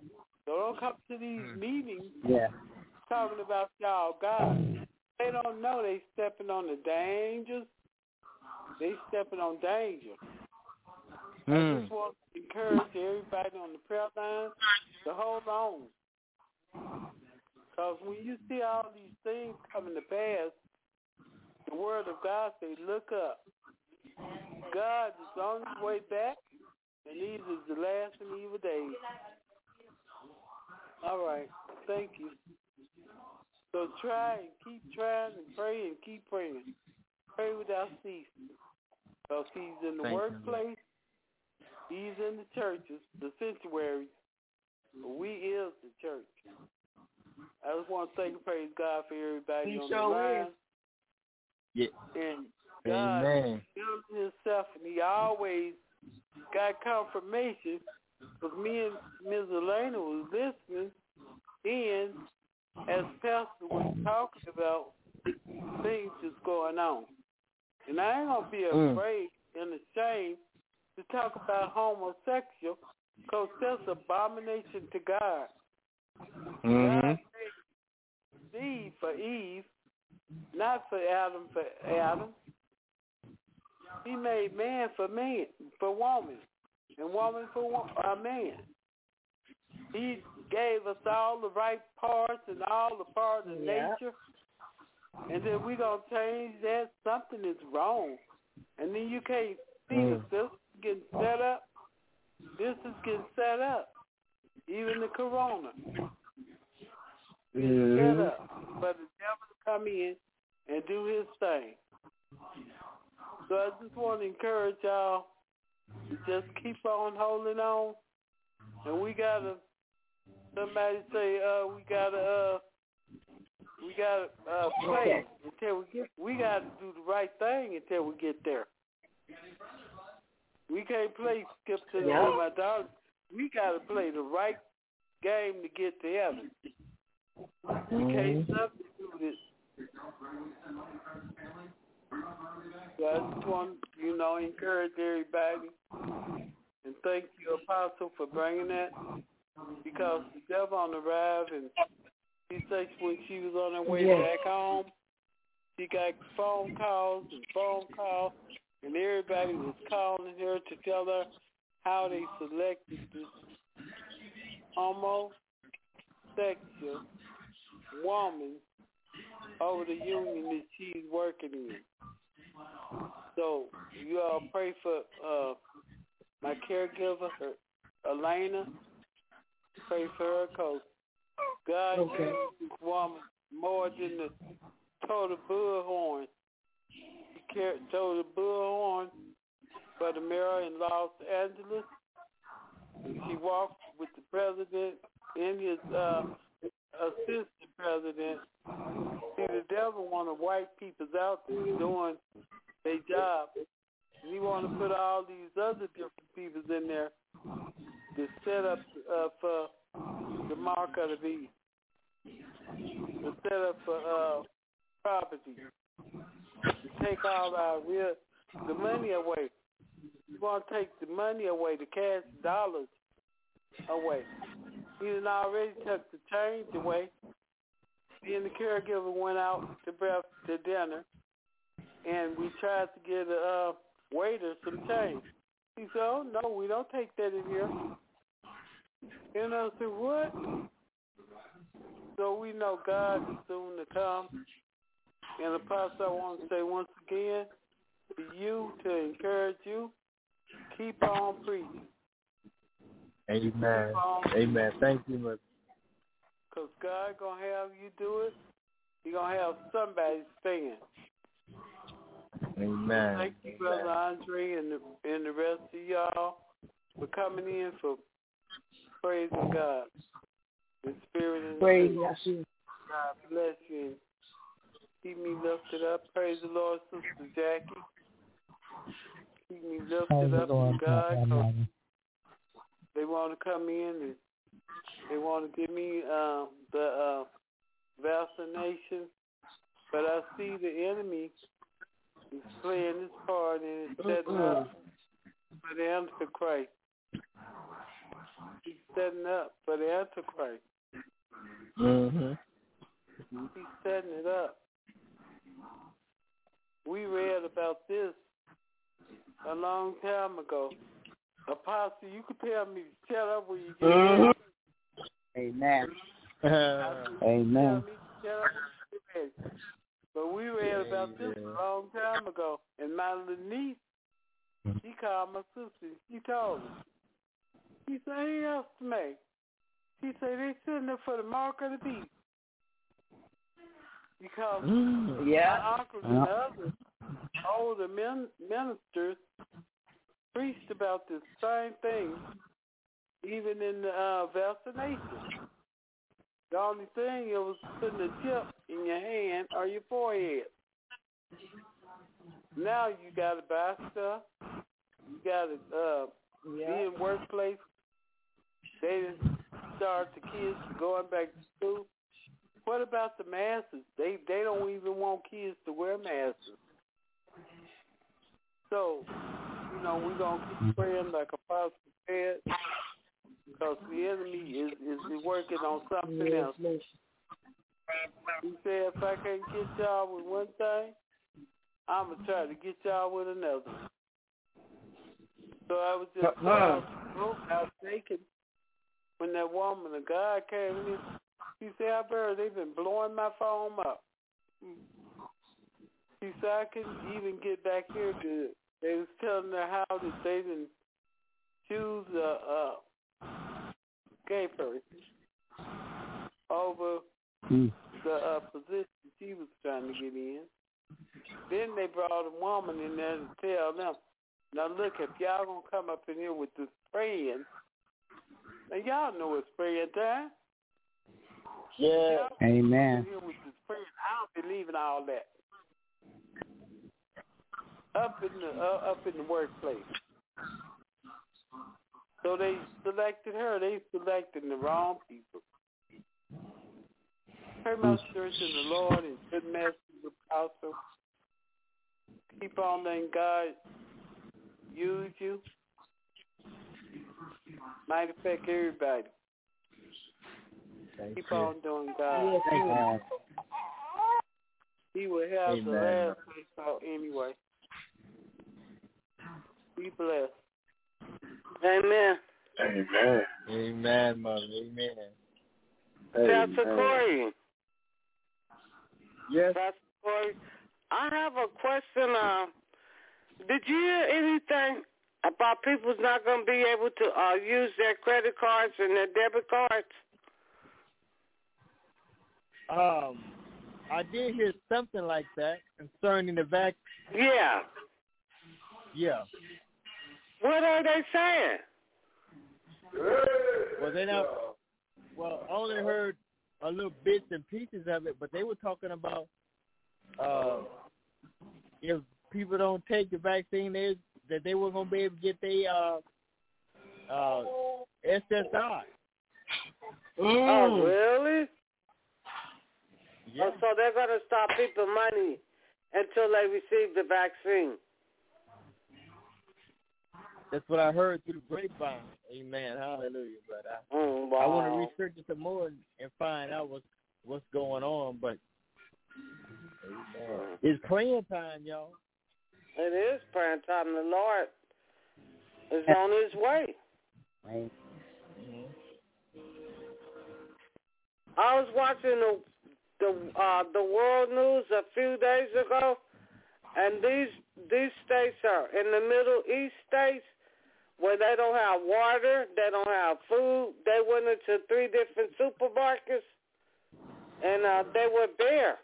So don't come to these meetings talking about y'all God. They don't know they stepping on the dangers. They stepping on danger. I just want to encourage everybody on the prayer line to hold on. Because when you see all these things coming to pass, the word of God says, look up. God is on his way back, and these is the last and evil days. All right. Thank you. So try and keep trying and pray and keep praying. Pray without ceasing. Because he's in the workplace. He's in the churches, the sanctuaries. We is the church. I just want to thank and praise God for everybody on the line. Yeah. And God built himself, and he always got confirmation because me and Ms. Elena was listening in as Pastor was talking about things that's going on. And I ain't going to be afraid and ashamed to talk about homosexual because that's abomination to God. God made Eve for Eve, not for Adam. He made man, for woman, and woman for a man. He gave us all the right parts and all the parts of nature, and then we're going to change that. Something is wrong. And then you can't see this getting set up. This is getting set up. Even the corona. Set up for the devil to come in and do his thing. So I just want to encourage y'all to just keep on holding on. And we gotta, somebody say, we gotta play until we gotta do the right thing until we get there. We can't play skip to the with my daughter. We gotta play the right game to get to heaven. We can't substitute it. So I just want to, encourage everybody and thank you, Apostle, for bringing that because the devil on the rise, and she said when she was on her way back home, she got phone calls, and everybody was calling her to tell her how they selected this homosexual woman over the union that she's working in. So you all pray for my caregiver, Elena. Pray for her because God used this woman more than the total bullhorn. He told the bullhorn for the mayor in Los Angeles. She walked with the president and his assistant president. See, the devil want to wipe people out there doing their job. And he want to put all these other different people in there to set up for the mark of the beast. To set up for property. To take all the money away. You want to take the money away, the cash dollars away. He had already took the change away. Then the caregiver went out to dinner, and we tried to get a waiter some change. He said, "Oh no, we don't take that in here." And I said, "What?" So we know God is soon to come. And Apostle, I want to say once again to you, to encourage you, keep on preaching. Amen. Amen. Thank you, Mother. Because God going to have you do it. He's going to have somebody stand. Amen. Thank you, Brother Andre, and the rest of y'all for coming in for praising God. In spirit and praise truth. God bless you. And keep me lifted up. Praise the Lord, Sister Jackie. Keep me lifted up to God. They want to come in and they want to give me the vaccination, but I see the enemy is playing his part and it's setting up for the Antichrist. He's setting up for the Antichrist. Mm-hmm. He's setting it up. We read about this a long time ago. Apostle, you could tell me to shut up when you get ready. Amen. Amen. Shut up when you get ready. But we read about this a long time ago. And my little niece, she called my sister. She told me. She said, hey, me. She said, they sitting there for the mark of the beast. Because my uncles and others, older ministers, preached about this same thing, even in the vaccination. The only thing, it was putting a chip in your hand or your forehead. Now you got to buy stuff. You got to be in workplace. They didn't start the kids going back to school. What about the masses? They don't even want kids to wear masks. So, we're going to keep praying like Apostle said, because the enemy is working on something else. He said, if I can't get y'all with one thing, I'm going to try to get y'all with another. So I was just I was thinking, when that woman of God came in, she said, Alberta, they've been blowing my phone up. She said, I couldn't even get back here good. They was telling her how that they didn't choose a gay person over the position she was trying to get in. Then they brought a woman in there to tell them, now look, if y'all going to come up in here with this praying, now y'all know it's praying time. Yeah. Amen. Here with this praying, I don't believe in all that. Up in the workplace. So they selected her. They selected the wrong people. Pray my church in the Lord and good message apostle. Keep on letting God use you. Might affect everybody. Keep on doing God. He will have the last say so anyway. Be blessed. Amen. Amen. Amen, Mother. Amen. Pastor Corey. Yes. Pastor Corey, I have a question. Did you hear anything about people's not going to be able to use their credit cards and their debit cards? I did hear something like that concerning the vaccine. Yeah. Yeah. What are they saying? Well, they not. Well, I only heard a little bits and pieces of it, but they were talking about if people don't take the vaccine, that they were going to be able to get their SSI. Oh, really? Yeah. Oh, so they're going to stop people money until they receive the vaccine. That's what I heard through the grapevine. Amen. Hallelujah. But wow. I want to research it some more and find out what's going on. But it's praying time, y'all. It is praying time. The Lord is on His way. I was watching the world news a few days ago, and these states are in the Middle East states where they don't have water, they don't have food. They went into 3 different supermarkets, and they were bare.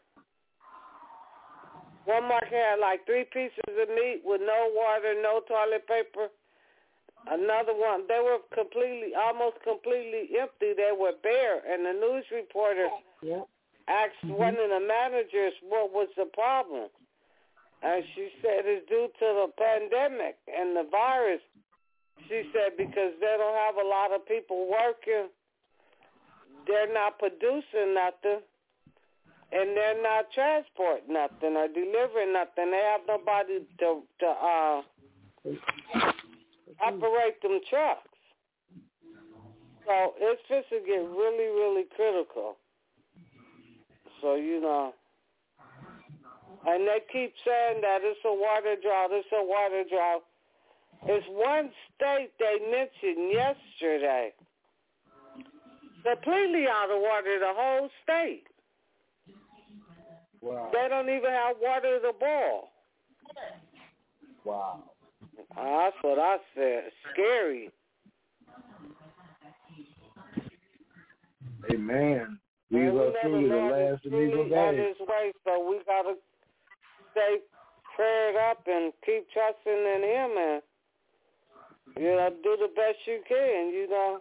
One market had like 3 pieces of meat with no water, no toilet paper. Another one, they were almost completely empty. They were bare, and the news reporter asked one of the managers what was the problem. And she said it's due to the pandemic and the virus. She said because they don't have a lot of people working, they're not producing nothing, and they're not transporting nothing or delivering nothing. They have nobody to operate them trucks. So it's just to get really, really critical. So, you know, and they keep saying that it's a water drought, it's a water drought. It's one state they mentioned yesterday. Completely out of water, the whole state. Wow. They don't even have water to boil. Wow. That's what I said. Scary. Amen. These are truly the last and evil on days. his way, so we got to stay prayed up and keep trusting in him and, you know, do the best you can, you know.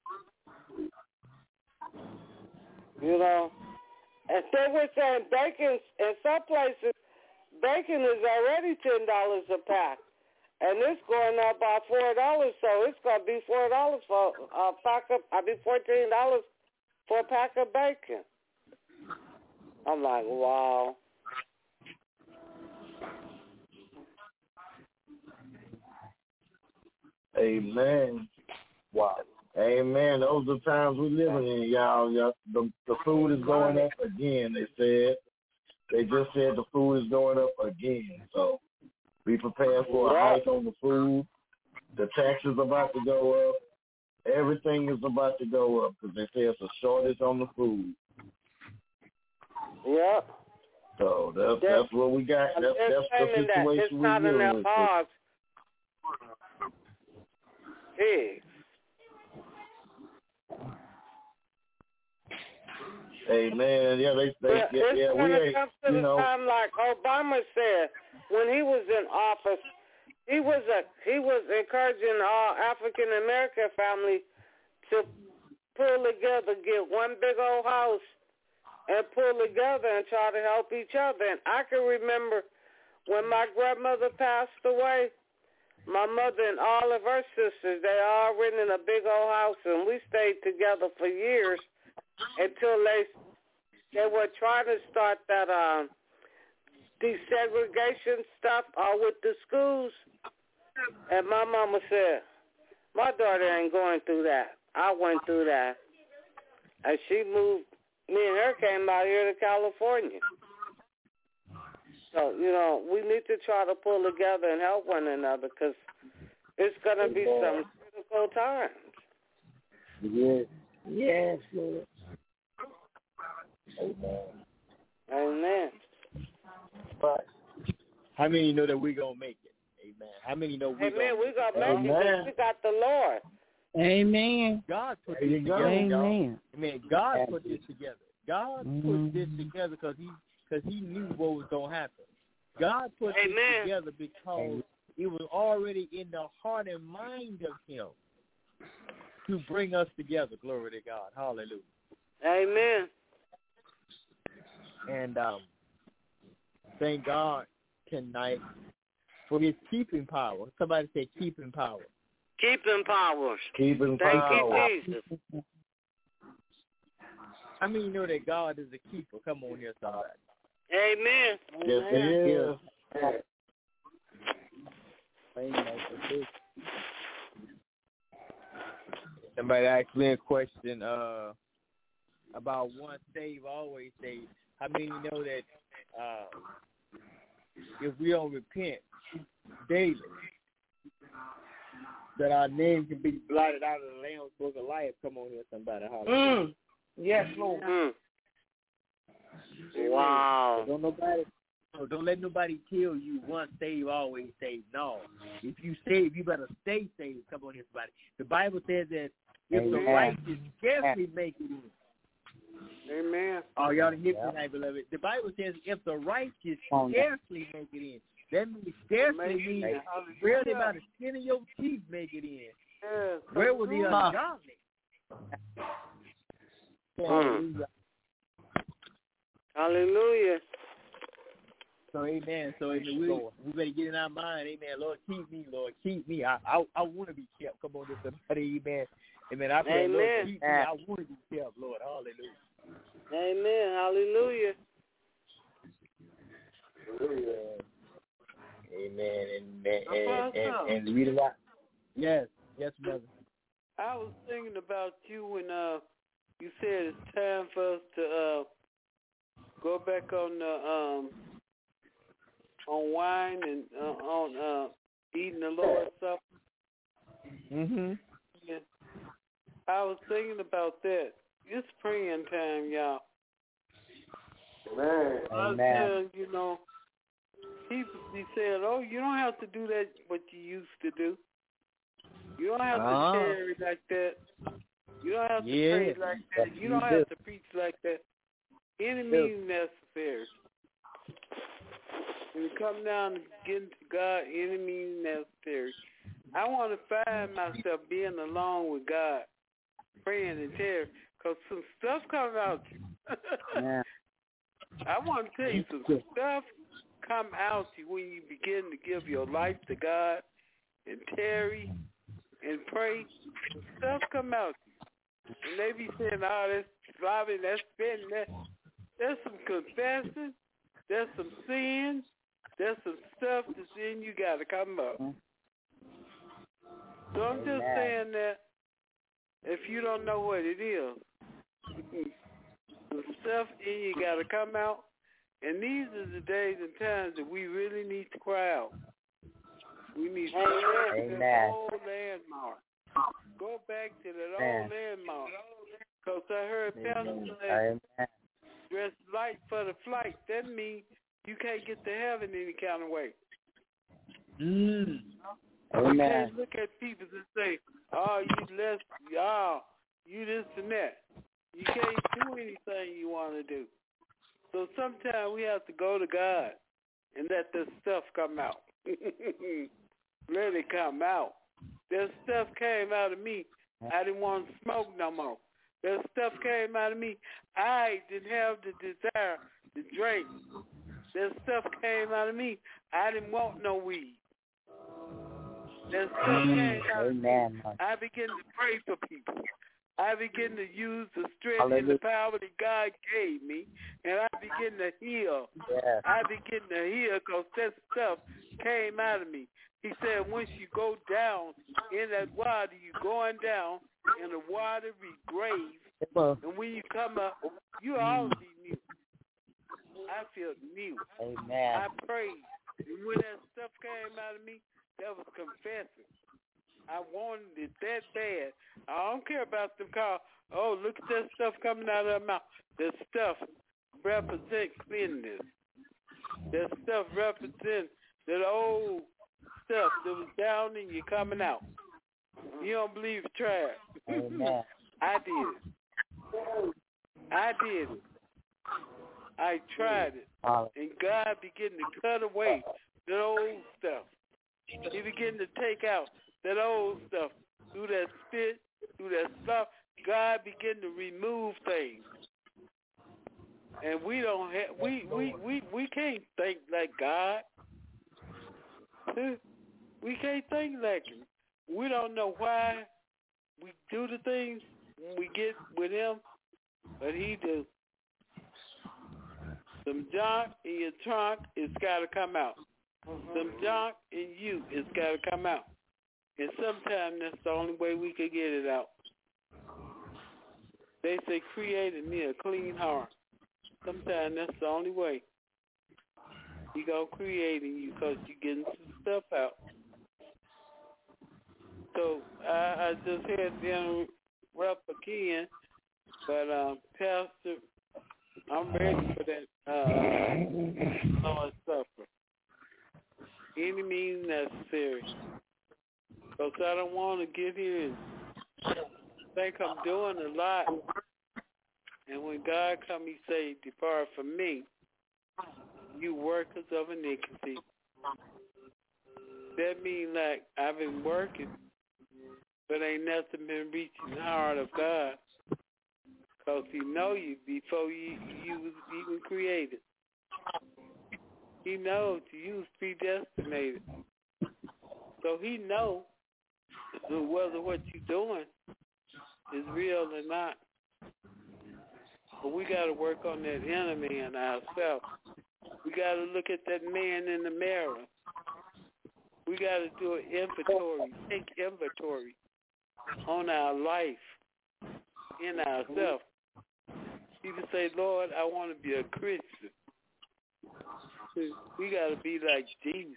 You know. And they were saying bacon, in some places, bacon is already $10 a pack. And it's going up by $4, so it's going to be $4 for a pack of, $14 for a pack of bacon. I'm like, wow. Amen. Wow. Amen. Those are the times we're living in, y'all. The food is going up again, they said. They just said the food is going up again. So be prepared for a hike on the food. The taxes are about to go up. Everything is about to go up because they say it's a shortage on the food. Yep. So that's what we got. That's the situation we're dealing with. Pigs. Amen. Yeah, we ain't, you know. Time like Obama said when he was in office, he was encouraging all African American families to pull together, get one big old house, and pull together and try to help each other. And I can remember when my grandmother passed away, my mother and all of her sisters, they all rented a big old house, and we stayed together for years until they were trying to start that desegregation stuff with the schools. And my mama said, my daughter ain't going through that. I went through that. And she moved, me and her came out here to California. So, you know, we need to try to pull together and help one another because it's going to be some critical times. Yes. Yes, Lord. Amen. Amen. But how many know that we're going to make it? Amen. How many know we're going to make it? We got the Lord. Amen. God put this together, y'all. Amen. God put this together. God put this together because he knew what was going to happen. God put this together because it was already in the heart and mind of him to bring us together. Glory to God. Hallelujah. Amen. And thank God tonight for his keeping power. Somebody say keeping power. Keeping powers. Keeping power. Thank you, Jesus. I mean, you know that God is a keeper. Come on here, somebody. Amen. Yes, he is. Somebody asked me a question about once saved, always saved. How many know that if we don't repent daily, that our name can be blotted out of the Lamb's Book of Life? Come on here, somebody. Hallelujah. Yes, Lord. Wow. Don't let nobody tell you once saved, always saved. No. If you saved, you better stay saved. Come on here, somebody. The Bible says that if the righteous scarcely make it in. Amen. Oh, y'all didn't hear me tonight, beloved. The Bible says if the righteous scarcely make it in, that means scarcely means really about the skin of your teeth make it in. Where was the ungodly? Hallelujah. So, amen. So, we better get in our mind, amen. Lord, keep me, Lord. Keep me. I want to be kept. Come on, somebody, amen. Amen. I pray, Lord, keep me. I want to be kept, Lord. Hallelujah. Amen. Hallelujah. Amen. And the reason why. Yes, brother. I was thinking about you when you said it's time for us to go back on the on wine and on eating the Lord's Supper. Mhm. Yeah. I was thinking about that. It's praying time, y'all. Man. Amen. You know, people be saying, "Oh, you don't have to do that what you used to do. You don't have to carry like that. You don't have to pray like that. You don't have to preach like that. Any means necessary. When you come down and get into God, any means necessary." I want to find myself being alone with God, praying and tearing, because some stuff comes out you. Yeah. I want to tell you, some stuff come out you when you begin to give your life to God and tarry and pray. Some stuff come out you. And they be saying, "Oh, that's robbing, that's spending, that." There's some confessing, there's some sin, there's some stuff that's in you got to come up. So I'm just saying that if you don't know what it is, the stuff in you got to come out. And these are the days and times that we really need to cry out. We need to go back to that old landmark. Go back to that old landmark. Because I heard Pastor say, dress light for the flight. That means you can't get to heaven any kind of way. You can't look at people and say, "Oh, you less, you this and that." You can't do anything you want to do. So sometimes we have to go to God and let this stuff come out. Let it come out. That stuff came out of me. I didn't want to smoke no more. That stuff came out of me. I didn't have the desire to drink. That stuff came out of me. I didn't want no weed. That stuff came out of me. I began to pray for people. I begin to use the strength and the power that God gave me, and I begin to heal. Yeah. I begin to heal because that stuff came out of me. He said, once you go down in that water, you're going down in a watery grave, and when you come up, you already new. I feel new. Amen. I prayed. And when that stuff came out of me, that was confessing. I wanted it that bad. I don't care about them call. Oh, look at that stuff coming out of their mouth. That stuff represents cleanness. That stuff represents that old stuff that was down in you coming out. You don't believe it, try it. I did it. I did it. I tried it. And God began to cut away that old stuff. He began to take out that old stuff through that spit, through that stuff. God began to remove things, and we don't have. We can't think like God. We can't think like Him. We don't know why we do the things when we get with Him, but He do. Some junk in your trunk, it's got to come out. Some junk in you, it's got to come out. And sometimes that's the only way we could get it out. They say, create in me a clean heart. Sometimes that's the only way. He going to create in you because you're getting some stuff out. So I just had to interrupt again, but Pastor, I'm ready for that Lord's Supper. Any means necessary. Because I don't want to get here and think I'm doing a lot. And when God come, He say, depart from me, you workers of iniquity. That means like I've been working, but ain't nothing been reaching the heart of God. Because He know you before you was even created. He knows you was predestinated. So He knows whether what you're doing is real or not. But we got to work on that inner man ourselves. We got to look at that man in the mirror. We got to do an inventory, take inventory. on our life, in ourselves. People say, Lord, I want to be a Christian. We got to be like Jesus.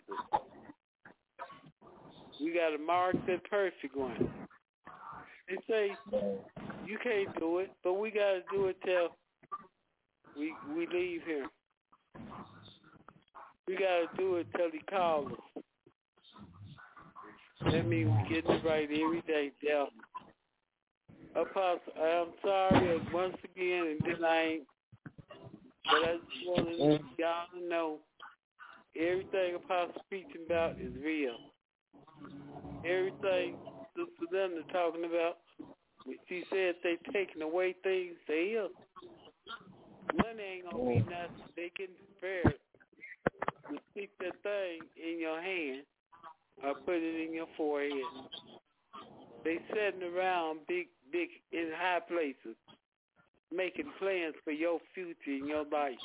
We got to mark the perfect one. They say, you can't do it, but we got to do it till we leave here. We got to do it till he calls us. That means we getting it right every day, devil. Apostle, I'm sorry once again, and then I ain't, but I just want y'all to know everything Apostle preaching about is real. Everything Sister Linda talking about, she said they taking away things, they is. Money ain't gonna be nothing. They getting prepared to stick that thing in your hand or put it in your forehead. They sitting around big in high places, making plans for your future and your life.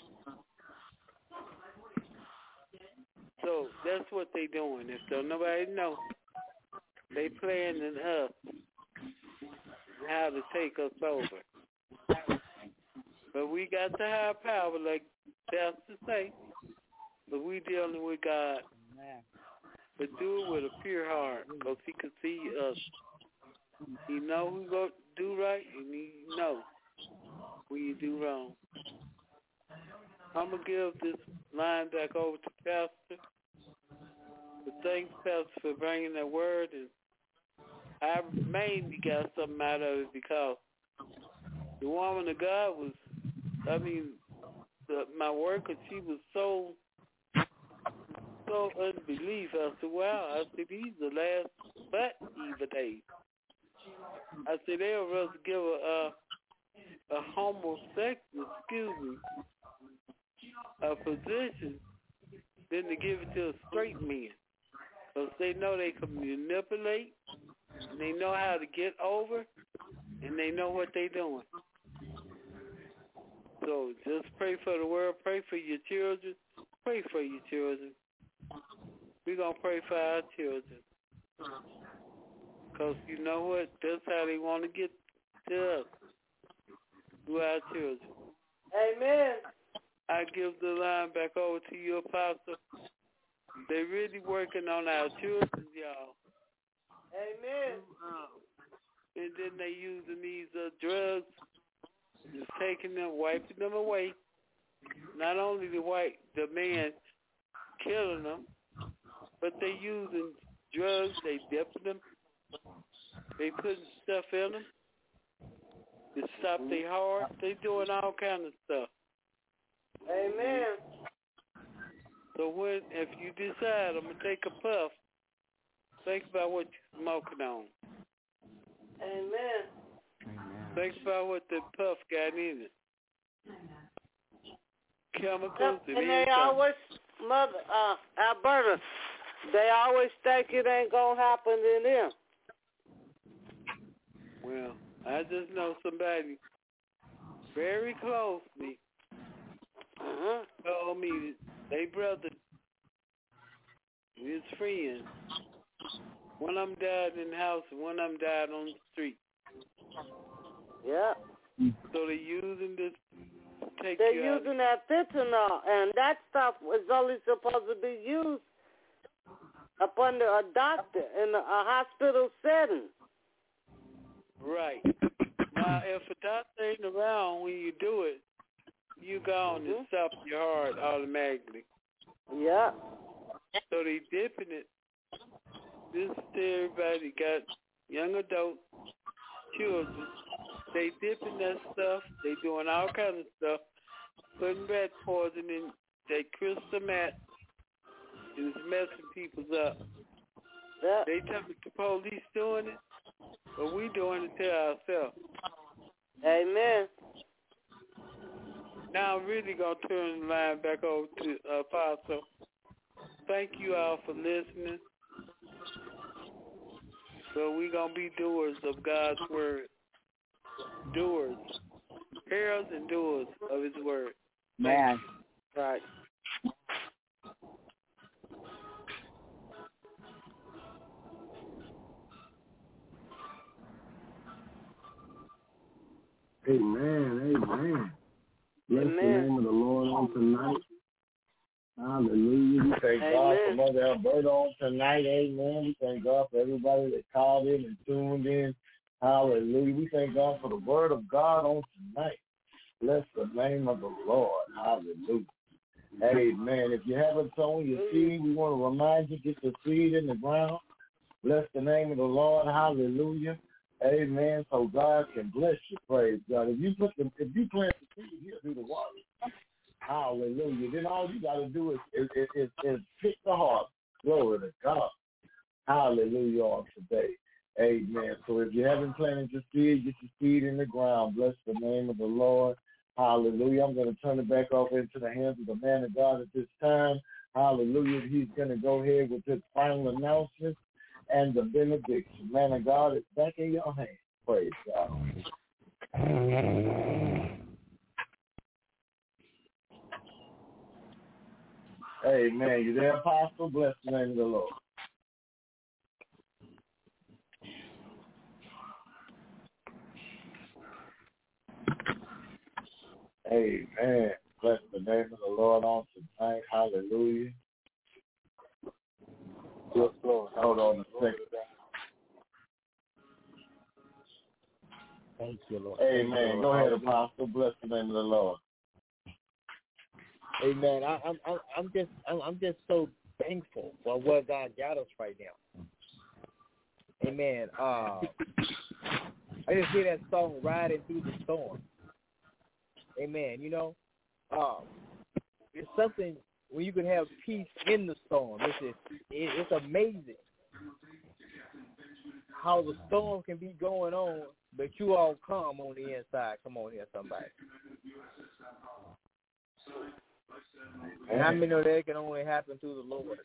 So that's what they doing. If don't nobody know, they planning us how to take us over. But we got the high power, like Pastor say. But we dealing with God. But do it with a pure heart, because he can see us. He know who go do right, and he know when you do wrong. I'm going to give this line back over to Pastor. But thanks, Pastor, for bringing that word. And I mainly got something out of it because the woman of God was, my worker, she was so unbelief. I said, wow, I said, these are the last but evil days. I said, they'll rather give a homosexual, a position than to give it to a straight man. Because they know they can manipulate, and they know how to get over, and they know what they're doing. So just pray for the world, pray for your children, pray for your children. We're going to pray for our children. Because you know what? That's how they want to get to us, through our children. Amen. I give the line back over to you, Apostle. They're really working on our children, y'all. Amen. And then they using these drugs, just taking them, wiping them away. Not only the man killing them, but they using drugs, they dipping them, they putting stuff in them to stop their heart. They doing all kind of stuff. Amen. So if you decide I'm gonna take a puff, think about what you're smoking on. Amen. Think about what the puff got in it. Chemicals and they always, Alberta, they always think it ain't gonna happen to them. Well, I just know somebody very closely told me that they brother, his friends, one of them died in the house and one of them died on the street. Yeah. So they're using this to take They're you using that fentanyl, and that stuff is only supposed to be used up under a doctor in a hospital setting. Right. Now, if a doctor ain't around when you do it, you go on and stop your heart automatically. Yeah. So they dipping it. This is to everybody got young adults, children. They dipping that stuff. They doing all kinds of stuff. Putting rat poison in that crystal meth is messing people up. Yeah. They tell me the police doing it, but we doing it to ourselves. Amen. Now I'm really going to turn the line back over to Apostle. Thank you all for listening. So we're going to be doers of God's word. Doers. Hearers and doers of his word. Man. Right. Amen. Amen. Bless the name of the Lord on tonight. Hallelujah. We thank God for Mother Alberta on tonight. Amen. We thank God for everybody that called in and tuned in. Hallelujah. We thank God for the word of God on tonight. Bless the name of the Lord. Hallelujah. Amen. If you haven't sown your seed, we want to remind you, get your seed in the ground. Bless the name of the Lord. Hallelujah. Amen. So God can bless you. Praise God. If you plant the seed, he'll do the water. Hallelujah. Then all you got to do is pick the heart. Glory to God. Hallelujah on today. Amen. So if you haven't planted your seed, get your seed in the ground. Bless the name of the Lord. Hallelujah. I'm going to turn it back over into the hands of the man of God at this time. Hallelujah. He's going to go ahead with his final announcement and the benediction. Man of God, it's back in your hands. Praise God. Amen. You there, Apostle? Bless the name of the Lord. Amen. Bless the name of the Lord on tonight. Hallelujah. Yes, Lord. Hold on a second. Thank you, Lord. Amen. Go ahead, Apostle. Bless the name of the Lord. Amen. I'm just so thankful for where God got us right now. Amen. I just hear that song, "Riding Through the Storm." Amen. You know, it's something when you can have peace in the storm. It's amazing how the storm can be going on, but you all calm on the inside. Come on here, somebody. And how many know that can only happen through the Lord?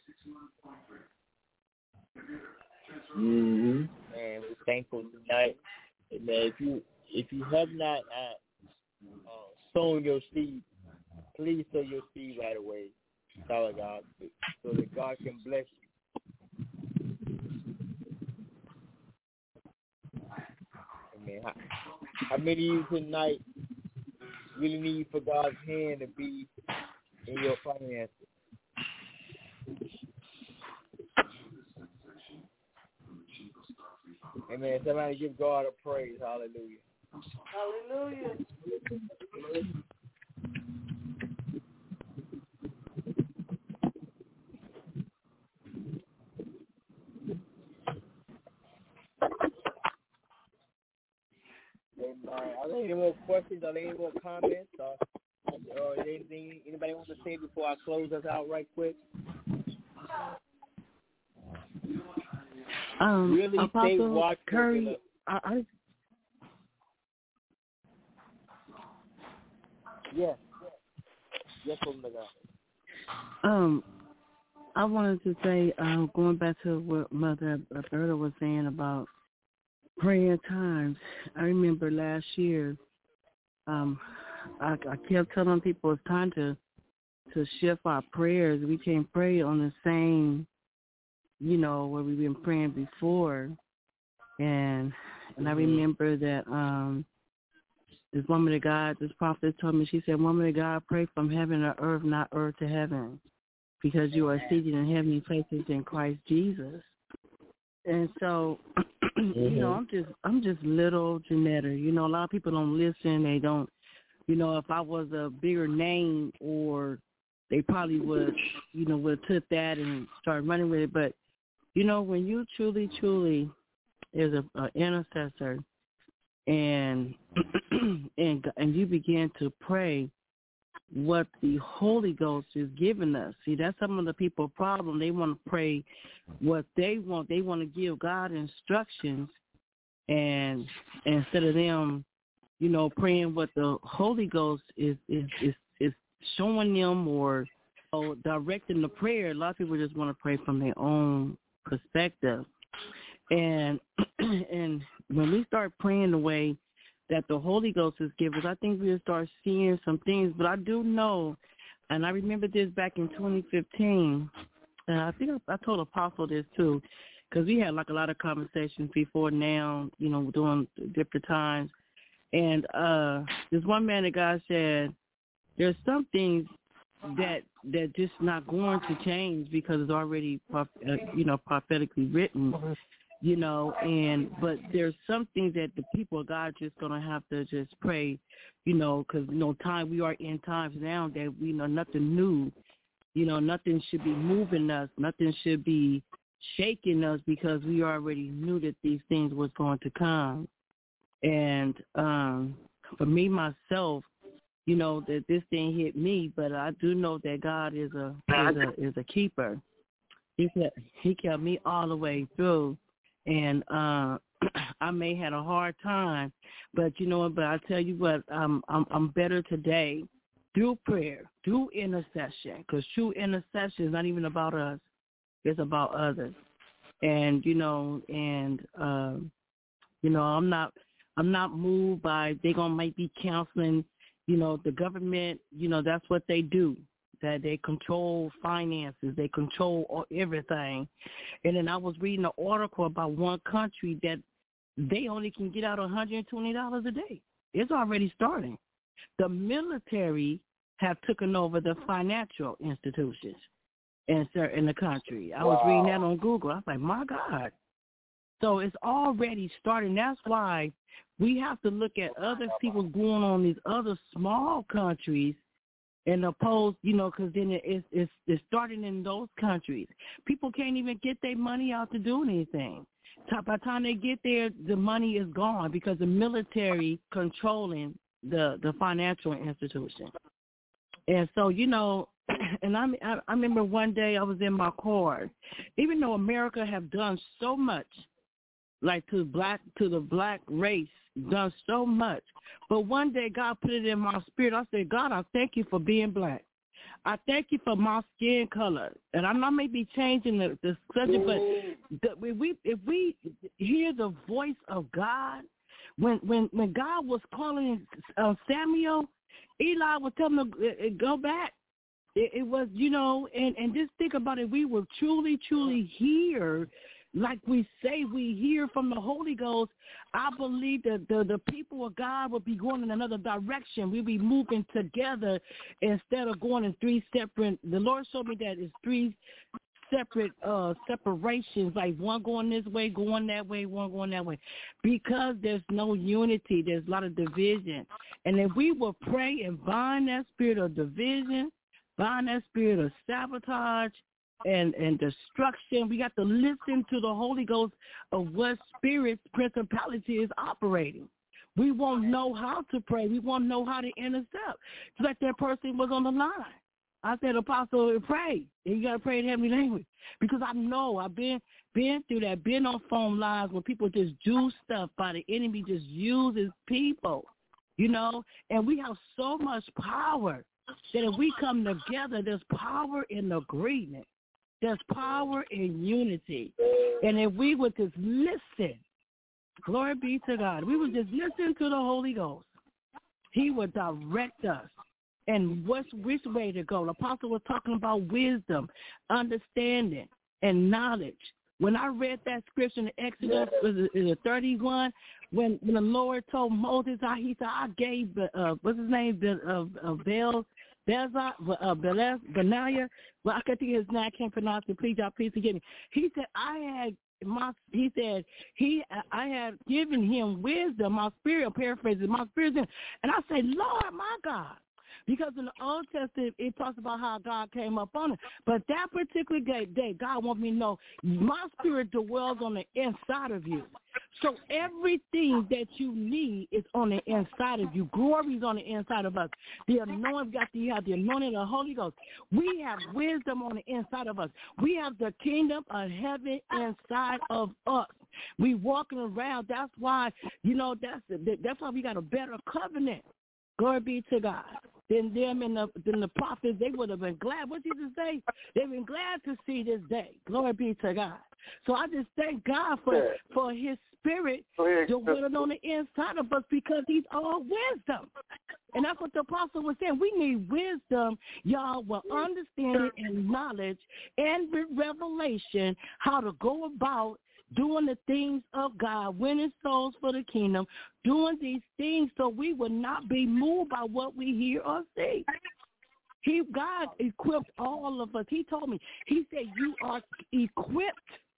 Mm-hmm. And we're thankful tonight. Amen. If you have not sown your seed, please sow your seed right away, Father God, so that God can bless you. Amen. How many of you tonight really need for God's hand to be in your finances? Amen. Somebody give God a praise. Hallelujah. Hallelujah. Are there any more questions? Are there any more comments? Or anything anybody wants to say before I close us out right quick? Really stay watchful. Curry, Yes, woman of God. I wanted to say, going back to what Mother Alberta was saying about prayer times. I remember last year, I kept telling people it's time to shift our prayers. We can't pray on the same, where we've been praying before. And I remember that this woman of God, this prophet told me, she said, "Woman of God, pray from heaven to earth, not earth to heaven, because you are seated in heavenly places in Christ Jesus." And so, I'm just little Janetta. A lot of people don't listen. They don't, if I was a bigger name, or they probably would, would have took that and start running with it. But, when you truly is an intercessor, and and you begin to pray what the Holy Ghost is giving us. See, that's some of the people's problem. They want to pray what they want. They want to give God instructions, and instead of them, praying what the Holy Ghost is showing them or directing the prayer. A lot of people just want to pray from their own perspective. And when we start praying the way that the Holy Ghost is giving us, I think we'll start seeing some things. But I do know, and I remember this back in 2015, and I think I told Apostle this too, because we had like a lot of conversations before now, during different times. And this one man of God said, there's some things that just not going to change because it's already, prophetically written, but there's some things that the people of God just going to have to just pray, because, we are in times now that we know nothing new, nothing should be moving us, nothing should be shaking us because we already knew that these things was going to come. And for me, myself, that this thing hit me, but I do know that God is a keeper. He kept me all the way through, and I may had a hard time, but But I tell you what, I'm better today through prayer, through intercession, because true intercession is not even about us; it's about others. And I'm not moved by they might be counseling. The government, that's what they do, that they control finances, they control everything. And then I was reading an article about one country that they only can get out $120 a day. It's already starting. The military have taken over the financial institutions in the country. I was reading that on Google. I was like, my God. So it's already starting. That's why we have to look at other people going on these other small countries and oppose, because then it's starting in those countries. People can't even get their money out to do anything. By the time they get there, the money is gone because the military controlling the financial institution. And so, and I remember one day I was in my car, even though America have done so much, like to the black race, done so much. But one day God put it in my spirit. I said, God, I thank you for being black. I thank you for my skin color. And I may be changing the subject, but if we hear the voice of God, when God was calling Samuel, Eli was telling him to go back. It was, and just think about it. We will truly, truly hear, like we say, we hear from the Holy Ghost. I believe that the people of God will be going in another direction. We'll be moving together instead of going in three separate. The Lord showed me that it's three separate separations, like one going this way, going that way, one going that way, because there's no unity. There's a lot of division. And if we will pray and bind that spirit of division, bind that spirit of sabotage, and destruction, we got to listen to the Holy Ghost of what spirit principality is operating. We won't know how to pray. We won't know how to intercept. Just like that person was on the line. I said, Apostle, pray. And you got to pray in heavenly language. Because I know I've been through that, been on phone lines where people just do stuff by the enemy, just uses people, and we have so much power that if we come together, there's power in agreement. There's power in unity. And if we would just listen, glory be to God, we would just listen to the Holy Ghost, he would direct us and which way to go. The apostle was talking about wisdom, understanding, and knowledge. When I read that scripture in Exodus, is it 31, when the Lord told Moses, he said, I gave, what's his name, Benaiah, well, I can't think of his name, I can't pronounce it, please forgive me. He said, I had given him wisdom, my spirit, paraphrasing, my spirit, and I say, Lord, my God. Because in the Old Testament, it talks about how God came up on it. But that particular day, God wants me to know, my spirit dwells on the inside of you. So everything that you need is on the inside of you. Glory is on the inside of us. The anointing, you have the anointing of the Holy Ghost. We have wisdom on the inside of us. We have the kingdom of heaven inside of us. We walking around. That's why, that's why we got a better covenant. Glory be to God. Then them and the prophets, they would have been glad. What did Jesus say? They've been glad to see this day. Glory be to God. So I just thank God for his spirit dwelling on the inside of us because he's all wisdom. And that's what the apostle was saying. We need wisdom, y'all, with understanding and knowledge and with revelation how to go about doing the things of God, winning souls for the kingdom, doing these things so we will not be moved by what we hear or see. God equipped all of us. He told me, he said, you are equipped.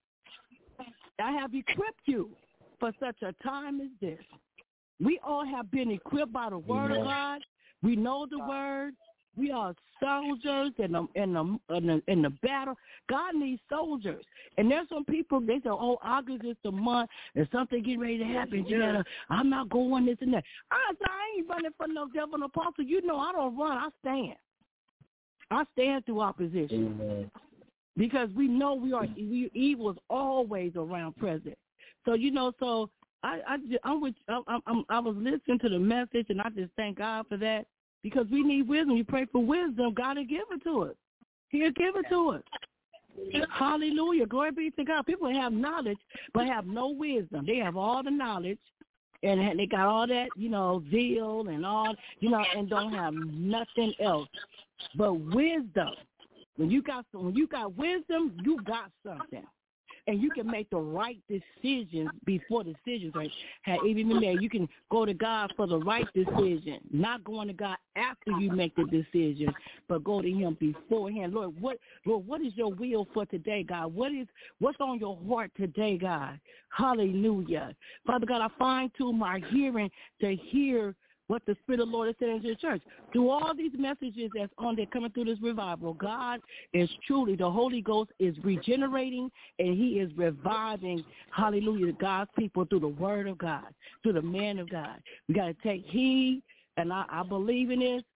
I have equipped you for such a time as this. We all have been equipped by the word of God. We know the word. We are soldiers in the battle. God needs soldiers. And there's some people, they say, oh, August is the month and something getting ready to happen. I'm not going this and that. I ain't running for no devil and apostle. You know I don't run. I stand. I stand through opposition. Amen. Because we know evil is always around present. So, I was listening to the message, and I just thank God for that. Because we need wisdom. You pray for wisdom, God will give it to us. He'll give it to us. Hallelujah. Glory be to God. People have knowledge but have no wisdom. They have all the knowledge and they got all that, zeal and all, and don't have nothing else but wisdom. When you got wisdom, you got something. And you can make the right decisions before decisions have even been made. You can go to God for the right decision, not going to God after you make the decision, but go to him beforehand. Lord, what is your will for today, God? What's on your heart today, God? Hallelujah. Father God, I fine-tune my hearing to hear what the Spirit of the Lord is saying to the church. Through all these messages that's on there coming through this revival, God is truly, the Holy Ghost is regenerating and he is reviving, hallelujah, God's people through the word of God, through the man of God. We got to take heed, and I believe in this.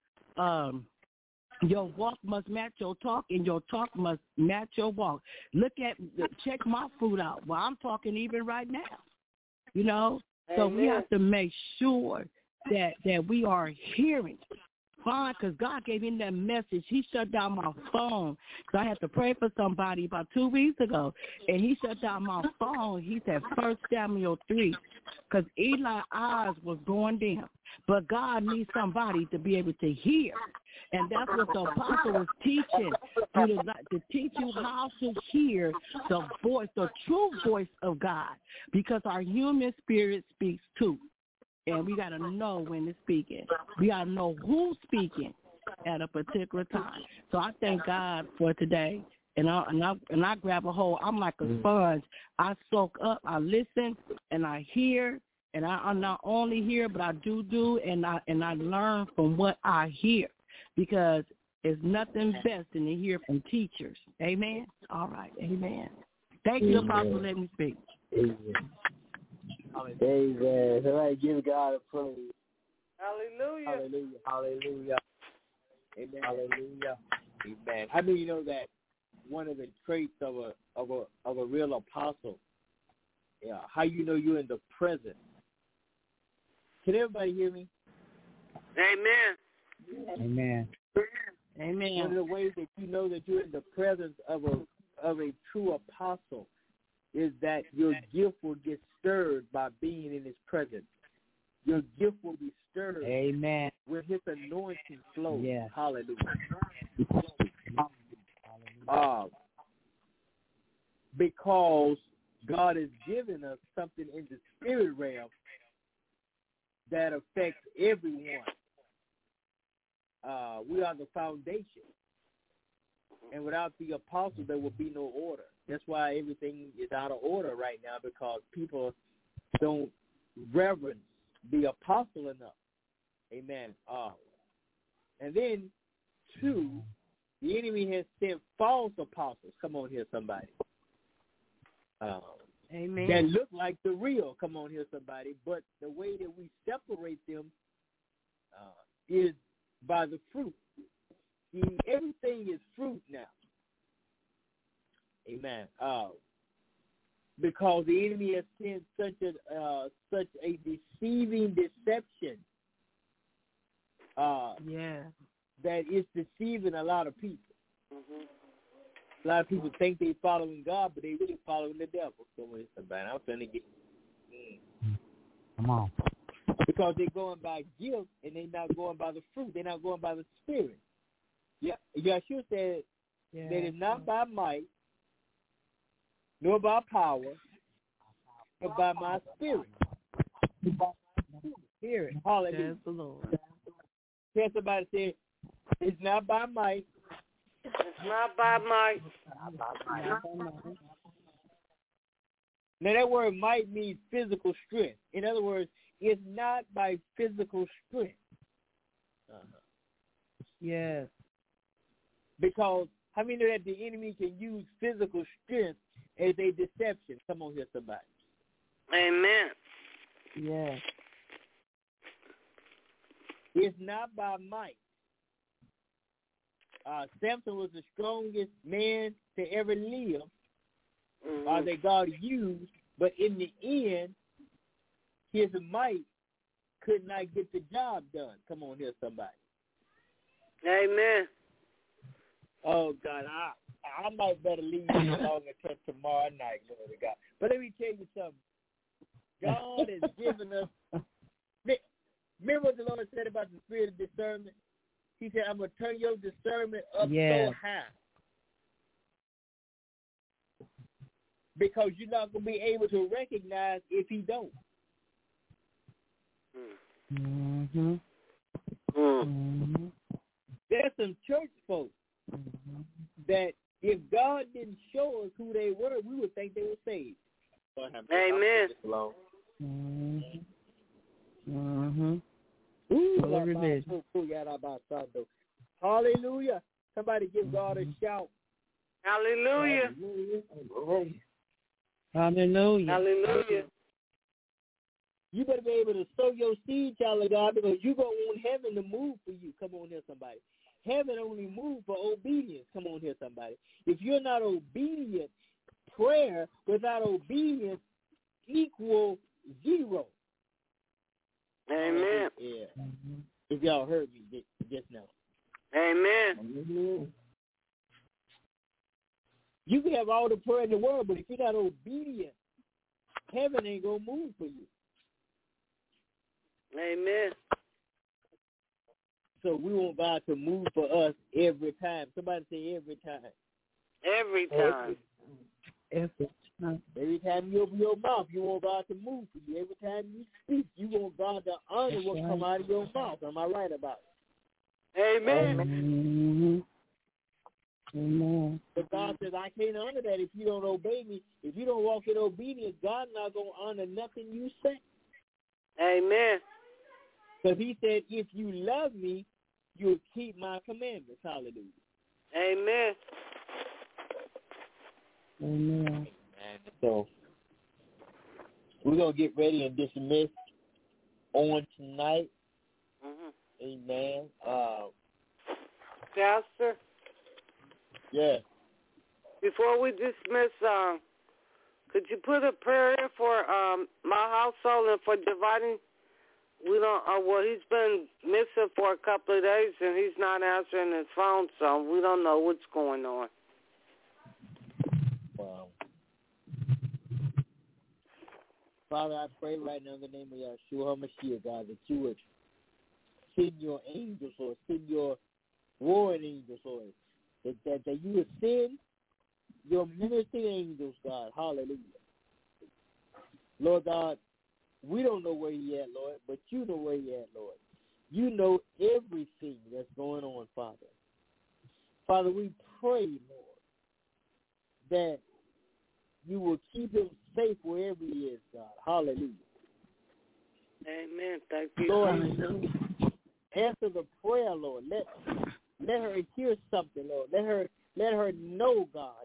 Your walk must match your talk, and your talk must match your walk. Check my fruit out. Well, I'm talking even right now, So we have to make sure that we are hearing. Fine, because God gave me that message. He shut down my phone because I had to pray for somebody about 2 weeks ago, and he shut down my phone. He said 1 Samuel 3 because Eli's eyes was going dim. But God needs somebody to be able to hear. And that's what the apostle was teaching, to teach you how to hear the voice, the true voice of God, because our human spirit speaks too. And we got to know when it's speaking. We got to know who's speaking at a particular time. So I thank God for today. And I grab a hold. I'm like a sponge. I soak up, I listen, and I hear. And I not only hear, but I do, and I learn from what I hear. Because it's nothing best than to hear from teachers. Amen? All right. Amen. Thank you, Apostle, for letting me speak. Amen. Amen. Somebody give God a praise. Hallelujah. Hallelujah. Hallelujah. Amen. Hallelujah. Amen. I mean, that one of the traits of a real apostle, how you're in the present. Can everybody hear me? Amen. Amen. Amen. One of the ways that you know that you're in the presence of a true apostle is that your gift will get stirred by being in his presence. Your gift will be stirred. Amen. With his anointing flow. Yes. Hallelujah. Because God has given us something in the spirit realm that affects everyone. We are the foundation. And without the apostle, there will be no order. That's why everything is out of order right now, because people don't reverence the apostle enough. Amen. And then, 2, the enemy has sent false apostles. Come on here, somebody. Amen. That look like the real. Come on here, somebody. But the way that we separate them is by the fruit. See, everything is fruit now. Amen. Because the enemy has sent such a deceiving deception. That it's deceiving a lot of people. Mm-hmm. A lot of people think they're following God, but they really following the devil. So I'm trying to get. Come on. Because they're going by gift and they're not going by the fruit. They're not going by the spirit. Yeah, Yeshua said that it's not by might, nor by power, but by my spirit. Spirit. Hallelujah. Yes, the Lord. Tell somebody, say, it's not by might. It's not by might. Now that word might means physical strength. In other words, it's not by physical strength. Yes. Because how many know that the enemy can use physical strength as a deception? Come on here, somebody. Amen. Yes. It's not by might. Samson was the strongest man to ever live that God used, but in the end, his might could not get the job done. Come on here, somebody. Amen. Oh, God, I might better leave you alone until tomorrow night, Lord of God. But let me tell you something. God has given us. Remember what the Lord said about the spirit of discernment? He said, I'm going to turn your discernment up so high. Because you're not going to be able to recognize if he don't. Mm-hmm. Mm-hmm. There's some church folks that if God didn't show us who they were, we would think they were saved. Amen. Mm-hmm. Hallelujah. Somebody give God a shout. Hallelujah. Hallelujah. Hallelujah. You better be able to sow your seed, child of God, because you're going to want heaven to move for you. Come on here, somebody. Heaven only moves for obedience. Come on here, somebody. If you're not obedient, prayer without obedience equals 0. Amen. Yeah. If y'all heard me just now. Amen. You can have all the prayer in the world, but if you're not obedient, heaven ain't going to move for you. Amen. So we want God to move for us every time. Somebody say every time. Every time. Every time you open your mouth, you want God to move for you. Every time you speak, you want God to honor what come out of your mouth. Am I right about it? Amen. Amen. But God says, I can't honor that if you don't obey me. If you don't walk in obedience, God not going to honor nothing you say. Amen. Because he said, if you love me, you'll keep my commandments. Hallelujah. Amen. Amen. So we're going to get ready and dismiss on tonight. Mm-hmm. Amen. Pastor? Yeah. Before we dismiss, could you put a prayer in for my household and for dividing? We don't. Well, he's been missing for a couple of days, and he's not answering his phone, so we don't know what's going on. Wow. Father, I pray right now in the name of Yeshua HaMashiach, God, that you would send your angels, Lord, send your warring angels, Lord, that you would send your ministering angels, God. Hallelujah. Lord God, we don't know where he at, Lord, but you know where he at, Lord. You know everything that's going on, Father. Father, we pray, Lord, that you will keep him safe wherever he is, God. Hallelujah. Amen. Thank you. Lord, answer the prayer, Lord. Let her hear something, Lord. Let her know, God.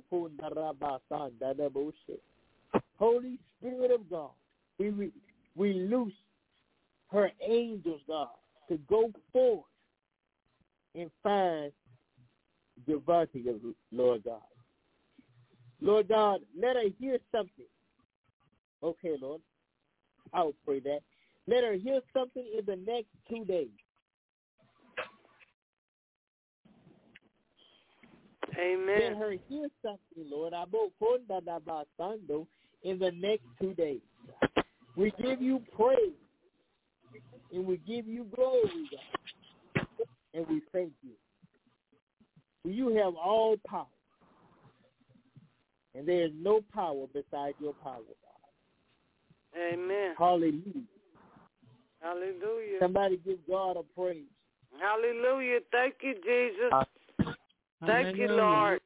Holy Spirit of God, we loose her angels, God, to go forth and find Devontae, Lord God. Lord God, let her hear something. Okay, Lord. I will pray that. Let her hear something in the next 2 days. Amen. Let her hear something, Lord, in the next 2 days. We give you praise and we give you glory, God. And we thank you. For you have all power. And there is no power beside your power, God. Amen. Hallelujah. Hallelujah. Somebody give God a praise. Hallelujah. Thank you, Jesus. Thank you, Lord.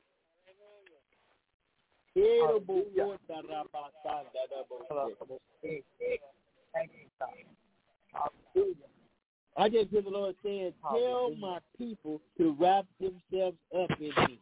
I just hear the Lord saying, tell my people to wrap themselves up in me.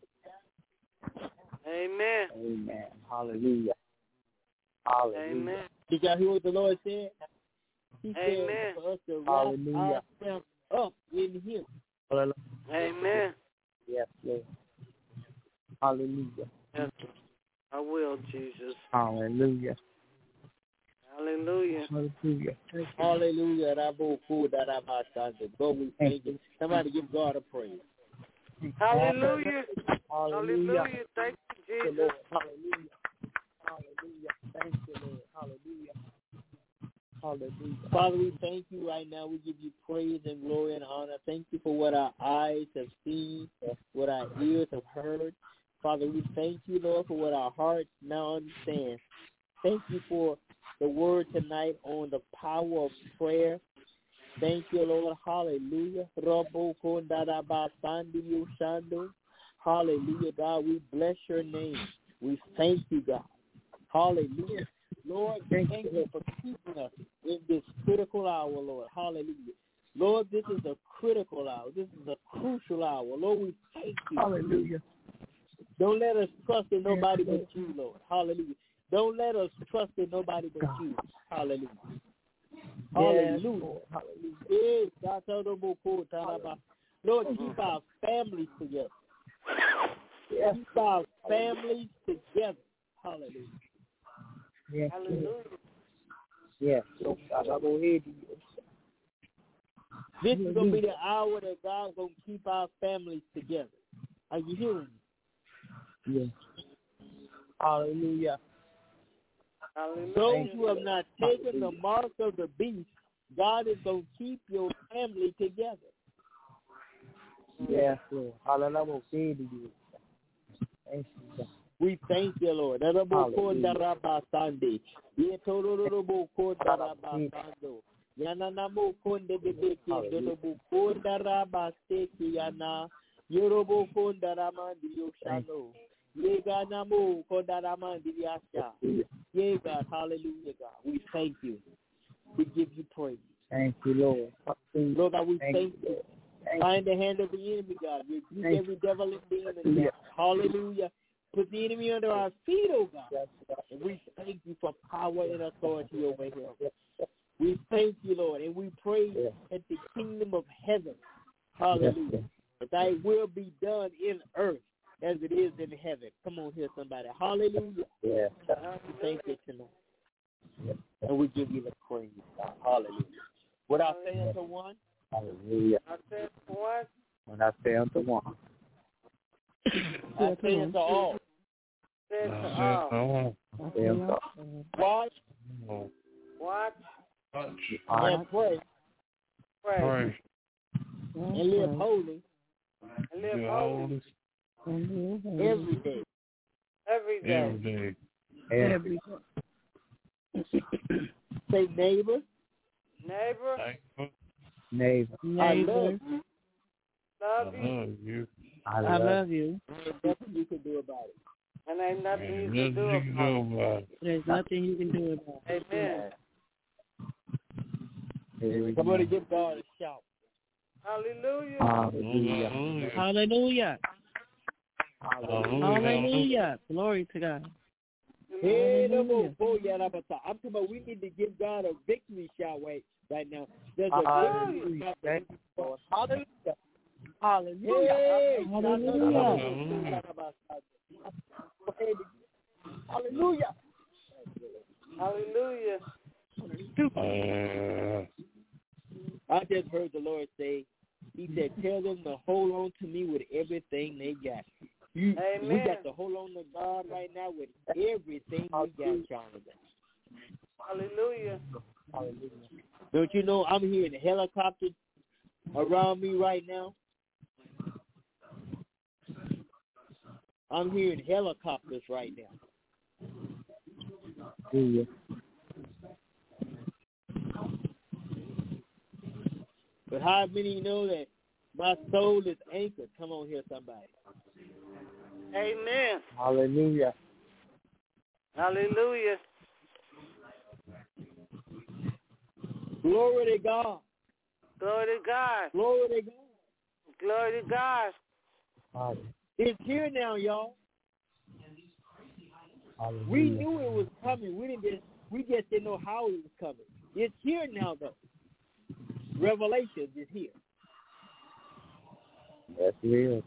Amen. Amen. Hallelujah. Hallelujah. Amen. Did y'all hear what the Lord said? He Amen. said for us to wrap ourselves up in Him. Amen. Yes, Lord. Hallelujah. Yes, I will, Jesus. Hallelujah. Hallelujah. Hallelujah. Hallelujah. God, we thank you. Somebody give God a praise. Hallelujah. Hallelujah. Hallelujah. Thank you, Jesus. Hallelujah. Hallelujah. Thank you, Lord. Hallelujah. Hallelujah. Father, we thank you right now. We give you praise and glory and honor. Thank you for what our eyes have seen, what our ears have heard. Father, we thank you, Lord, for what our hearts now understand. Thank you for the word tonight on the power of prayer. Thank you, Lord. Hallelujah. Hallelujah, God. We bless your name. We thank you, God. Hallelujah. Lord, thank you for keeping us in this critical hour, Lord. Hallelujah. Lord, this is a critical hour. This is a crucial hour. Lord, we thank you. Hallelujah. Don't let us trust in nobody but you, Lord. Hallelujah. Don't let us trust in nobody but you. Hallelujah. Hallelujah. Hallelujah. Lord, keep our families together. Keep our families together. Hallelujah. Yes. Hallelujah. Yes. This is going to be the hour that God's going to keep our families together. Are you hearing me? Yes. Hallelujah. Hallelujah. Those who have not taken the mark of the beast, God is going to keep your family together. Yes, Lord. Hallelujah. Thank you, God. We thank you, Lord. Yeah, God, hallelujah, God. We thank you. We give you praise. Thank you, Lord. Lord God, we thank you. Find the hand of the enemy, God. Rebuke every devil and demon, God. Hallelujah. Put the enemy under our feet, oh God. And we thank you for power and authority over here. We thank you, Lord, and we pray at the kingdom of heaven. Hallelujah. That thy will be done in earth as it is in heaven. Come on here, somebody. Hallelujah. Yes. Thank you tonight. Yes. And we give you the praise, God. Hallelujah. What I say unto one, hallelujah. I say unto one, when I say unto one, I say unto all. Say unto all. Watch. Watch. And pray. Pray. And live holy. And live holy. Every day. Every day. Every day. Say neighbor. Neighbor. Neighbor. I love you. Love you. I love you. There's nothing you can do about it. And ain't nothing you can do about it. There's nothing you can do about it. Amen. Somebody give God a shout. Hallelujah. Hallelujah. Hallelujah. Hallelujah. Glory to God. Hallelujah. I'm talking about we need to give God a victory shout right now. There's a victory. Hallelujah. Hallelujah. Hallelujah. Hallelujah. Hallelujah. I just heard the Lord say, he said, tell them to hold on to me with everything they got. We got to hold on to God right now with everything we got, Jonathan. Hallelujah. Hallelujah. Don't you know I'm hearing helicopters around me right now? I'm hearing helicopters right now. But how many know that my soul is anchored? Come on here, somebody. Amen. Hallelujah. Hallelujah. Glory to God. Glory to God. Glory to God. Glory to God. It's here now, y'all. Hallelujah. We knew it was coming. We just didn't know how it was coming. It's here now, though. Revelation is here. Yes, it is.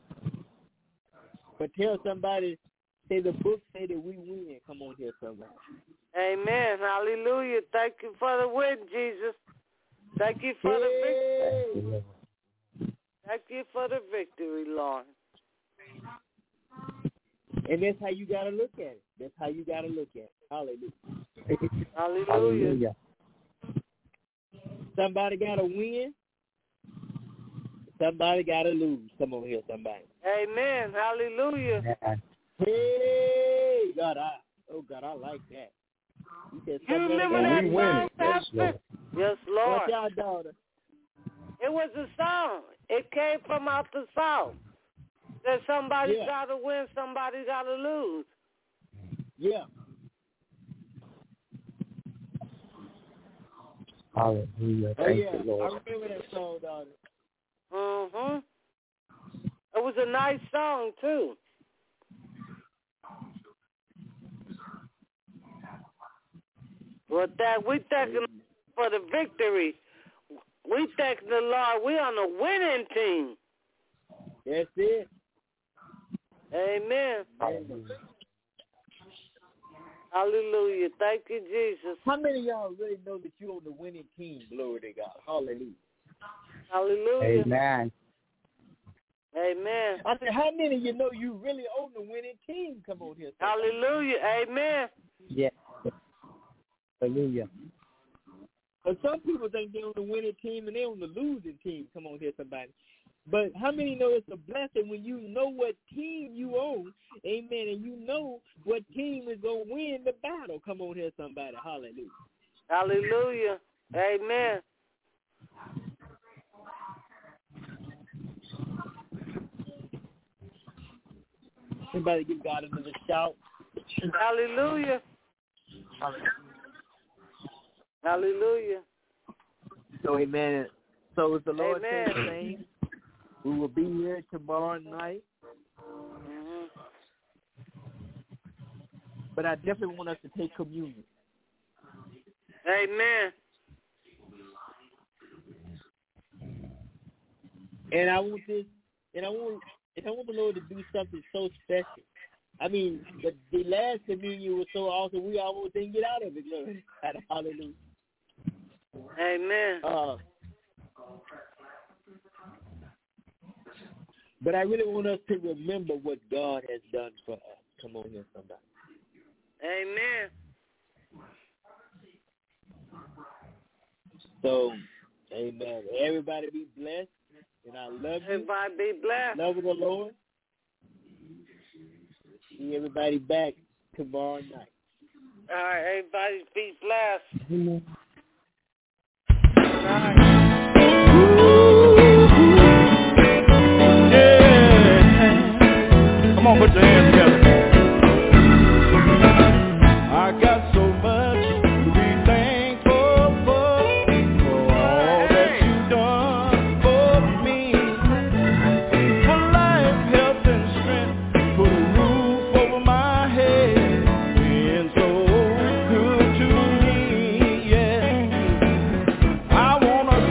But tell somebody, say the book say that we win. Come on here, somebody. Amen. Hallelujah. Thank you for the win, Jesus. Thank you for the victory. Thank you for the victory, Lord. And that's how you got to look at it. That's how you got to look at it. Hallelujah. Hallelujah. Hallelujah. Somebody got to win. Somebody got to lose. Come on here, somebody. Amen. Hallelujah. Hey, God, I like that. You remember that song, Pastor? Yes, Lord. What's y'all daughter? It was a song. It came from out the South. That somebody got to win, somebody got to lose. Yeah. Hallelujah. Thank you, Lord. I remember that song, daughter. Mm-hmm. It was a nice song, too. With that, we thank Him for the victory. We thank the Lord. We're on a winning team. That's it. Amen. Hallelujah. Thank you, Jesus. How many of y'all really know that you're on the winning team? Glory to God. Hallelujah. Hallelujah. Amen. Amen. I said, how many of you know you really on the winning team? Come on here. Hallelujah. Amen. Yeah. Hallelujah. But some people think they're on the winning team and they're on the losing team. Come on here, somebody. But how many know it's a blessing when you know what team you own, amen, and you know what team is going to win the battle? Come on here, somebody. Hallelujah. Hallelujah. Amen. Somebody give God another shout. Hallelujah. Hallelujah. So, amen. So, as the Lord Amen. says, saying, we will be here tomorrow night. Mm-hmm. But I definitely want us to take communion. Amen. And I want this, and I want the Lord to do something so special. I mean, the last communion was so awesome, we almost didn't get out of it. Glory. Hallelujah. Amen. But I really want us to remember what God has done for us. Come on here, somebody. Amen. So, amen. Everybody be blessed. And I love you. Everybody be blessed. Love of the Lord. See everybody back tomorrow night. All right, everybody be blessed. Mm-hmm. All right. Yeah. Come on, put your hands together. I got so much to be thankful for all that you've done for me. For life, health, and strength, put a roof over my head, being so good to me, yeah. I wanna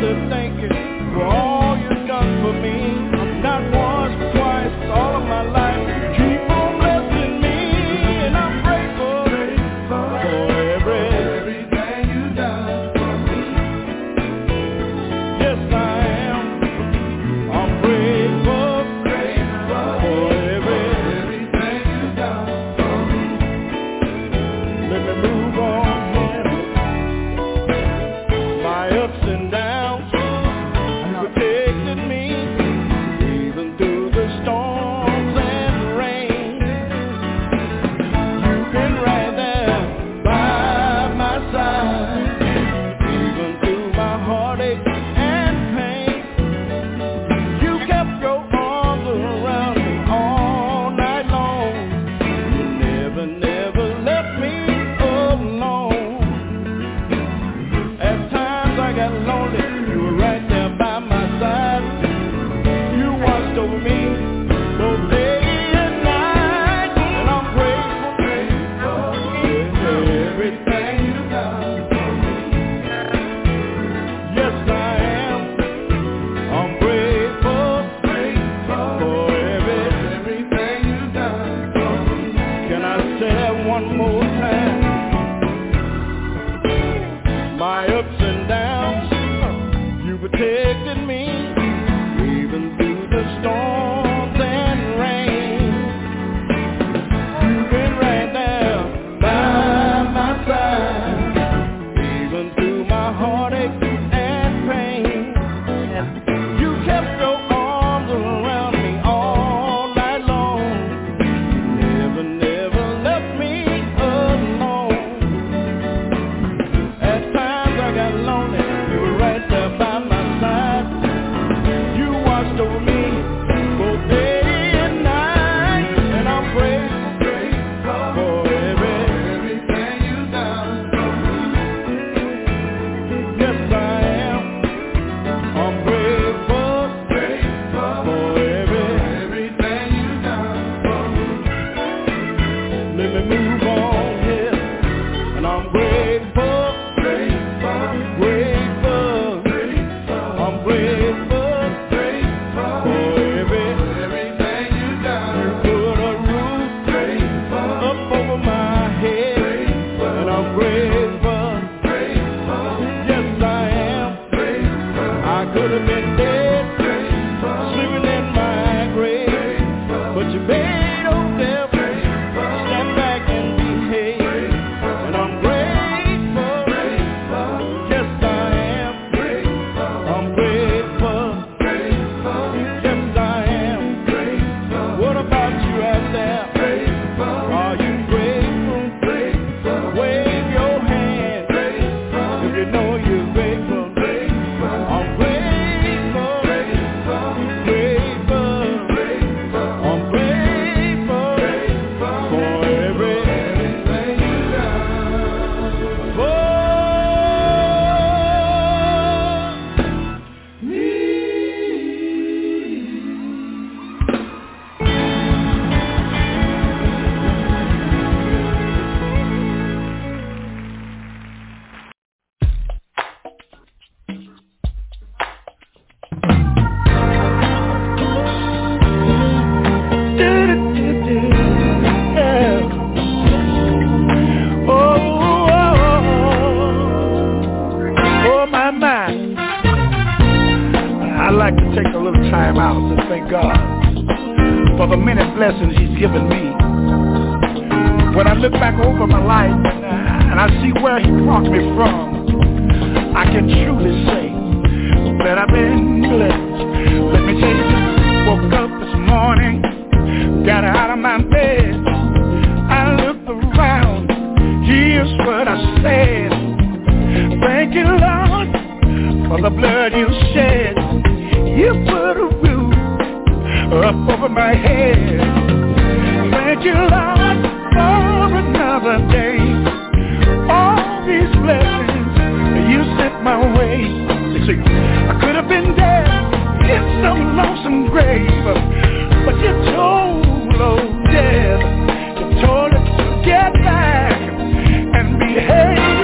for the many blessings he's given me. When I look back over my life and I see where he brought me from, I can truly say that I've been blessed. Let me tell you, woke up this morning, got out of my bed, I looked around, here's what I said. Thank you, Lord, for the blood you shed. You put a roof up over my head. Thank you, Lord, for another day. All these blessings you sent my way. You see, I could have been dead in some lonesome grave, but you told old death, you told it to get back and behave.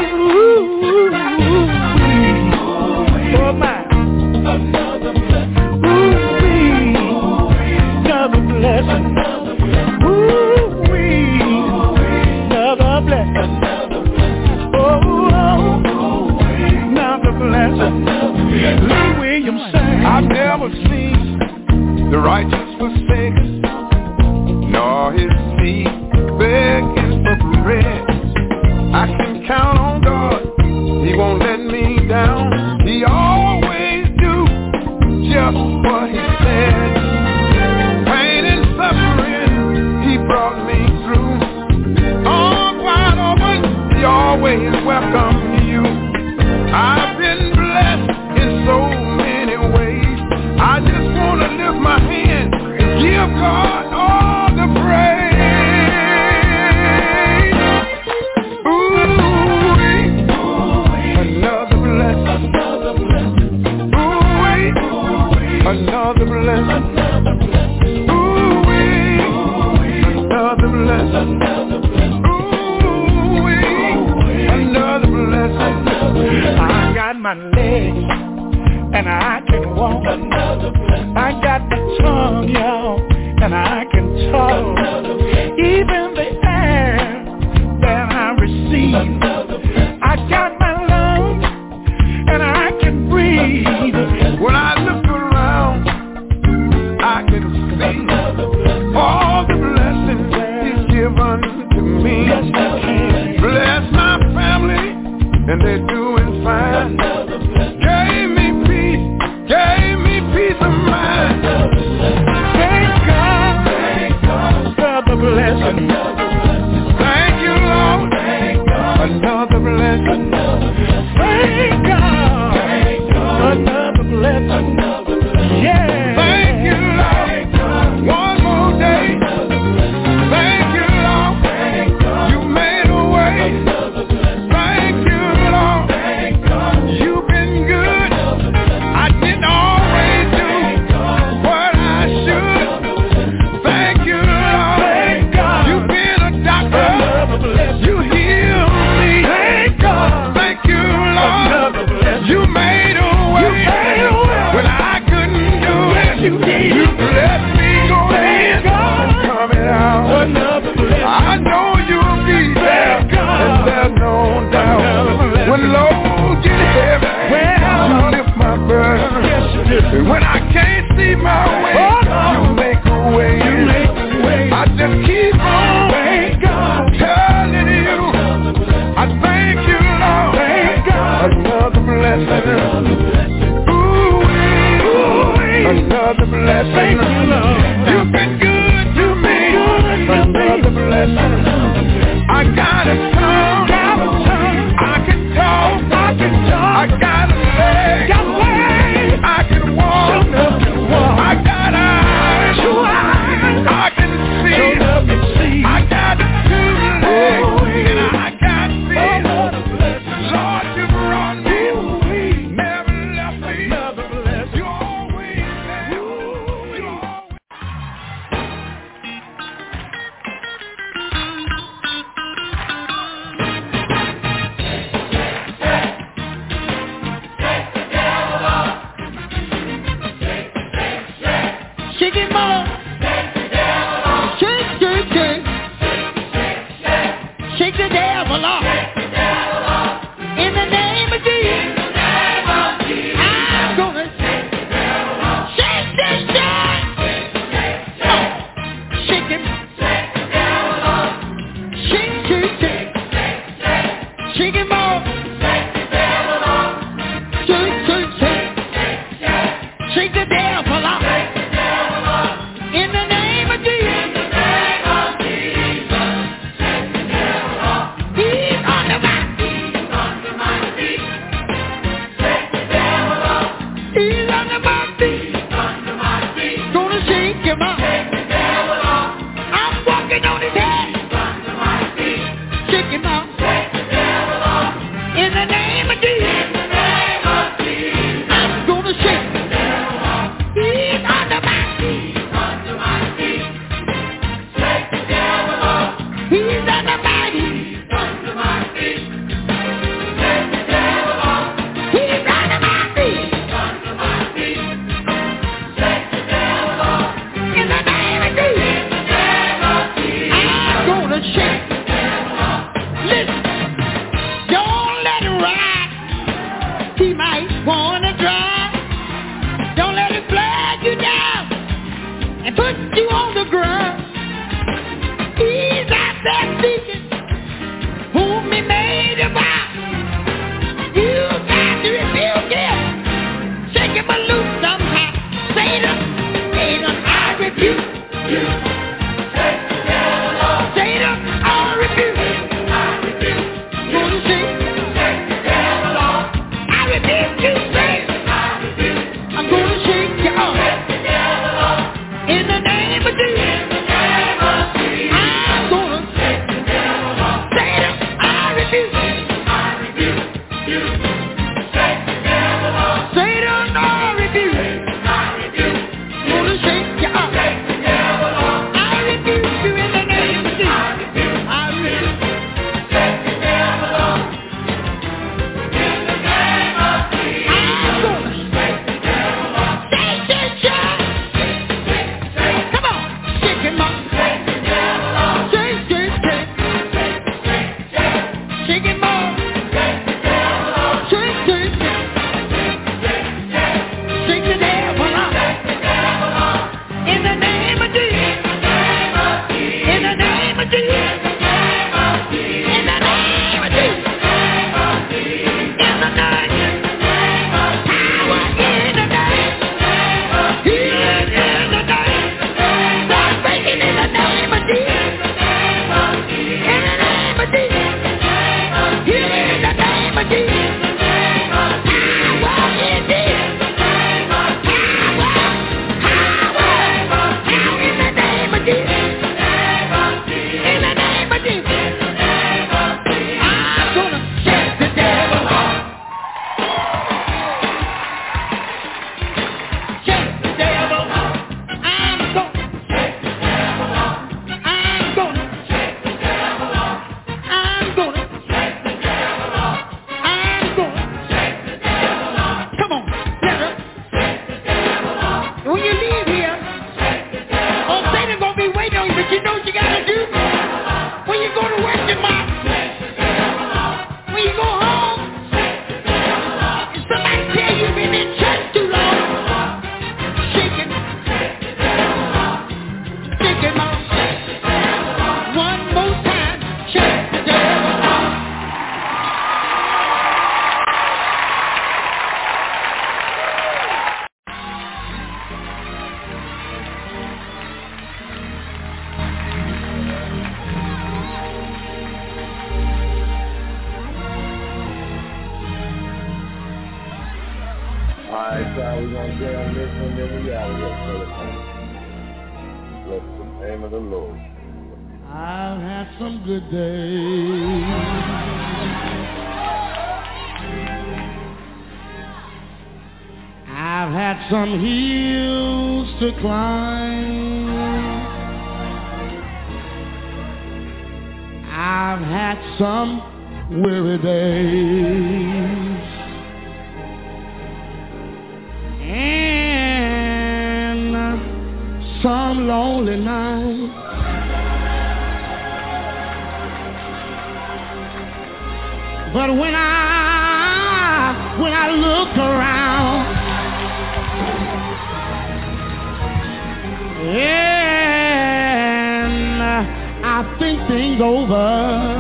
Oh my, another blessing. Another blessing. Another blessing. Another blessing. Lee Williams sang, I've never seen the righteous forsaken, nor his seed begging for bread. I can count on God, he won't let me down. He always do just what he said. Pain and suffering, he brought me through. Arms wide open, he always welcomes you. I've been blessed in so many ways. I just want to lift my hand and give God all the praise. Ooh-wee, another blessing. Ooh-wee, another blessing. Ooh-wee, another blessing. Ooh-wee, another blessing. I got my legs and I can walk. I got the tongue, y'all, and I can talk. Even the air that I receive, I got my lungs and I can breathe. When I look around, I can see all the blessings he's given to me. Bless my family, and they're doing fine. Gave me peace of mind. Thank God for the blessing. Thank you, Lord, another blessing. Thank God, another blessing. Yeah. Thank you, Lord, one more day. Thank you, Lord, you made a way. Thank you, Lord, you've been good. I didn't always do what I should. Thank you, Lord, you've been a doctor. You healed me. Thank you, Lord, you made a way when I couldn't do it. You let me go in and coming out. I know you'll be there, and there's no doubt. When lows get heavy, you lift my burden. And when I can't see my way, you make a way. I just keep on telling you, I thank you, Lord, another blessing. Ooh-wee, another blessing. You've been good to me, another blessing. I got a tongue, I can talk, I got a leg, I can walk, I got eyes, I can see, I got 2 legs, and I got feet. Lord, you brought me, never left me. You always there. You always. Shake it, mama. Shake, shake, shake. Shake the devil off. In the name of Jesus. I'm gonna shake this shake. you know what you gotta do? When you go to work tomorrow, when you go home, and somebody tell you you've been in church too long, shake it, shake it, mom. One more time, shake the devil off. All right, so we're going to get on this one, then we out of here for the time. Bless the name of the Lord. I've had some good days. I've had some hills to climb. I've had some weary days. And some lonely nights. But when I look around, and I think things over,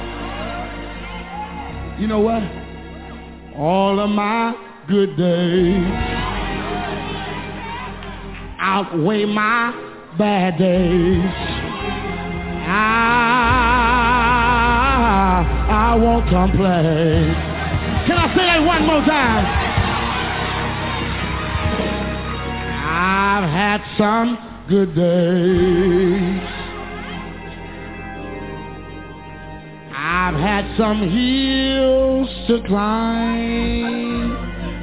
you know what? All of my good days outweigh my bad days. I won't complain. Can I say that one more time? I've had some good days. I've had some hills to climb.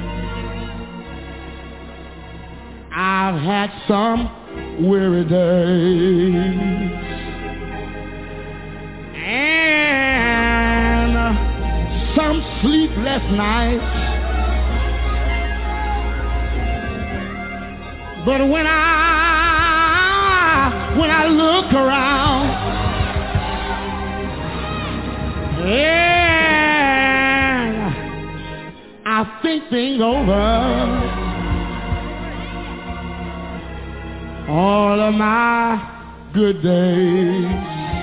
I've had some weary days. And some sleepless nights. But when I look around, and I think things over, all of my good days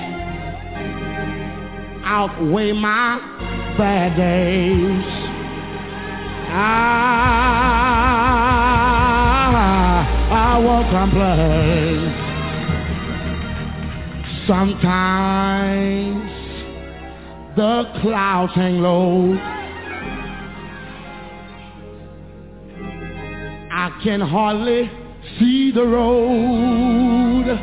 outweigh my bad days. I won't complain. Sometimes the clouds hang low. I can hardly see the road.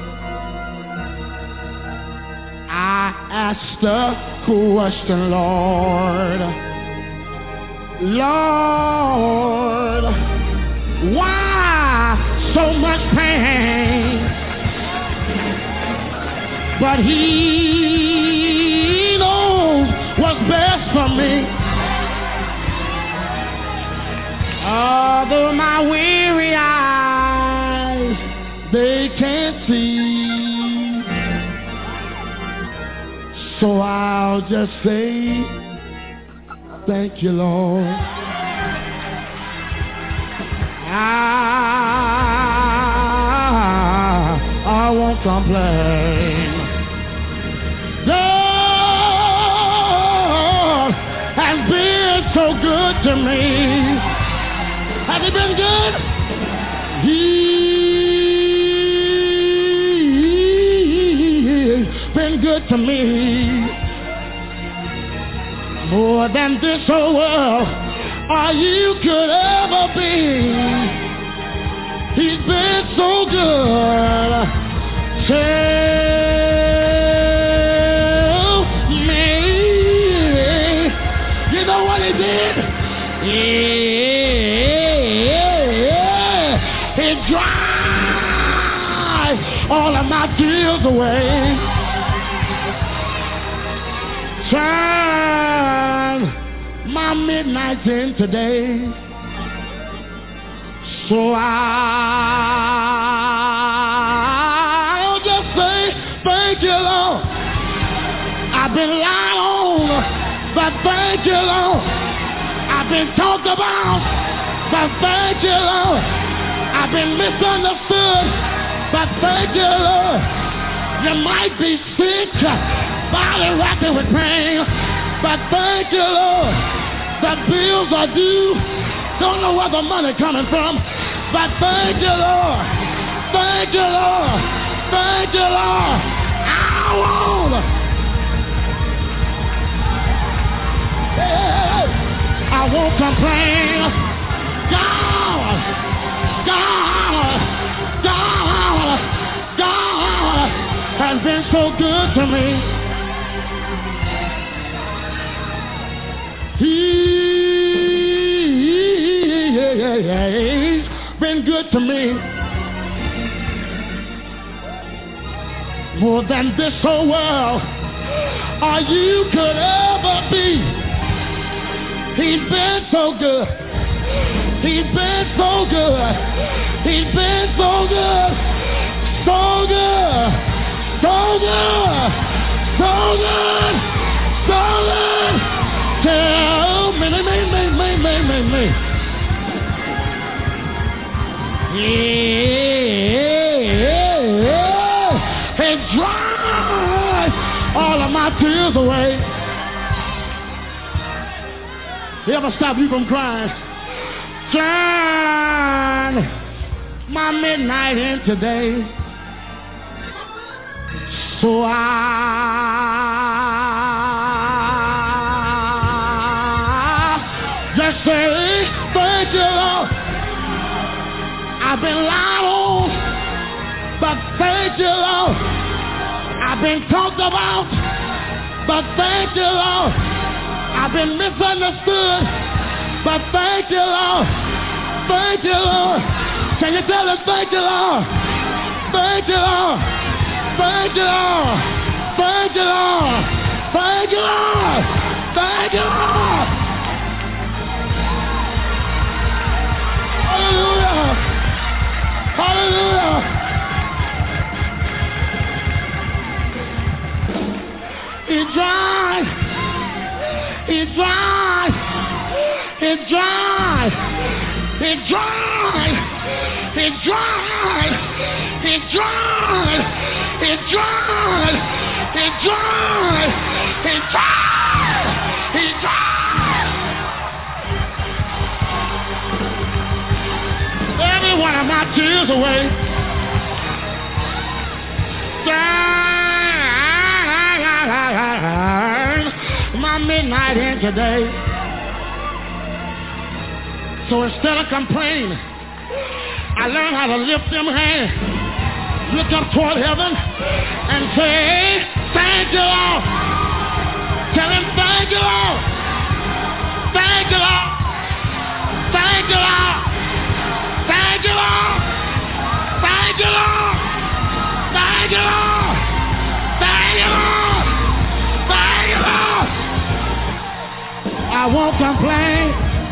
I asked the question, Lord, why so much pain? But He knows what's best for me. Although my weary eyes, they can't see, so I'll just say, thank you, Lord. I won't complain. God has been so good to me. Has He been good? He's been good to me. More than this whole world or you could ever be. He's been so good. Tell me, you know what He did? He dried all of my tears away. Turn my midnights into days. So I'll just say I've been lied on, but thank you, Lord. I've been talked about, but thank you, Lord. I've been misunderstood, but thank you, Lord. You might be sick, body racking with pain, but thank you, Lord. The bills are due, don't know where the money coming from, but thank you, Lord. Thank you, Lord. Thank you, Lord. I won't complain. God has been so good to me. He's been good to me. More than this whole world or you could ever be. He's been so good. He's been so good. He's been so good. So good. So good. So good. So good. Tell me. Yeah. It dries all of my tears away. You ever stop you from crying? Turn my midnight into day. So I just say thank you, Lord. I've been lied on, but thank you, Lord. I've been talked about, but thank you, Lord. I've been misunderstood, but thank you, Lord. Thank you, Lord. Can you tell us thank you, Lord? Thank you, Lord. Thank you, Lord. Thank you, Lord. Thank you, Lord. Thank you, Lord. Hallelujah. Hallelujah. It dries. It dries. It dries. It dries. It dries. It dries. It dries. It dries. It dries. It dries. Every one of my tears away. My midnight in today. So instead of complaining, I learned how to lift them hands, look up toward heaven, and say, thank you, Lord. Tell him, thank you, Lord. Thank you, Lord. Thank you, Lord. Thank you, Lord. Thank you, Lord. Thank you, Lord. Thank you, Lord. Thank you, Lord. I won't complain.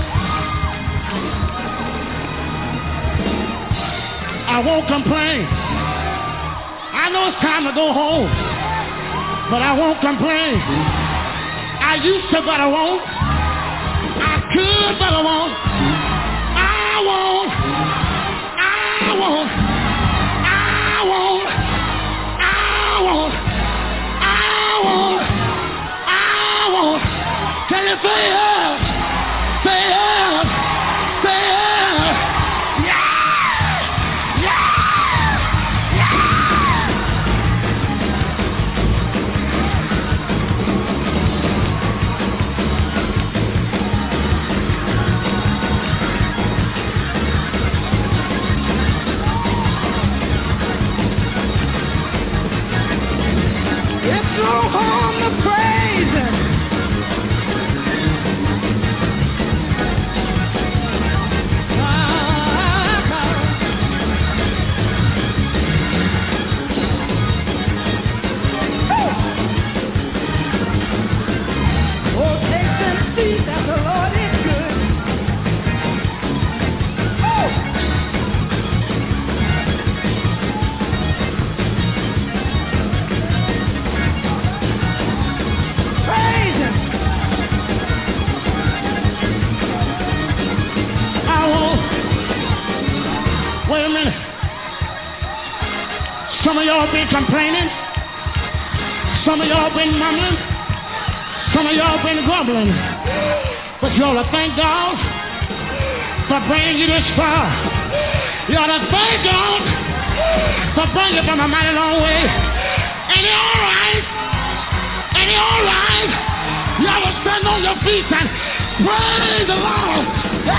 I won't complain. I know it's time to go home, but I won't complain. I used to, but I won't. I could, but I won't. I won't. I won't. I won't. I won't. I won't. I won't. Can you say yes? Say yes. Say yes. y'all been complaining. Some of y'all been mumbling. Some of y'all been grumbling. But you ought to thank God for bringing you this far. You ought to thank God for bringing you from a mighty long way. Ain't it all right? Ain't it all right? You ought to stand on your feet and praise the Lord.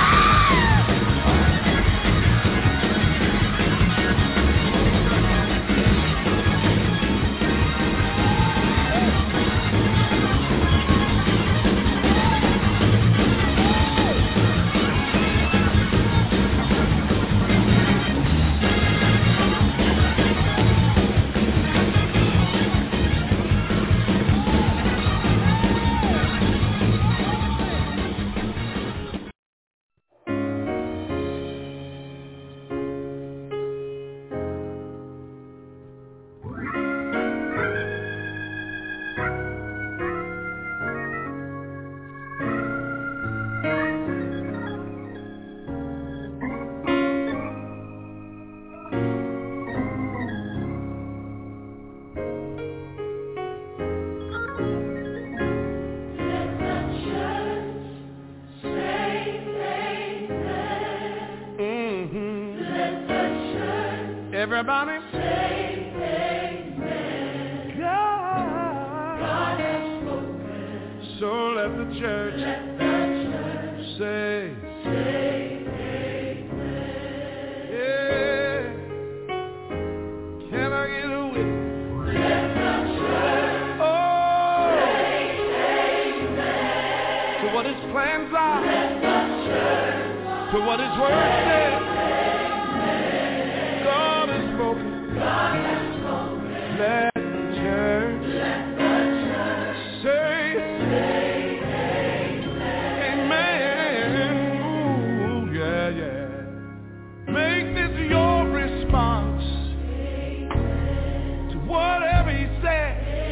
Everybody say amen. God has spoken. So let the church say amen. Yeah. Can I get a witness? Let the church say amen. To what his plans are. Let the church to what his word says. God has spoken. Let the church say amen. Ooh, yeah, yeah. Make this your response to whatever he said.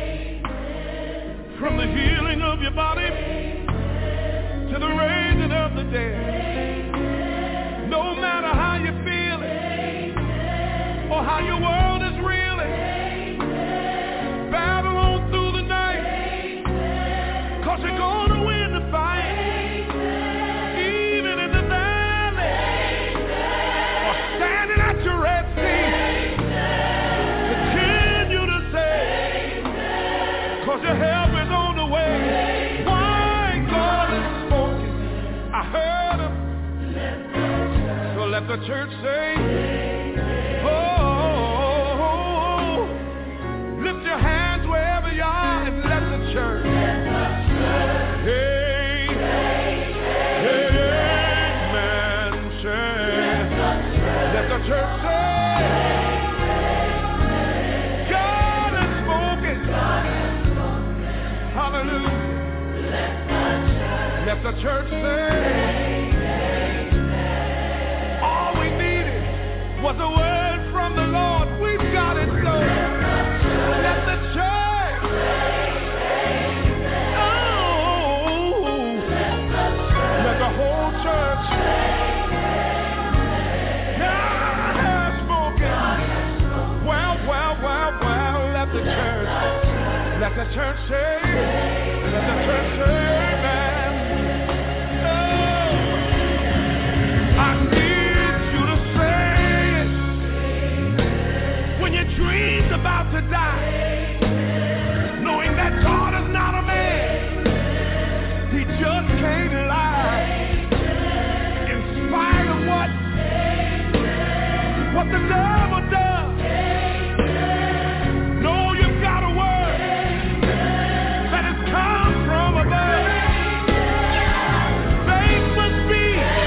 From the healing of your body to the raising of the dead. No matter how you feel or how your world is reeling, battle on through the night, 'cause you're gonna win the fight, even in the valley, or standing at your Red Sea. Continue to say, 'cause your help is on the way. Why God has spoken, I heard him, so let the church say, church. Hey, amen. Let the church say, God has spoken. Hallelujah. Let the church say, all we needed was a word from the Lord. We've got it, so let the church. The whole church, God has spoken. Well, let the church say, let the church say, amen. Oh, I need you to say it when your dream's about to die, knowing that God is not a man, he just can't lie. What the devil does. Know you've got a word that has come from above. Faith must be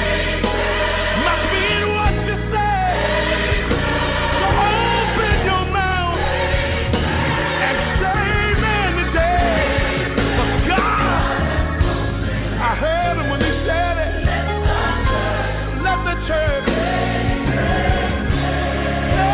in what you say. So open your mouth and say amen today. But God, I heard him when he said it. Let the church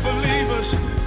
believers